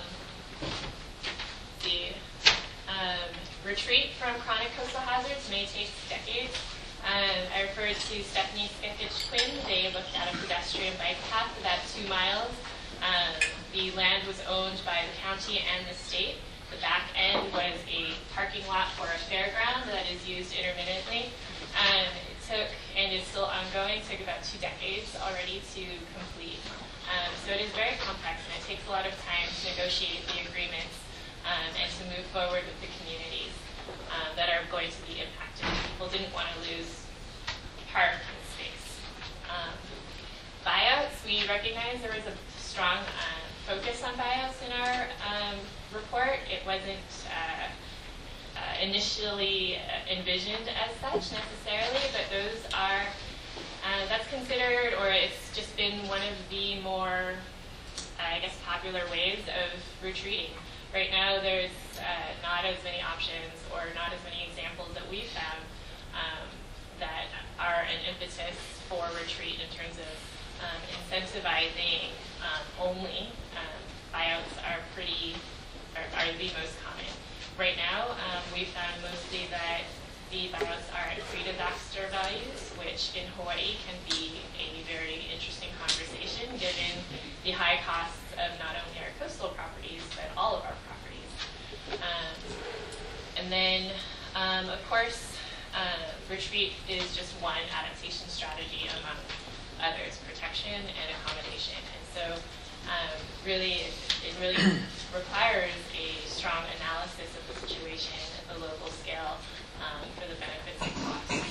the um, retreat from chronic coastal hazards may take decades. Um, I referred to Stephanie Skekich Quinn. They looked at a pedestrian bike path about two miles. Um, the land was owned by the county and the state. The back end was a parking lot for a fairground that is used intermittently. Um, it took, and is still ongoing, took about two decades already to complete. Um, so it is very complex, and it takes a lot of time to negotiate the agreements um, and to move forward with the communities uh, that are going to be impacted. People didn't want to lose park and space. Um, buyouts, we recognize there was a strong uh, focus on buyouts in our um, report. It wasn't uh, uh, initially uh, envisioned as such necessarily, but those are, uh, that's considered, or it's just been one of the more, uh, I guess, popular ways of retreating. Right now there's uh, not as many options or not as many examples that we've found um, that are an impetus for retreat in terms of um, incentivizing um, only. Um, buyouts are pretty, are, are the most common. Right now, um, we found mostly that the bylaws are at pre-disaster values, which in Hawaii can be a very interesting conversation given the high costs of not only our coastal properties, but all of our properties. Um, and then, um, of course, uh, retreat is just one adaptation strategy among others, protection and accommodation. And so um, really, it, it really requires a strong analysis of the situation at the local scale um, for the benefits and costs.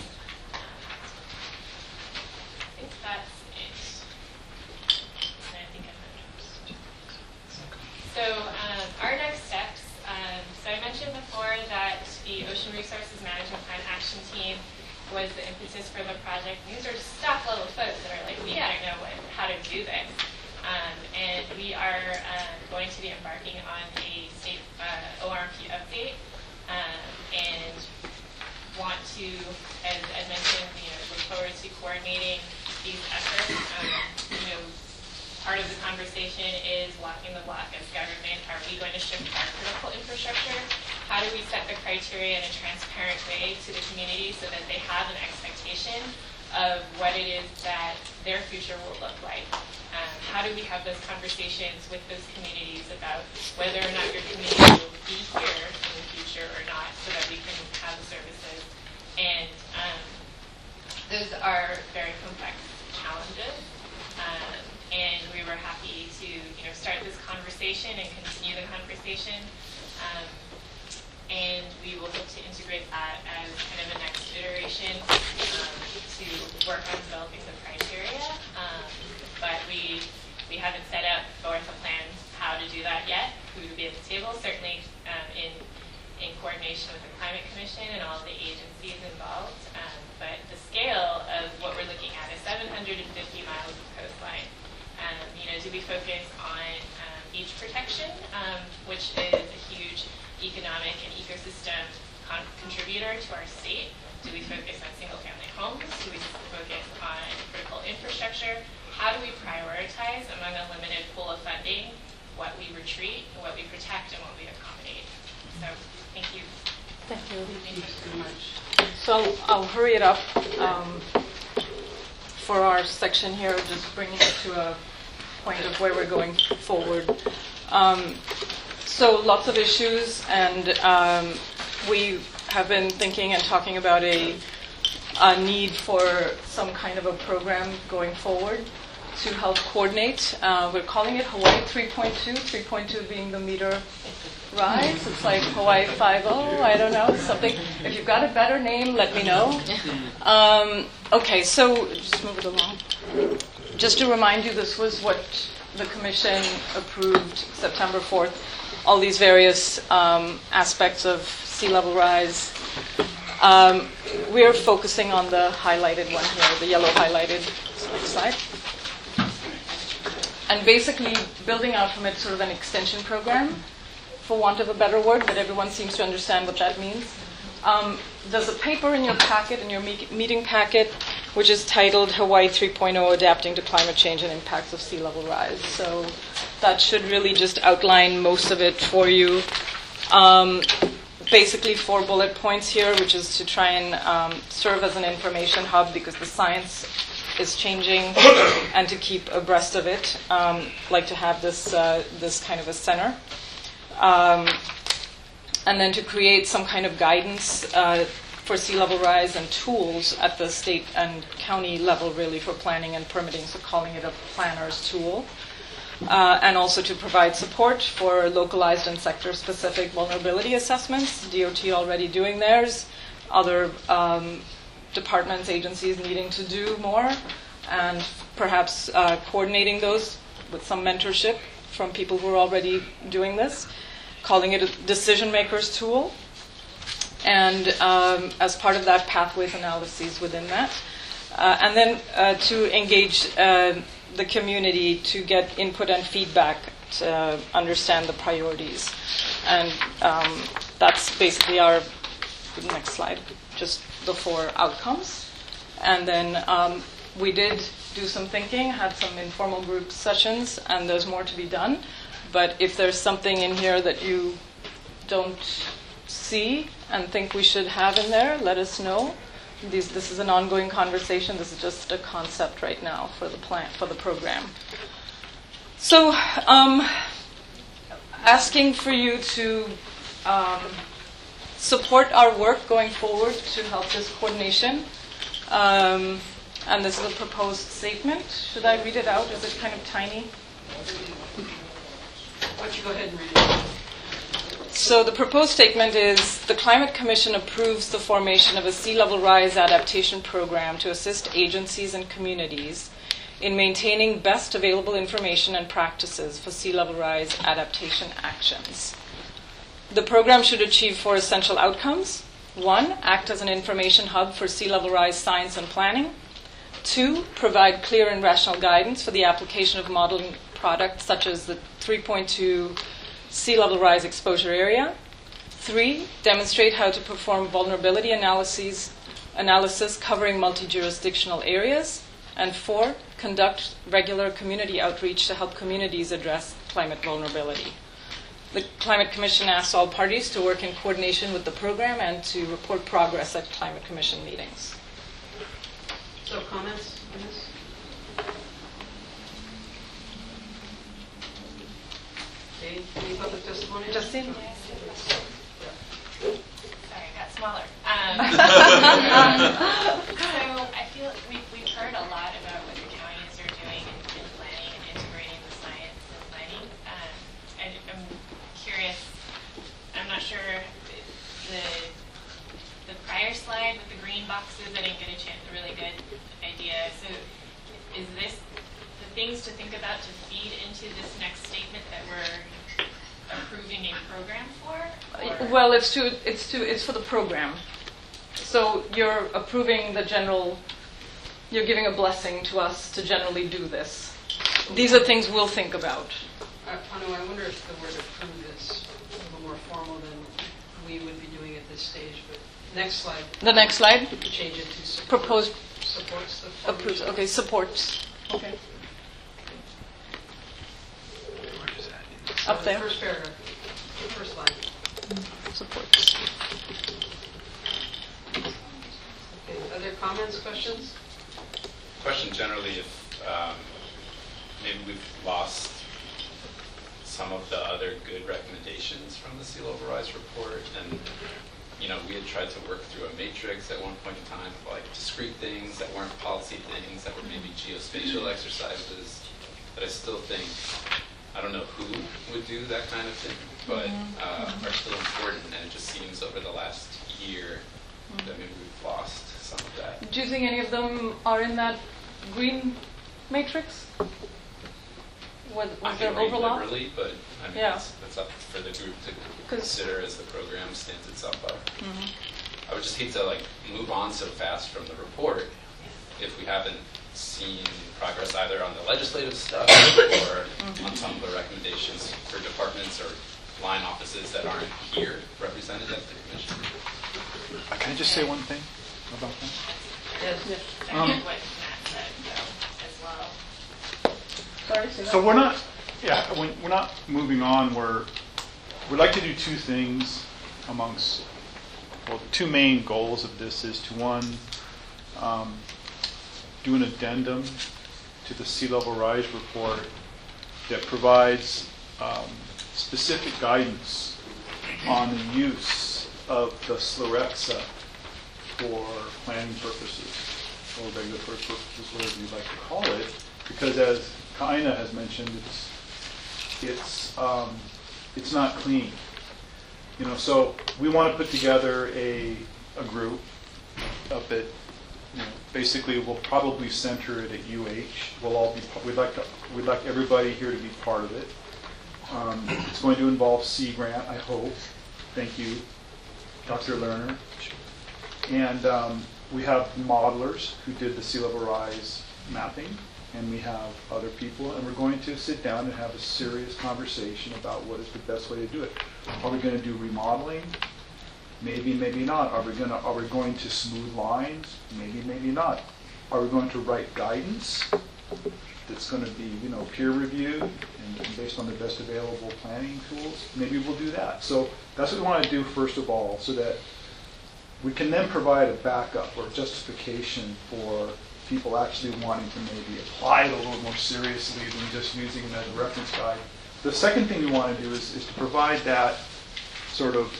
I think that's it. And I think I'm finished. So um, our next steps. Um, so I mentioned before that the Ocean Resources Management Plan Action Team was the impetus for the project. These are staff level folks that are like, we gotta know what, how to do this. Um, and we are um, going to be embarking on a state uh, O R M P update um, and want to, as, as mentioned, you know, look forward to coordinating these efforts. Um, you know, part of the conversation is walking the walk as government. Are we going to shift our critical infrastructure? How do we set the criteria in a transparent way to the community so that they have an expectation of what it is that their future will look like? Um, how do we have those conversations with those communities about whether or not your community will be here in the future or not so that we can have the services? And um, those are very complex challenges. Um, and we were happy to, you know, start this conversation and continue the conversation. Um, and we will look to integrate that as kind of a next iteration um, to work on developing the criteria. Um, but we we haven't set up forth a plan how to do that yet. Who would be at the table? Certainly um, in in coordination with the Climate Commission and all of the agencies involved. Um, but the scale of what we're looking at is seven hundred fifty miles of coastline. Um, you know, do we focus on um, beach protection, um, which is a huge economic and ecosystem con- contributor to our state? Do we focus on single-family homes? Do we focus on critical infrastructure? How do we prioritize among a limited pool of funding what we retreat, what we protect, and what we accommodate? So, thank you. Thank you. Thank you so much. So I'll hurry it up um, for our section here, just bringing it to a point of where we're going forward. Um, so lots of issues, and um, we have been thinking and talking about a, a need for some kind of a program going forward to help coordinate. Uh, we're calling it Hawaii three point two, three point two being the meter rise. It's like Hawaii five oh, I don't know, something. If you've got a better name, let me know. Um, okay, so just move it along. Just to remind you, this was what the Commission approved September fourth, all these various um, aspects of sea level rise. Um, we're focusing on the highlighted one here, the yellow highlighted. Next slide. And basically building out from it sort of an extension program, for want of a better word, but everyone seems to understand what that means. Um, there's a paper in your packet, in your me- meeting packet, which is titled Hawaii three point oh, Adapting to Climate Change and Impacts of Sea Level Rise. So that should really just outline most of it for you. Um, basically four bullet points here, which is to try and um, serve as an information hub because the science is changing and to keep abreast of it. Um, like to have this, uh, this kind of a center. Um, and then to create some kind of guidance uh, for sea level rise and tools at the state and county level, really, for planning and permitting, so calling it a planner's tool. Uh, and also to provide support for localized and sector-specific vulnerability assessments, D O T already doing theirs, other um, departments, agencies needing to do more, and perhaps uh, coordinating those with some mentorship from people who are already doing this, calling it a decision maker's tool, and um, as part of that, pathways analyses within that. Uh, and then uh, to engage uh, the community to get input and feedback to understand the priorities. And um, that's basically our, next slide, just the four outcomes. And then um, we did do some thinking, had some informal group sessions, and there's more to be done. But if there's something in here that you don't see and think we should have in there, let us know. These, this is an ongoing conversation. This is just a concept right now for the plan, for the program. So, um, asking for you to um, support our work going forward to help this coordination. Um, and this is a proposed statement. Should I read it out? Is it kind of tiny? Why don't you go ahead and read it? So the proposed statement is, the Climate Commission approves the formation of a sea level rise adaptation program to assist agencies and communities in maintaining best available information and practices for sea level rise adaptation actions. The program should achieve four essential outcomes. One, act as an information hub for sea level rise science and planning. Two, provide clear and rational guidance for the application of modeling products such as the three point two sea level rise exposure area. Three, demonstrate how to perform vulnerability analyses, analysis covering multi-jurisdictional areas. And four, conduct regular community outreach to help communities address climate vulnerability. The Climate Commission asks all parties to work in coordination with the program and to report progress at Climate Commission meetings. So comments on this? Okay, any public testimony? Justine? Sorry, I got smaller. Um, so I feel we've, we've heard a lot about what the counties are doing in, in planning and integrating the science and planning. Um, I, I'm curious, I'm not sure the the prior slide with the green boxes, I didn't get a chance, a really good idea. So is this the things to think about to feed into this next statement that we're approving a program for? Or? Well, it's to it's to it's for the program. So you're approving the general. You're giving a blessing to us to generally do this. These are things we'll think about. I, Anu, I wonder if the word approve is a little more formal than we would be doing at this stage. But next slide. The next slide. Change it to support. Proposed. Supports the. Approves. Okay. Supports. Okay. So Up there. The first paragraph. The first line. Supports. Okay. Other comments, questions? Question generally, if um, maybe we've lost some of the other good recommendations from the Sea Level Rise report, and you know, we had tried to work through a matrix at one point in time of like discrete things that weren't policy things, that were maybe geospatial exercises, but I still think, I don't know who would do that kind of thing, but uh, are still important, and it just seems over the last year that maybe we've lost some of that. Do you think any of them are in that green matrix? Was, was I there can read overlap? liberally, but I mean, Yeah. that's, that's up for the group to consider as the program stands itself up. Mm-hmm. I would just hate to like move on so fast from the report if we haven't seen progress either on the legislative stuff or Mm-hmm. on some of the recommendations for departments or line offices that aren't here represented at the commission. Can I just say one thing about that? Yes. Yes. I Um, get what Matt said, though, as well. Sorry, say that. So we're not, yeah, when- we're not moving on. We're, we'd like to do two things amongst, well, the two main goals of this is to, one, um, do an addendum to the sea level rise report that provides um, specific guidance on the use of the Slerexa for planning purposes or regulatory purposes, whatever you'd like to call it, because as Kaina has mentioned, it's it's um, it's not clean. You know, so we want to put together a a group up at, you know, basically we'll probably center it at U H. We'll all be we'd like to we'd like everybody here to be part of it. Um, it's going to involve Sea Grant, I hope. Thank you, Doctor Lerner. And um, we have modelers who did the sea level rise mapping, and we have other people, and we're going to sit down and have a serious conversation about what is the best way to do it. Are we going to do remodeling? Maybe, maybe not. Are we going to are we going to smooth lines? Maybe, maybe not. Are we going to write guidance? that's going to be, you know, peer reviewed and, and based on the best available planning tools, maybe we'll do that. So that's what we want to do first of all, so that we can then provide a backup or justification for people actually wanting to maybe apply it a little more seriously than just using it as a reference guide. The second thing we want to do is, is to provide that sort of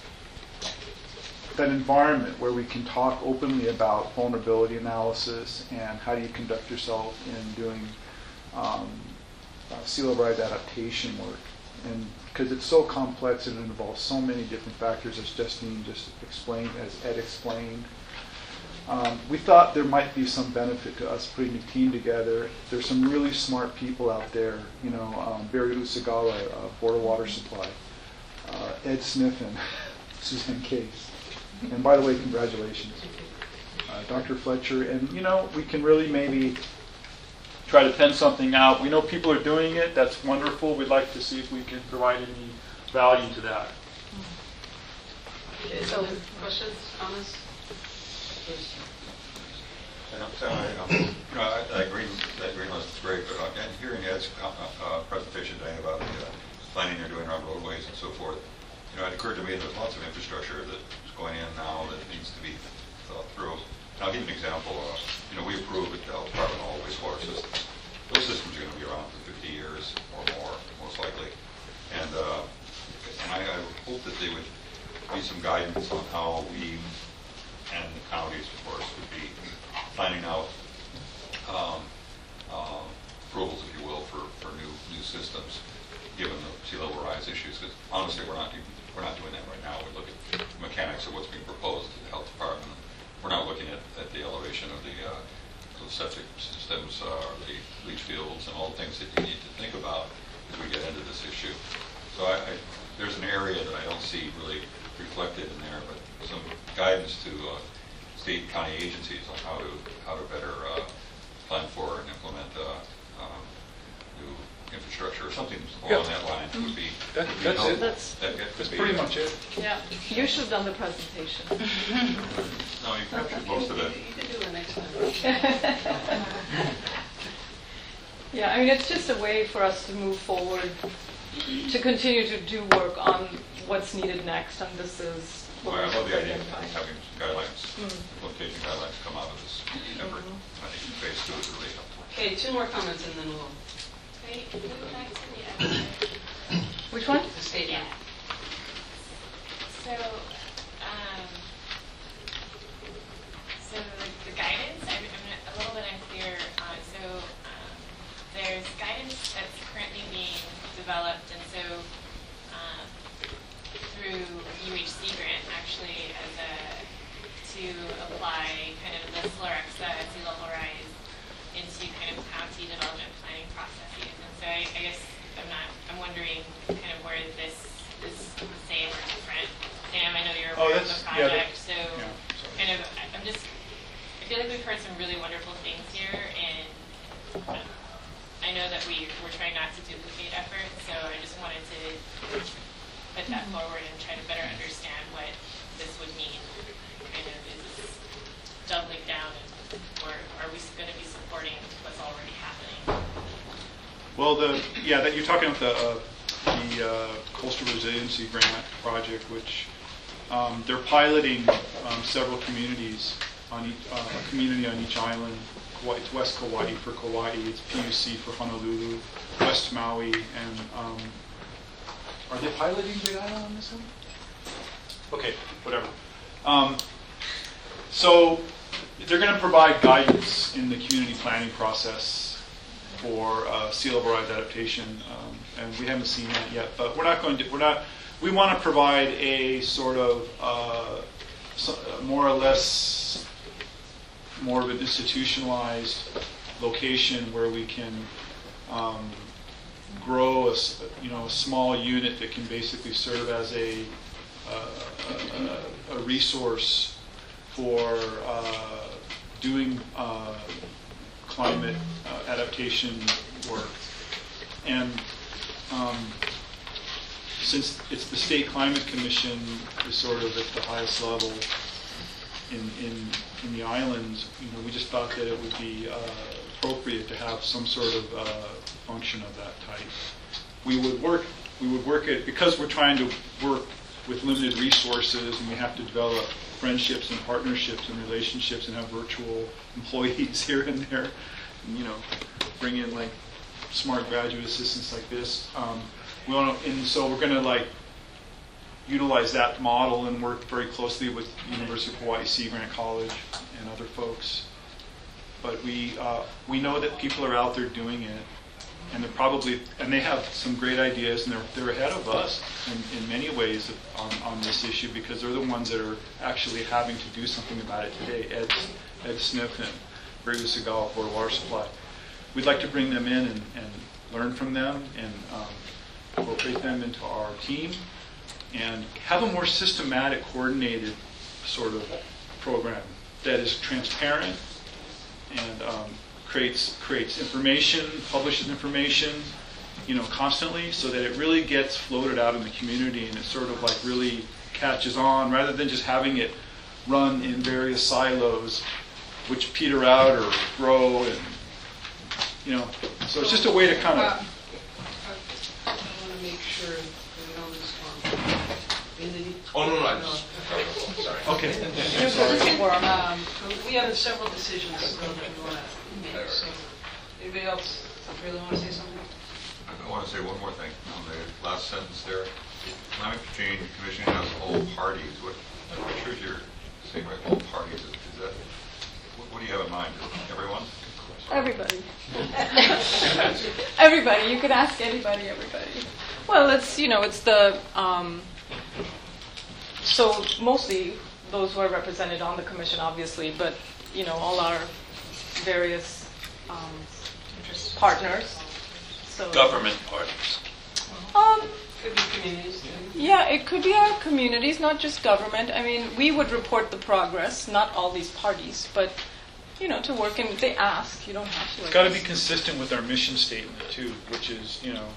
that environment where we can talk openly about vulnerability analysis and how do you conduct yourself in doing um, uh, sea level rise adaptation work. And because it's so complex and it involves so many different factors, as Justine just explained, as Ed explained. Um, we thought there might be some benefit to us putting a team together. There's some really smart people out there, you know, um, Barry Usagawa, uh, Florida Water Supply, uh, Ed Sniffen, Suzanne Case, and by the way, congratulations, uh, Doctor Fletcher, and you know, we can really maybe try to pen something out. We know people are doing it. That's wonderful. We'd like to see if we can provide any value to that. Okay, so questions, comments? I, I, um, you know, I, I agree. That green list is great, but uh, and hearing Ed's uh, uh, presentation today about the uh, planning they're doing around roadways and so forth, you know, it occurred to me there's lots of infrastructure that's going in now that needs to be thought through. And I'll give you an example. Uh, you know, we approved at the Health Department all wastewater systems. Those systems are going to be around for fifty years or more, most likely. And uh, and I, I hope that they would be some guidance on how we and the counties, of course, would be planning out um, uh, approvals, if you will, for, for new new systems, given the sea level rise issues. Because honestly, we're not even, we're not doing that right now. We look at the mechanics of what's being proposed to the health department. We're not looking at, at the elevation of the, uh, the septic systems, uh, the leach fields, and all the things that you need to think about as we get into this issue. So I, I, there's an area that I don't see really reflected in there, but some guidance to uh, state and county agencies on how to how to better uh, plan for and implement uh, um, new infrastructure or something along Yeah. that line would be. That, would be that's helpful. it. That's, that, that could that's be, pretty uh, much it. Yeah, you should have done the presentation. No, you captured most of it. You can do it next time. Yeah, I mean, it's just a way for us to move forward, to continue to do work on what's needed next, and this is what Well, I we're love the idea of identifying. having some guidelines, Mm. implementation guidelines come out of this effort. I think phase two is really helpful. Okay, two more comments and then we'll. Wait, move back to the other. Which one? The statement. So, um, so the, the guidance, I'm, I'm a little bit unclear on, so, um, there's guidance that's currently being developed, and so, um, through U H C grant, actually, as a, to apply kind of the Slerexa sea level rise into kind of county development planning processes. And so I, I guess I'm not, I'm wondering kind of where this is the same or different. Sam, I know you're Oh, aware of the that's- yeah, project, that- so yeah, sorry. kind of, I- I'm just, I feel like we've heard some really wonderful things here, and um, I know that we, we're trying not to duplicate efforts, so I just wanted to put that forward and try to better understand what this would mean. Kind of, is this doubling down, and, or are we going to be supporting what's already happening? Well, the yeah, that you're talking about the uh, the uh, Coastal Resiliency Grant project, which um, they're piloting um, several communities on each, uh, a community on each island. Kauai, it's West Kauai for Kauai, it's P U C for Honolulu, West Maui, and um, are they piloting Big Island on this one? Okay, whatever. Um, so they're going to provide guidance in the community planning process for uh, sea level rise adaptation, um, and we haven't seen that yet. But we're not going to. We're not. We want to provide a sort of uh, so, uh, more or less more of an institutionalized location where we can um, grow a s- you know a small unit that can basically serve as a uh, a, a resource for uh, doing uh, climate uh, adaptation work. And um, since it's the State Climate Commission is sort of at the highest level in, in, in the islands, you know, we just thought that it would be uh, appropriate to have some sort of uh, function of that type. We would work, we would work it, because we're trying to work with limited resources and we have to develop friendships and partnerships and relationships and have virtual employees here and there, and, you know, bring in like smart graduate assistants like this. Um, we want to, and so we're going to like utilize that model and work very closely with University of Hawaii Sea Grant College and other folks. But we uh, we know that people are out there doing it, and they're probably and they have some great ideas, and they're they're ahead of us in, in many ways on, on this issue, because they're the ones that are actually having to do something about it today. Ed Ed Smith and Ray Usagawa, Board of Water Supply. We'd like to bring them in and, and learn from them and um, incorporate them into our team and have a more systematic, coordinated sort of program that is transparent and um, creates creates information, publishes information, you know, constantly, so that it really gets floated out in the community and it sort of like really catches on, rather than just having it run in various silos, which peter out or grow, and you know. So it's just a way to kind of. Uh, I want to make sure that we don't respond. Oh, no, no, I just, sorry. Okay. Um, we have several decisions that we want to make. So, anybody else really want to say something? I want to say one more thing on the last sentence there. Climate Change Commission has all parties. What, I'm not sure you're saying by all parties. Is, is that, what, what do you have in mind? Everyone? Everybody. Everybody. You could ask anybody, everybody. Well, it's, you know, it's the, um, so mostly those who are represented on the commission, obviously, but, you know, all our various um, partners. So, Government partners. Um, could be communities. Yeah, it could be our communities, not just government. I mean, we would report the progress, not all these parties, but, you know, to work in, they ask, you don't have to. It's got to be consistent with our mission statement, too, which is, you know,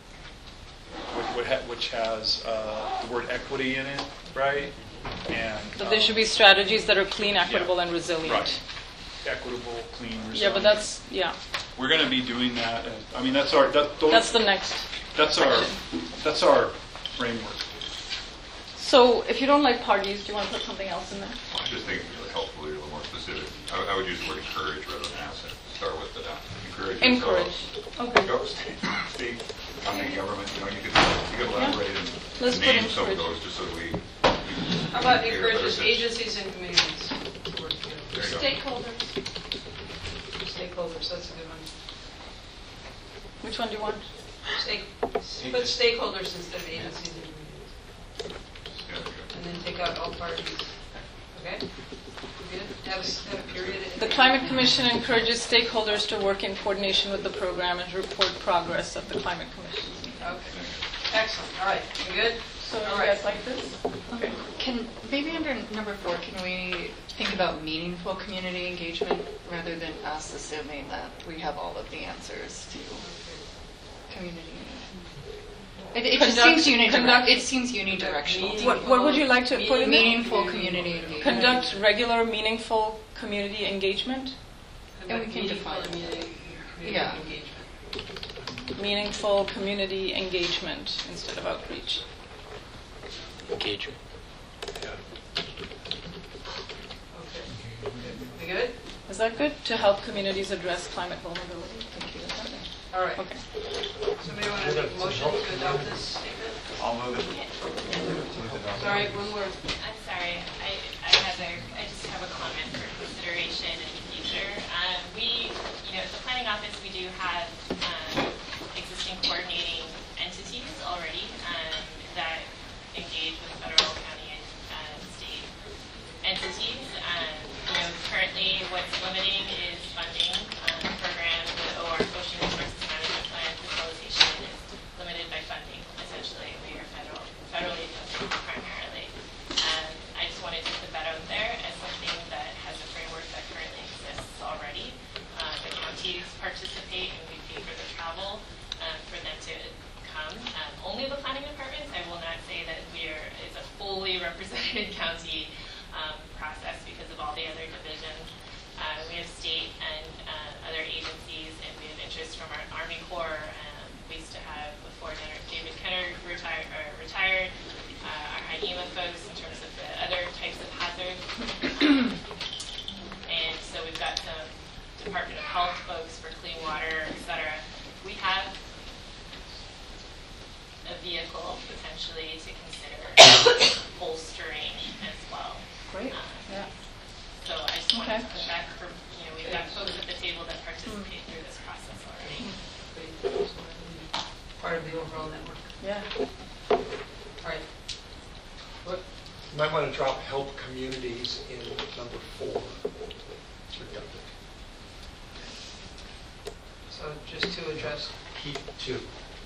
which, which has uh, the word equity in it, right? And So um, there should be strategies that are clean, equitable, yeah, and resilient. Right. Equitable, clean, resilient. Yeah, but that's, yeah. We're going to be doing that. And, I mean, that's our. That, those, That's the next. That's our. That's our framework. So if you don't like parties, do you want to put something else in there? I just think it's really helpful to be a little more specific. I, I would use the word encourage rather than asset. Start with the encourage. Encourage. Okay. Go state, state, county government. You know, you could you could elaborate Yeah. and Let's put name some of encourage. those just so that we. How about we get a better encourages sense. agencies and communities to work together? There you go. Stakeholders. Stakeholders, that's a good one. Which one do you want? Stake, put stakeholders instead of agencies and communities. Yeah, there you go. And then take out all parties. Okay? Good? Have a, have a period. The Climate Commission encourages stakeholders to work in coordination with the program and report progress of the Climate Commission. Okay. Excellent. All right. You good? So All you right. guys like this? Okay. Can, maybe under number four, can we think about meaningful community engagement rather than us assuming that we have all of the answers to community? It, it just Conduct- seems unidirectional. conduct- It seems unidirectional. to What, me. what would you like to put in there? Meaningful community engagement. Conduct regular, meaningful community engagement. And we can define it. Yeah. Meaningful community engagement instead of outreach. Engagement. We good? Is that good? To help communities address climate vulnerability. Thank you. All right. Okay. Somebody want to make a motion to adopt this statement? I'll move it. Sorry, one more. I'm sorry. I, I have a, I just have a comment for consideration in the future. Um, we, you know, at the planning office, we do have um, existing coordinating entities already um, that engage with federal, county, and uh, state entities. Um, you know, currently, what's limiting is funding. Um, programs with O R, Ocean Resources Management Plan facilitation is limited by funding. Essentially, we are federal, federally funded primarily. Um, I just wanted to put that out there as something that has a framework that currently exists already. Uh, the counties participate and we pay for the travel um, for them to come. Um, only the planning departments. I will not say that we are it's a fully represented county um, process because of all the other divisions. Uh, we have state and uh, other other agencies, and we have interest from our Army Corps. Um, we used to have, before David Kenner retired, or retired uh, our I E M A folks in terms of the other types of hazards. And so we've got some Department of Health folks for clean water, et cetera. We have a vehicle potentially to consider bolstering as well. Great. Um, Yeah. So I just wanted Okay. to put that for, you know, we've got folks at the table that participate through this process already. Part of the overall network. Yeah. All right. What, you might want to drop help communities in number four. It's redundant. So just to address, Keep two.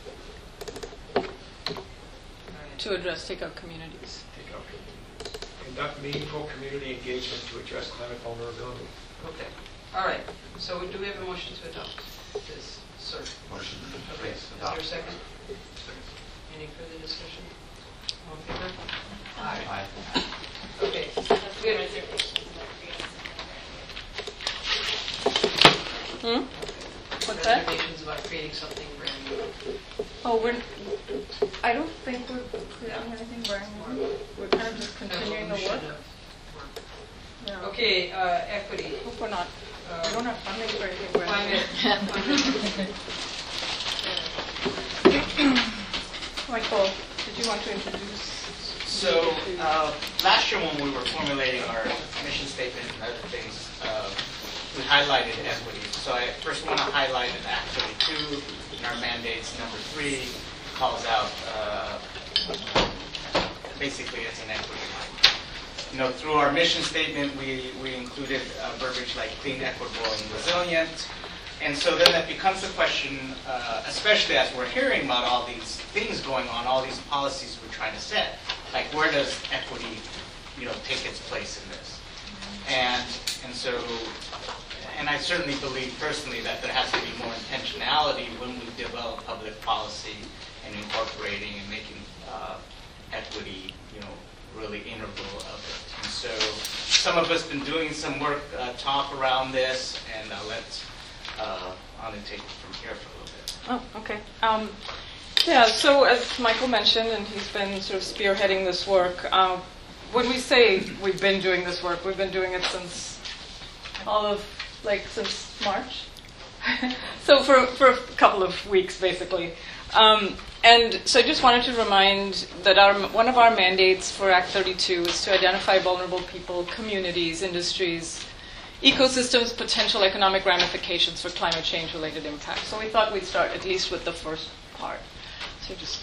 To address take-out communities. Take out communities. Conduct meaningful community engagement to address climate vulnerability. okay. All right. So do we have a motion to adopt this, sir? Motion. Okay. Is there a second? Any further discussion? All in favor? Aye. Okay. We have reservations about Hmm? What's that? reservations about creating something brand new. Oh, we're, I don't think we're creating anything brand new. We're kind of just continuing the work. Yeah. Okay, uh, equity. Hope we're not, Uh, we don't have funding for anything brand new. Climate. Michael, did you want to introduce? So uh, last year when we were formulating our mission statement and other things, uh, we highlighted equity. So I first want to highlight it actually two in our mandates. Number three calls out, uh, basically it's an equity line. You know, through our mission statement, we, we included uh, verbiage like clean, equitable, and resilient. And so then that becomes a question, uh, especially as we're hearing about all these things going on, all these policies we're trying to set. Like, where does equity, you know, take its place in this? And and so, and I certainly believe personally that there has to be more intentionality when we develop public policy and incorporating and making uh, equity, you know, really integral of it. And so, some of us been doing some work, uh, talk around this, and uh, let's uh, I'll take it from here for a little bit. Oh, okay. Um, yeah, so as Michael mentioned, and he's been sort of spearheading this work, uh, when we say we've been doing this work, we've been doing it since all of, like, since March. So for, for a couple of weeks, basically. Um, and so I just wanted to remind that our, one of our mandates for Act thirty-two is to identify vulnerable people, communities, industries, ecosystems, potential economic ramifications for climate change-related impacts. So we thought we'd start at least with the first part. So just,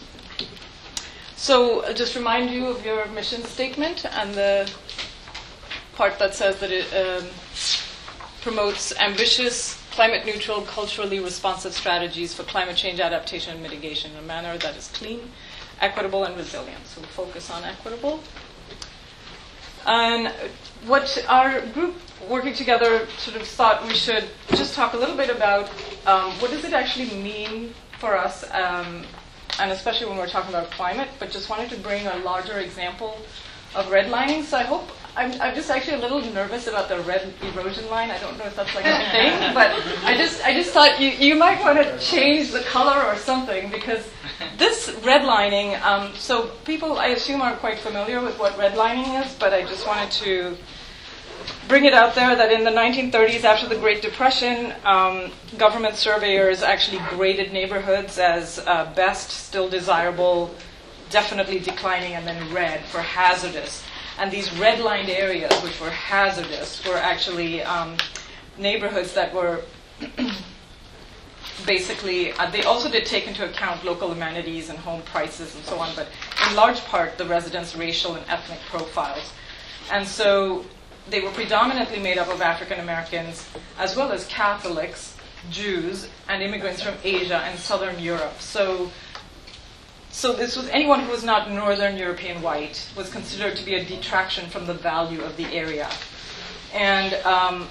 so uh, just remind you of your mission statement and the part that says that it um, promotes ambitious, climate-neutral, culturally responsive strategies for climate change adaptation and mitigation in a manner that is clean, equitable, and resilient. So we'll focus on equitable. And what our group working together sort of thought we should just talk a little bit about um, what does it actually mean for us, um, and especially when we're talking about climate, but just wanted to bring a larger example of redlining. So I hope, I'm, I'm just actually a little nervous about the red erosion line. I don't know if that's like a thing, but I just I just thought you, you might want to change the color or something, because this redlining, um, so people I assume are quite familiar with what redlining is, but I just wanted to bring it out there that in the nineteen thirties, after the Great Depression, um, government surveyors actually graded neighborhoods as uh, best, still desirable, definitely declining, and then red for hazardous. And these redlined areas, which were hazardous, were actually um, neighborhoods that were basically, uh, they also did take into account local amenities and home prices and so on, but in large part the residents' racial and ethnic profiles. And so they were predominantly made up of African Americans, as well as Catholics, Jews, and immigrants from Asia and Southern Europe. So, so this was anyone who was not Northern European white was considered to be a detraction from the value of the area. And um,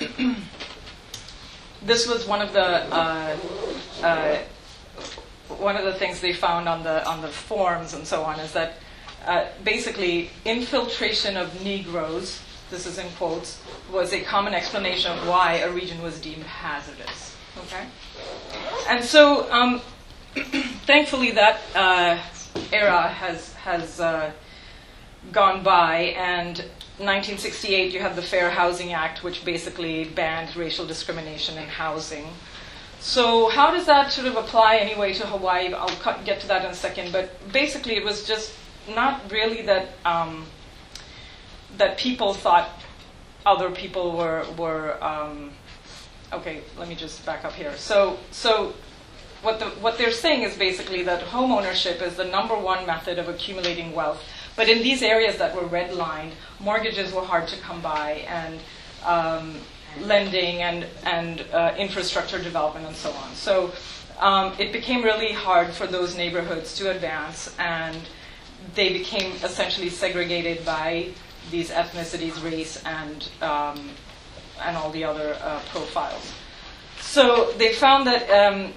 this was one of the uh, uh, one of the things they found on the on the forms and so on, is that uh, basically infiltration of Negroes this is in quotes, was a common explanation of why a region was deemed hazardous. Okay? And so, um, thankfully, that uh, era has, has uh, gone by, and nineteen sixty-eight, you have the Fair Housing Act, which basically banned racial discrimination in housing. So how does that sort of apply anyway to Hawaii? I'll cut, get to that in a second. But basically, it was just not really that um, that people thought other people were were. Um, okay, let me just back up here. So so what the what they're saying is basically that home ownership is the number one method of accumulating wealth. But in these areas that were redlined, mortgages were hard to come by, and um, lending and, and uh, infrastructure development and so on. So um, it became really hard for those neighborhoods to advance, and they became essentially segregated by these ethnicities, race, and, um, and all the other uh, profiles. So they found that um,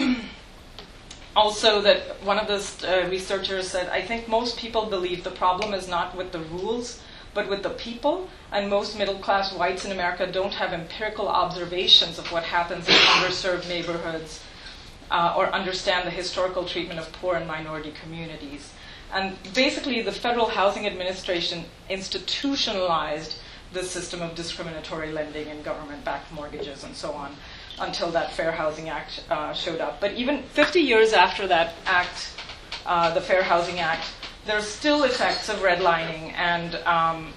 also that one of the uh, researchers said, I think most people believe the problem is not with the rules, but with the people, and most middle-class whites in America don't have empirical observations of what happens in underserved neighborhoods uh, or understand the historical treatment of poor and minority communities. And basically, the Federal Housing Administration institutionalized the system of discriminatory lending and government-backed mortgages and so on until that Fair Housing Act uh, showed up. But even fifty years after that act, uh, the Fair Housing Act, there's still effects of redlining, and um,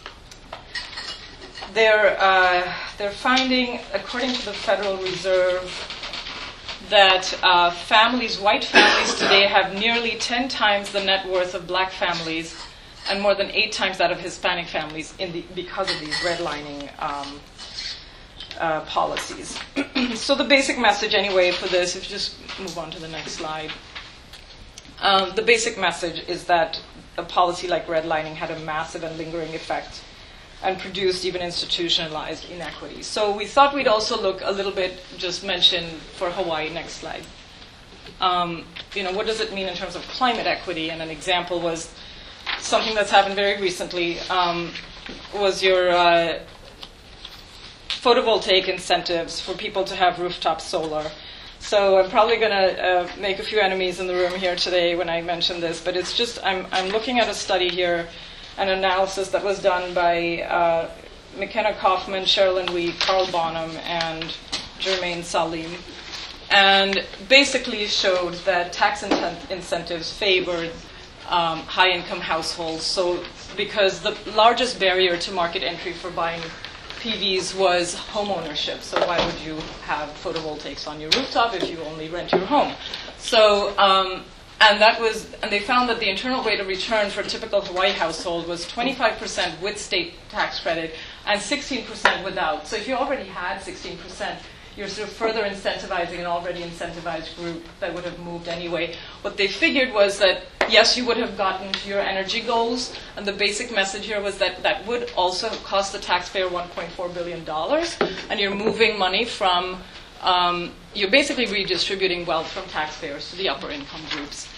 they're, uh, they're finding, according to the Federal Reserve, that uh, families, white families today have nearly ten times the net worth of black families and more than eight times that of Hispanic families in the, because of these redlining um, uh, policies. So the basic message anyway for this, if you just move on to the next slide, um, the basic message is that a policy like redlining had a massive and lingering effect and produced even institutionalized inequities. So we thought we'd also look a little bit, just mention for Hawaii, next slide. Um, you know, what does it mean in terms of climate equity? And an example was something that's happened very recently, um, was your uh, photovoltaic incentives for people to have rooftop solar. So I'm probably going to uh, make a few enemies in the room here today when I mention this, but it's just, I'm, I'm looking at a study here, an analysis that was done by uh, McKenna Kaufman, Sherilyn Wheat, Carl Bonham, and Jermaine Salim, and basically showed that tax intent- incentives favored um, high-income households. So because the largest barrier to market entry for buying P Vs was home ownership. So why would you have photovoltaics on your rooftop if you only rent your home? So, um, and that was, and they found that the internal rate of return for a typical Hawaii household was twenty-five percent with state tax credit and sixteen percent without. So if you already had sixteen percent, you're sort of further incentivizing an already incentivized group that would have moved anyway. What they figured was that, yes, you would have gotten to your energy goals, and the basic message here was that that would also cost the taxpayer one point four billion dollars, and you're moving money from, um, you're basically redistributing wealth from taxpayers to the upper income groups.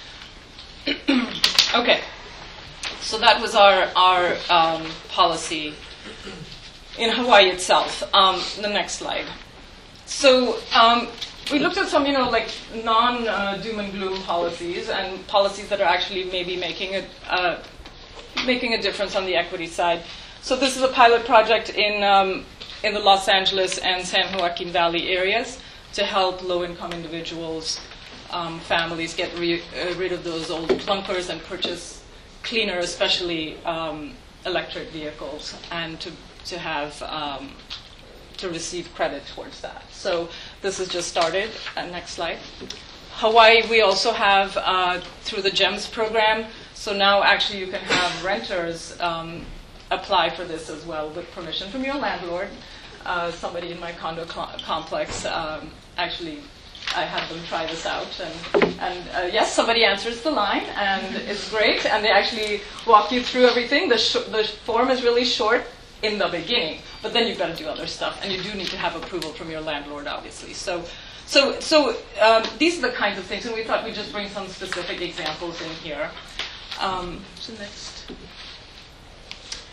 Okay, so that was our, our um, policy in Hawaii itself. Um, the next slide. So um, we looked at some, you know, like non-doom uh, and gloom policies, and policies that are actually maybe making a uh, making a difference on the equity side. So this is a pilot project in um, in the Los Angeles and San Joaquin Valley areas to help low-income individuals, um, families get re- uh, rid of those old clunkers and purchase cleaner, especially um, electric vehicles, and to to have um, to receive credit towards that. So this has just started. Uh, next slide. Hawaii, we also have, uh, through the GEMS program, so now actually you can have renters um, apply for this as well with permission from your landlord. Uh, somebody in my condo cl- complex, um, actually, I had them try this out. And, and uh, yes, somebody answers the line, and it's great. And they actually walk you through everything. The, sh- the form is really short in the beginning, but then you've got to do other stuff, and you do need to have approval from your landlord, obviously. So, so, so um, these are the kinds of things, and we thought we'd just bring some specific examples in here. Um, so next.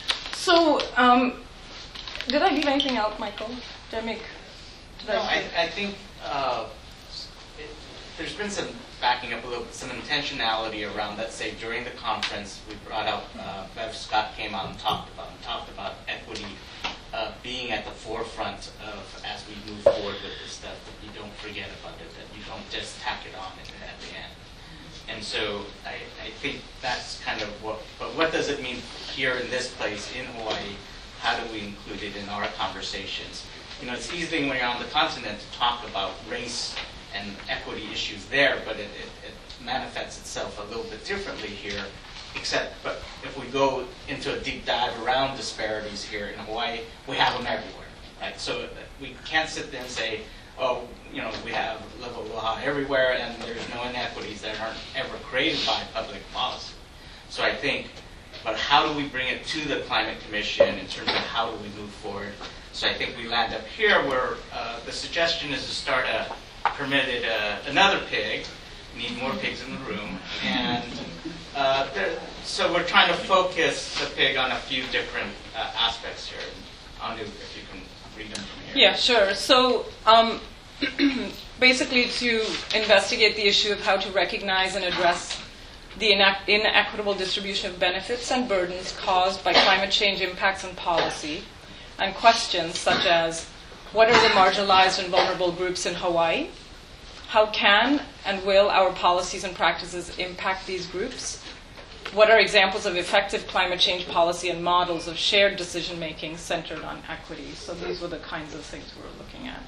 So, um, did I leave anything out, Michael? Did I make? Did No, I, I, I think uh, it, there's been some backing up a little bit, some intentionality around, let's say, during the conference, we brought out, uh, Bev Scott came out and talked about, and talked about equity uh, being at the forefront of, as we move forward with this stuff, that you don't forget about it, that you don't just tack it on at, at the end. And so I, I think that's kind of what, but what does it mean here in this place in Hawaii? How do we include it in our conversations? You know, it's easy when you're on the continent to talk about race and equity issues there, but it, it, it manifests itself a little bit differently here, except, but if we go into a deep dive around disparities here in Hawaii, we have them everywhere, right? So we can't sit there and say, oh, you know, we have level law everywhere and there's no inequities that aren't ever created by public policy. So I think, but how do we bring it to the Climate Commission in terms of how do we move forward? So I think we land up here where uh, the suggestion is to start a permitted uh, another pig. We need more pigs in the room, and uh, there, so we're trying to focus the pig on a few different uh, aspects here. Anu, if you can read them from here. Yeah, sure. So um, basically, to investigate the issue of how to recognize and address the inequ- inequitable distribution of benefits and burdens caused by climate change impacts on policy, and questions such as, what are the marginalized and vulnerable groups in Hawaii? How can and will our policies and practices impact these groups? What are examples of effective climate change policy and models of shared decision-making centered on equity? So these were the kinds of things we were looking at.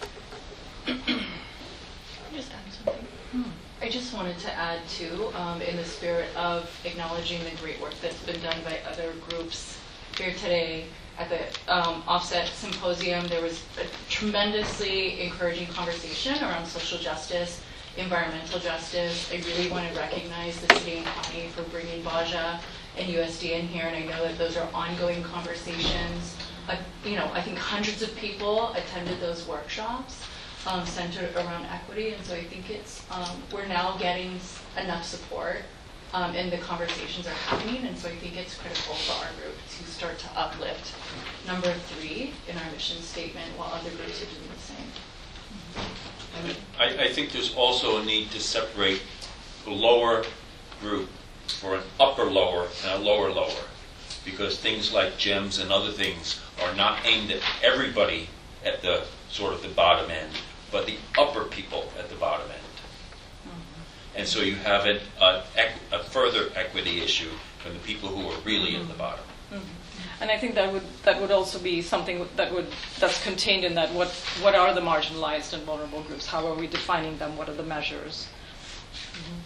Just add something. Hmm. I just wanted to add, too, um, in the spirit of acknowledging the great work that's been done by other groups here today. At the um, Offset Symposium, there was a tremendously encouraging conversation around social justice, environmental justice. I really want to recognize the city and county for bringing Baja and U S D in here, and I know that those are ongoing conversations. Uh, you know, I think hundreds of people attended those workshops um, centered around equity, and so I think it's um, we're now getting enough support. Um, and the conversations are happening, and so I think it's critical for our group to start to uplift number three in our mission statement while other groups are doing the same. I, I think there's also a need to separate the lower group for an upper lower and a lower lower, because things like GEMS and other things are not aimed at everybody at the sort of the bottom end, but the upper people at the bottom end. And so you have a, a, a further equity issue from the people who are really in the bottom. Mm-hmm. And I think that would that would also be something that would that's contained in that. What what are the marginalized and vulnerable groups? How are we defining them? What are the measures? Mm-hmm.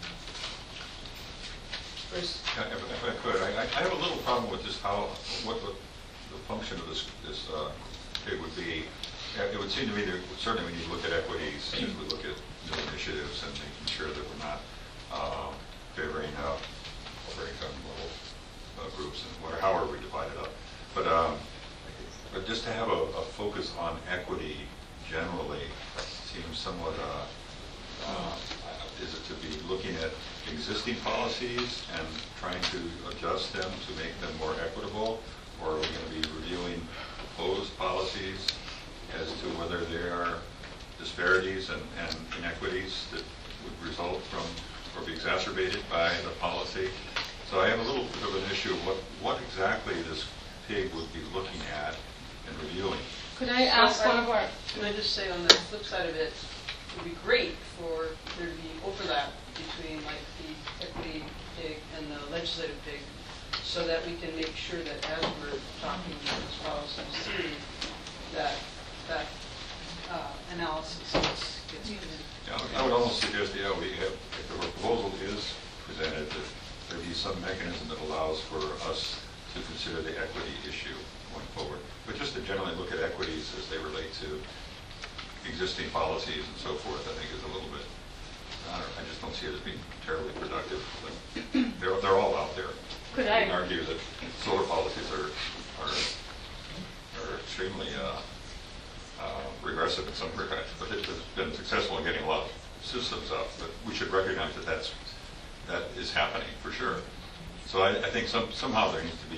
Yeah, if, if I could, I, I have a little problem with just how what the, the function of this this uh, pig would be. It would seem to me that certainly we need to look at equities as we look at new initiatives and making sure that we're not uh, favoring uh, upper income level uh, groups and whatever, however we divide it up. But um, but just to have a, a focus on equity generally seems somewhat. Uh, uh, is it to be looking at existing policies and trying to adjust them to make them more equitable, or are we going to be reviewing proposed policies as to whether there are disparities and, and inequities that would result from or be exacerbated by the policy? So I have a little bit of an issue of what, what exactly this pig would be looking at and reviewing. Could I ask So, one of our... Can I just say on the flip side of it, it would be great for there to be overlap between like the equity pig and the legislative pig, so that we can make sure that as we're talking as well as the city, that that uh, analysis gets, gets put in. Yeah, I would almost suggest, yeah, we have, if the proposal is presented, that there be some mechanism that allows for us to consider the equity issue going forward. But just to generally look at equities as they relate to existing policies and so forth, I think is a little bit, I, don't, I just don't see it as being terribly productive. But they're, they're all out there. Could I I can argue that solar policies are, are, are extremely uh, Uh, regressive in some regards, but it has been successful in getting a lot of systems up. But we should recognize that that's, that is happening for sure. So I, I think some, somehow there needs to be an, a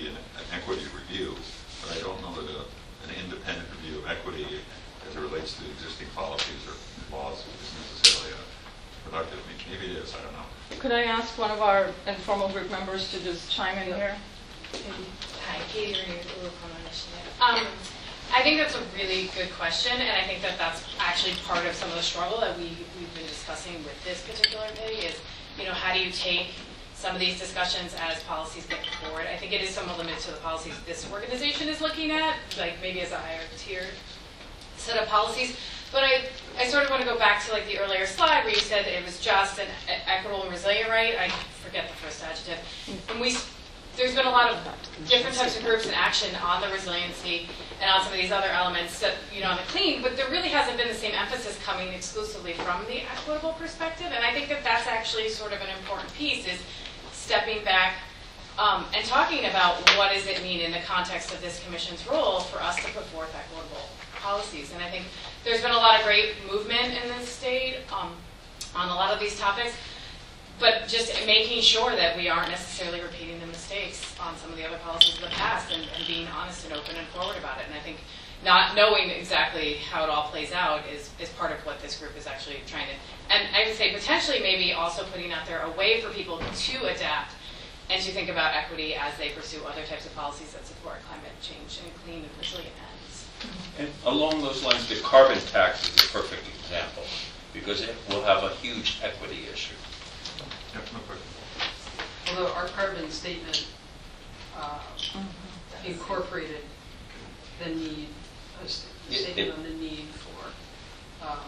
an equity review, but I don't know that a, an independent review of equity as it relates to existing policies or laws is necessarily uh, productive. I mean, maybe it is, I don't know. Could I ask one of our informal group members to just chime in here? Hi, Katie Reed, Urucona Initiative. Um, I think that's a really good question, and I think that that's actually part of some of the struggle that we, we've been discussing with this particular pig is, you know, how do you take some of these discussions as policies get forward? I think it is somewhat limited to the policies this organization is looking at, like maybe as a higher tier set of policies. But I, I sort of want to go back to like the earlier slide where you said it was just and equitable and resilient, right? I forget the first adjective. And we, there's been a lot of different types of groups in action on the resiliency and on some of these other elements that, you know, on the clean, but there really hasn't been the same emphasis coming exclusively from the equitable perspective. And I think that that's actually sort of an important piece is stepping back um, and talking about what does it mean in the context of this commission's role for us to put forth equitable policies. And I think there's been a lot of great movement in this state um, on a lot of these topics, but just making sure that we aren't necessarily repeating the mistakes on some of the other policies of the past and, and being honest and open and forward about it. And I think not knowing exactly how it all plays out is, is part of what this group is actually trying to, and I would say potentially maybe also putting out there a way for people to adapt and to think about equity as they pursue other types of policies that support climate change and clean and resilient ends. And along those lines, the carbon tax is a perfect example because it will have a huge equity issue. Yeah, no question. Although our carbon statement uh, incorporated the need, a st- It- statement it- on the need for um,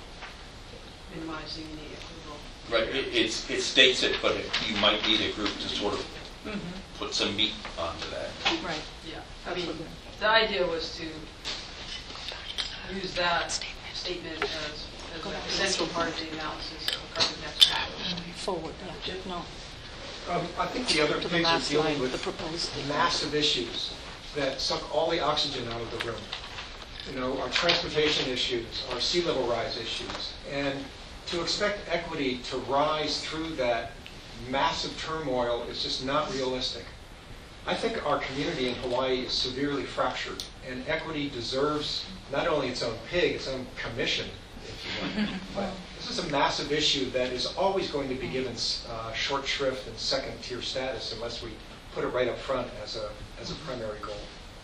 minimizing the equitable. Right, it, it's, it states it, but it, you might need a group to sort of Mhm. put some meat onto that. Right, yeah. I mean, the idea was to use that statement as, as an essential part of the analysis of carbon tax. Forward, yeah. No. Um, I think the other To the pigs are last dealing line, with the proposed massive issues that suck all the oxygen out of the room. You know, our transportation issues, our sea level rise issues, and to expect equity to rise through that massive turmoil is just not realistic. I think our community in Hawaii is severely fractured, and equity deserves not only its own pig, its own commission, if you will, but this is a massive issue that is always going to be given uh, short shrift and second-tier status unless we put it right up front as a as a primary goal.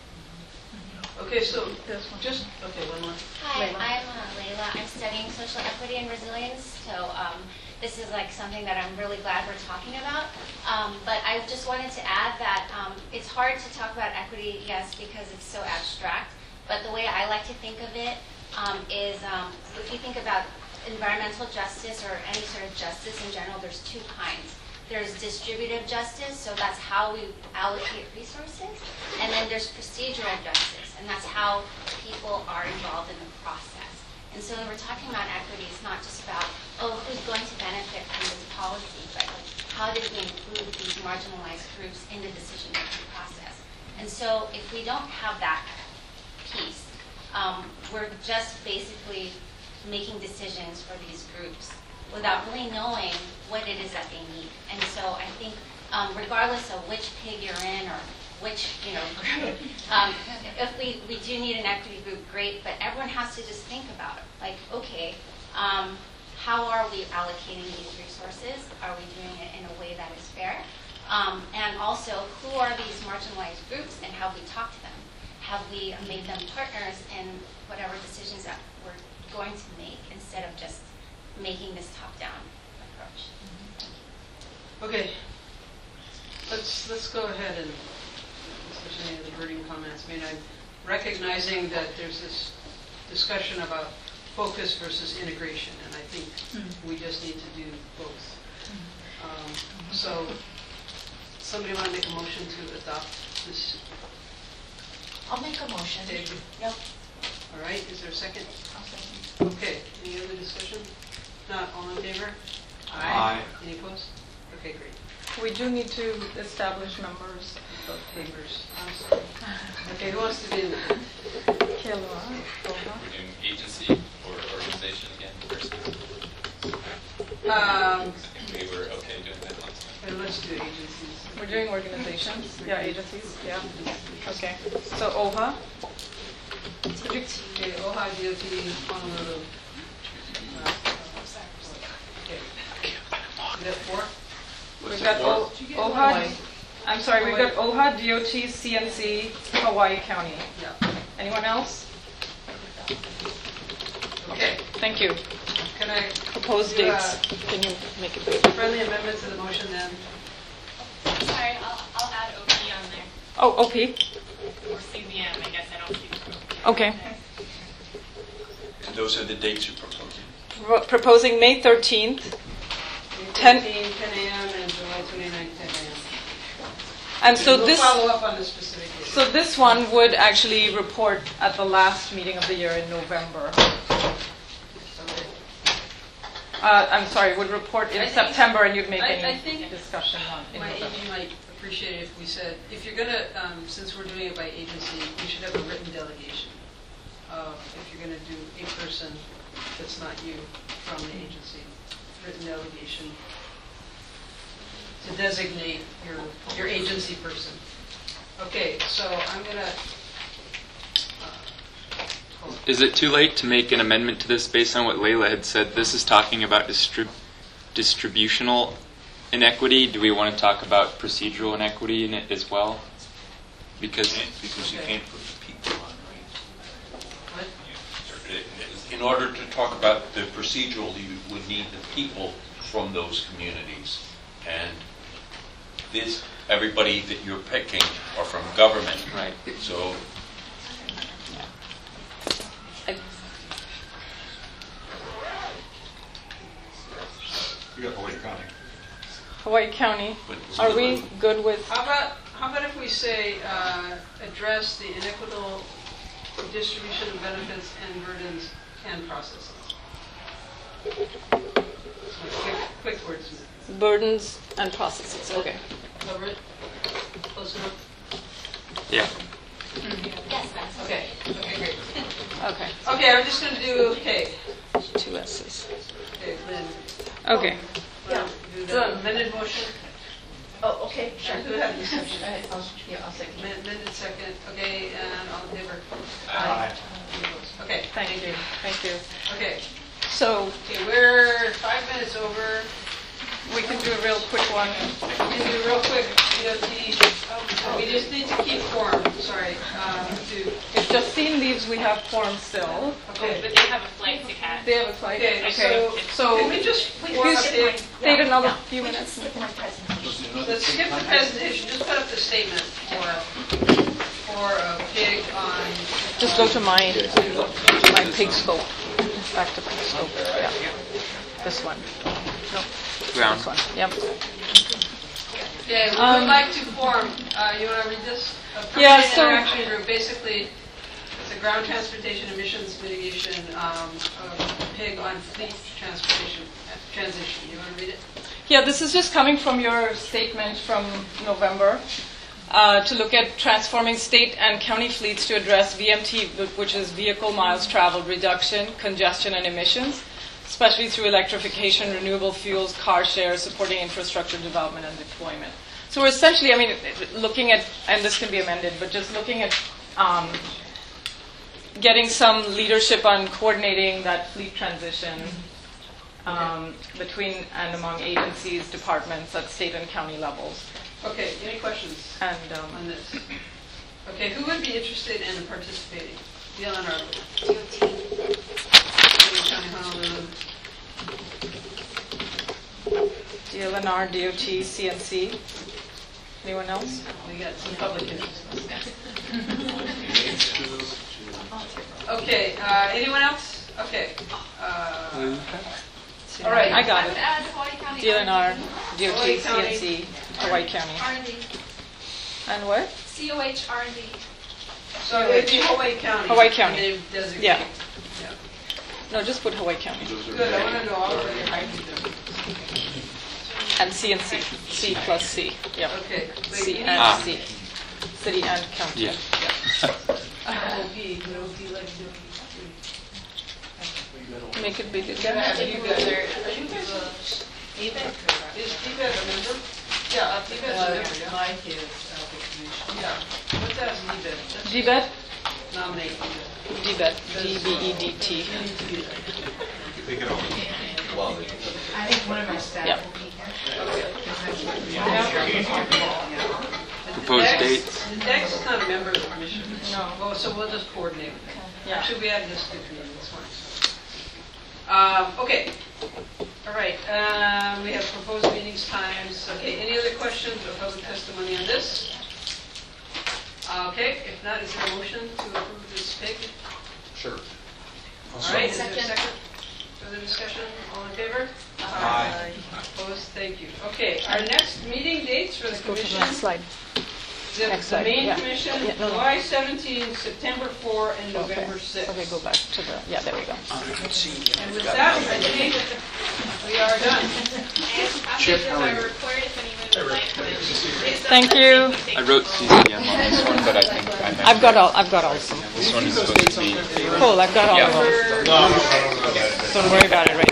Okay, so just, okay, one more. Hi, I'm uh, Layla. I'm studying social equity and resilience. So um, this is like something that I'm really glad we're talking about. Um, but I just wanted to add that um, it's hard to talk about equity, yes, because it's so abstract. But the way I like to think of it um, is um, if you think about environmental justice or any sort of justice in general, there's two kinds. There's distributive justice, so that's how we allocate resources. And then there's procedural justice, and that's how people are involved in the process. And so when we're talking about equity, it's not just about, oh, who's going to benefit from this policy, but like, how did we include these marginalized groups in the decision-making process? And so if we don't have that piece, um, we're just basically making decisions for these groups without really knowing what it is that they need. And so I think um, regardless of which pig you're in or which, you know, group, um, if we, we do need an equity group, great, but everyone has to just think about it. Like, okay, um, how are we allocating these resources? Are we doing it in a way that is fair? Um, and also, who are these marginalized groups and have we talked to them? Have we made them partners in whatever decisions that we're going to make instead of just making this top-down approach? Okay, let's let's go ahead and if there's any other burning comments. I mean, I'm recognizing that there's this discussion about focus versus integration, and I think mm-hmm. we just need to do both. Mm-hmm. Um, so, somebody want to make a motion to adopt this? I'll make a motion. Yep. All right. Is there a second? I'll second. Okay. Any other discussion? Not all in favor? Aye. Any opposed? Okay, great. We do need to establish members. Both members. I'm sorry. Okay, who wants to be in the Kelloa. We're doing agency or organization again versus. Um, I think we were okay doing that last time. let's do agencies. We're doing organizations, yeah, agencies, yeah. Okay, so O H A. Okay, O H A, D O T, Honolulu. Uh, Okay. We have four? We've got O- OHA, I'm sorry, we've got O H A, D O T, C N C, Hawaii County. Yeah. Anyone else? Okay. Thank you. Can I? Proposed do, uh, dates. Can you make it big? Friendly amendment to the motion then? Sorry, I'll, I'll add O P on there. Oh, O P. Or C V M, I guess I don't speak for O P. Okay. And those are the dates you're proposing? Pro- Proposing May thirteenth, ten, ten a.m. and July twenty-ninth, ten a.m. and so We'll this, follow up on the specific date. so this one would actually report at the last meeting of the year in November. Uh, I'm sorry, would report in I think- September, and you'd make I- any I think discussion on in My A November. G might appreciate it if we said, if you're gonna, um, since we're doing it by agency, we should have a written delegation. Uh, If you're gonna do a person that's not you from the agency, written delegation to designate your, your agency person. Okay, so I'm gonna, Is it too late to make an amendment to this based on what Layla had said? This is talking about distrib- distributional inequity. Do we want to talk about procedural inequity in it as well? Because Because you can't put the people on, what? right? In order to talk about the procedural, you would need the people from those communities. And this, everybody that you're picking are from government. Right. So You got Hawaii County. Hawaii County. But- Are we good with? How about, how about if we say, uh, address the inequitable distribution of benefits and burdens and processes? Quick, quick wordsmith. Burdens and processes, okay. Cover it? Close enough? yeah. Yes, ma'am. Okay, okay, great. Okay. Okay, I'm just gonna do K. Two S's. Okay, Lynn. Okay. Yeah. Do the amended motion. Oh, okay, Sure. Who had the second? I'll, yeah, I'll second. Amen- Amended second, okay, and all in favor? Aye. Okay, Thank you, thank you. okay. So Okay, we're five minutes over. we can do a real quick one. We can do real quick, D O T. We just need to keep form, sorry, um, to, If Justine leaves, we have form still. okay. But they have a flight to catch. They have a flight. Okay, Okay. so, So can we just form please update? stay another few minutes. Let's skip the presentation, just put up the statement for, for a pig on. Just go to my my pig scope. Back to pig scope. Yeah. This one. No. Ground. This one. Yep. Okay, we Um, would like to form, uh, you want to read this? A Yeah, permanent so- interaction group, basically, it's a ground transportation emissions mitigation, um, of pig on fleet transportation, uh, transition. You want to read it? Yeah, this is just coming from your statement from November uh, to look at transforming state and county fleets to address V M T, which is vehicle miles traveled reduction, congestion, and emissions, especially through electrification, renewable fuels, car share, supporting infrastructure development and deployment. So we're essentially, I mean, looking at, and this can be amended, but just looking at um, getting some leadership on coordinating that fleet transition um, between and among agencies, departments at state and county levels. Okay, any questions And um, on this? Okay, who would be interested in participating? Leon or D O T. County Honolulu? D L N R, D O T, C N C. Anyone else? We got some public interest. Okay, uh, anyone else? Okay. Uh, all right. I got I would it. add Hawaii County. D L N R, D O Hawaii T, C County. N C, Hawaii County. R and D. And what? C O H R and D. So it'd be Hawaii County. Hawaii County. They designate. Yeah. Yeah. No, just put Hawaii County. Good, I want to know all of your And C and C. C plus C. Yep. Okay. C and Ah. C. City and county. Yeah. O P, would O P like to? Make it big Yeah, again. you guys are, are you guys, uh, Is Steve a member? Yeah, D B E D's a member, yeah. Mike is at the commission. Yeah, what's that, D B E D? D B E D? Nominate D B E D, D B E D T. Take it over. I think one of our staff Yep. will be Proposed Dex- dates? Dex is not a member of the commission. No. Oh, so we'll just coordinate. Yeah. Actually, we added this to the meeting, that's fine. Um, okay. All right, um, we have proposed meetings times. Okay, any other questions or public testimony on this? Uh, Okay, if not, is there a motion to approve this pig? Sure. All right, is there a second? Further discussion, all in favor? Aye. Opposed, thank you. Okay, our next meeting dates for the Go to the commission. next slide. The Next the slide, main yeah. commission, Yeah, no, no. July seventeenth, September fourth, and Okay. November sixth. Okay, go back to the, yeah, there we go. And with that, I think we are done. Chip, After how are my you? report, if anyone would like to. It's Thank not you. like they I wrote C C M on this one, but I think I meant I've got all, I've got all of them. this one is supposed to be. Cool, I've got all Yeah. of them. Don't worry about it right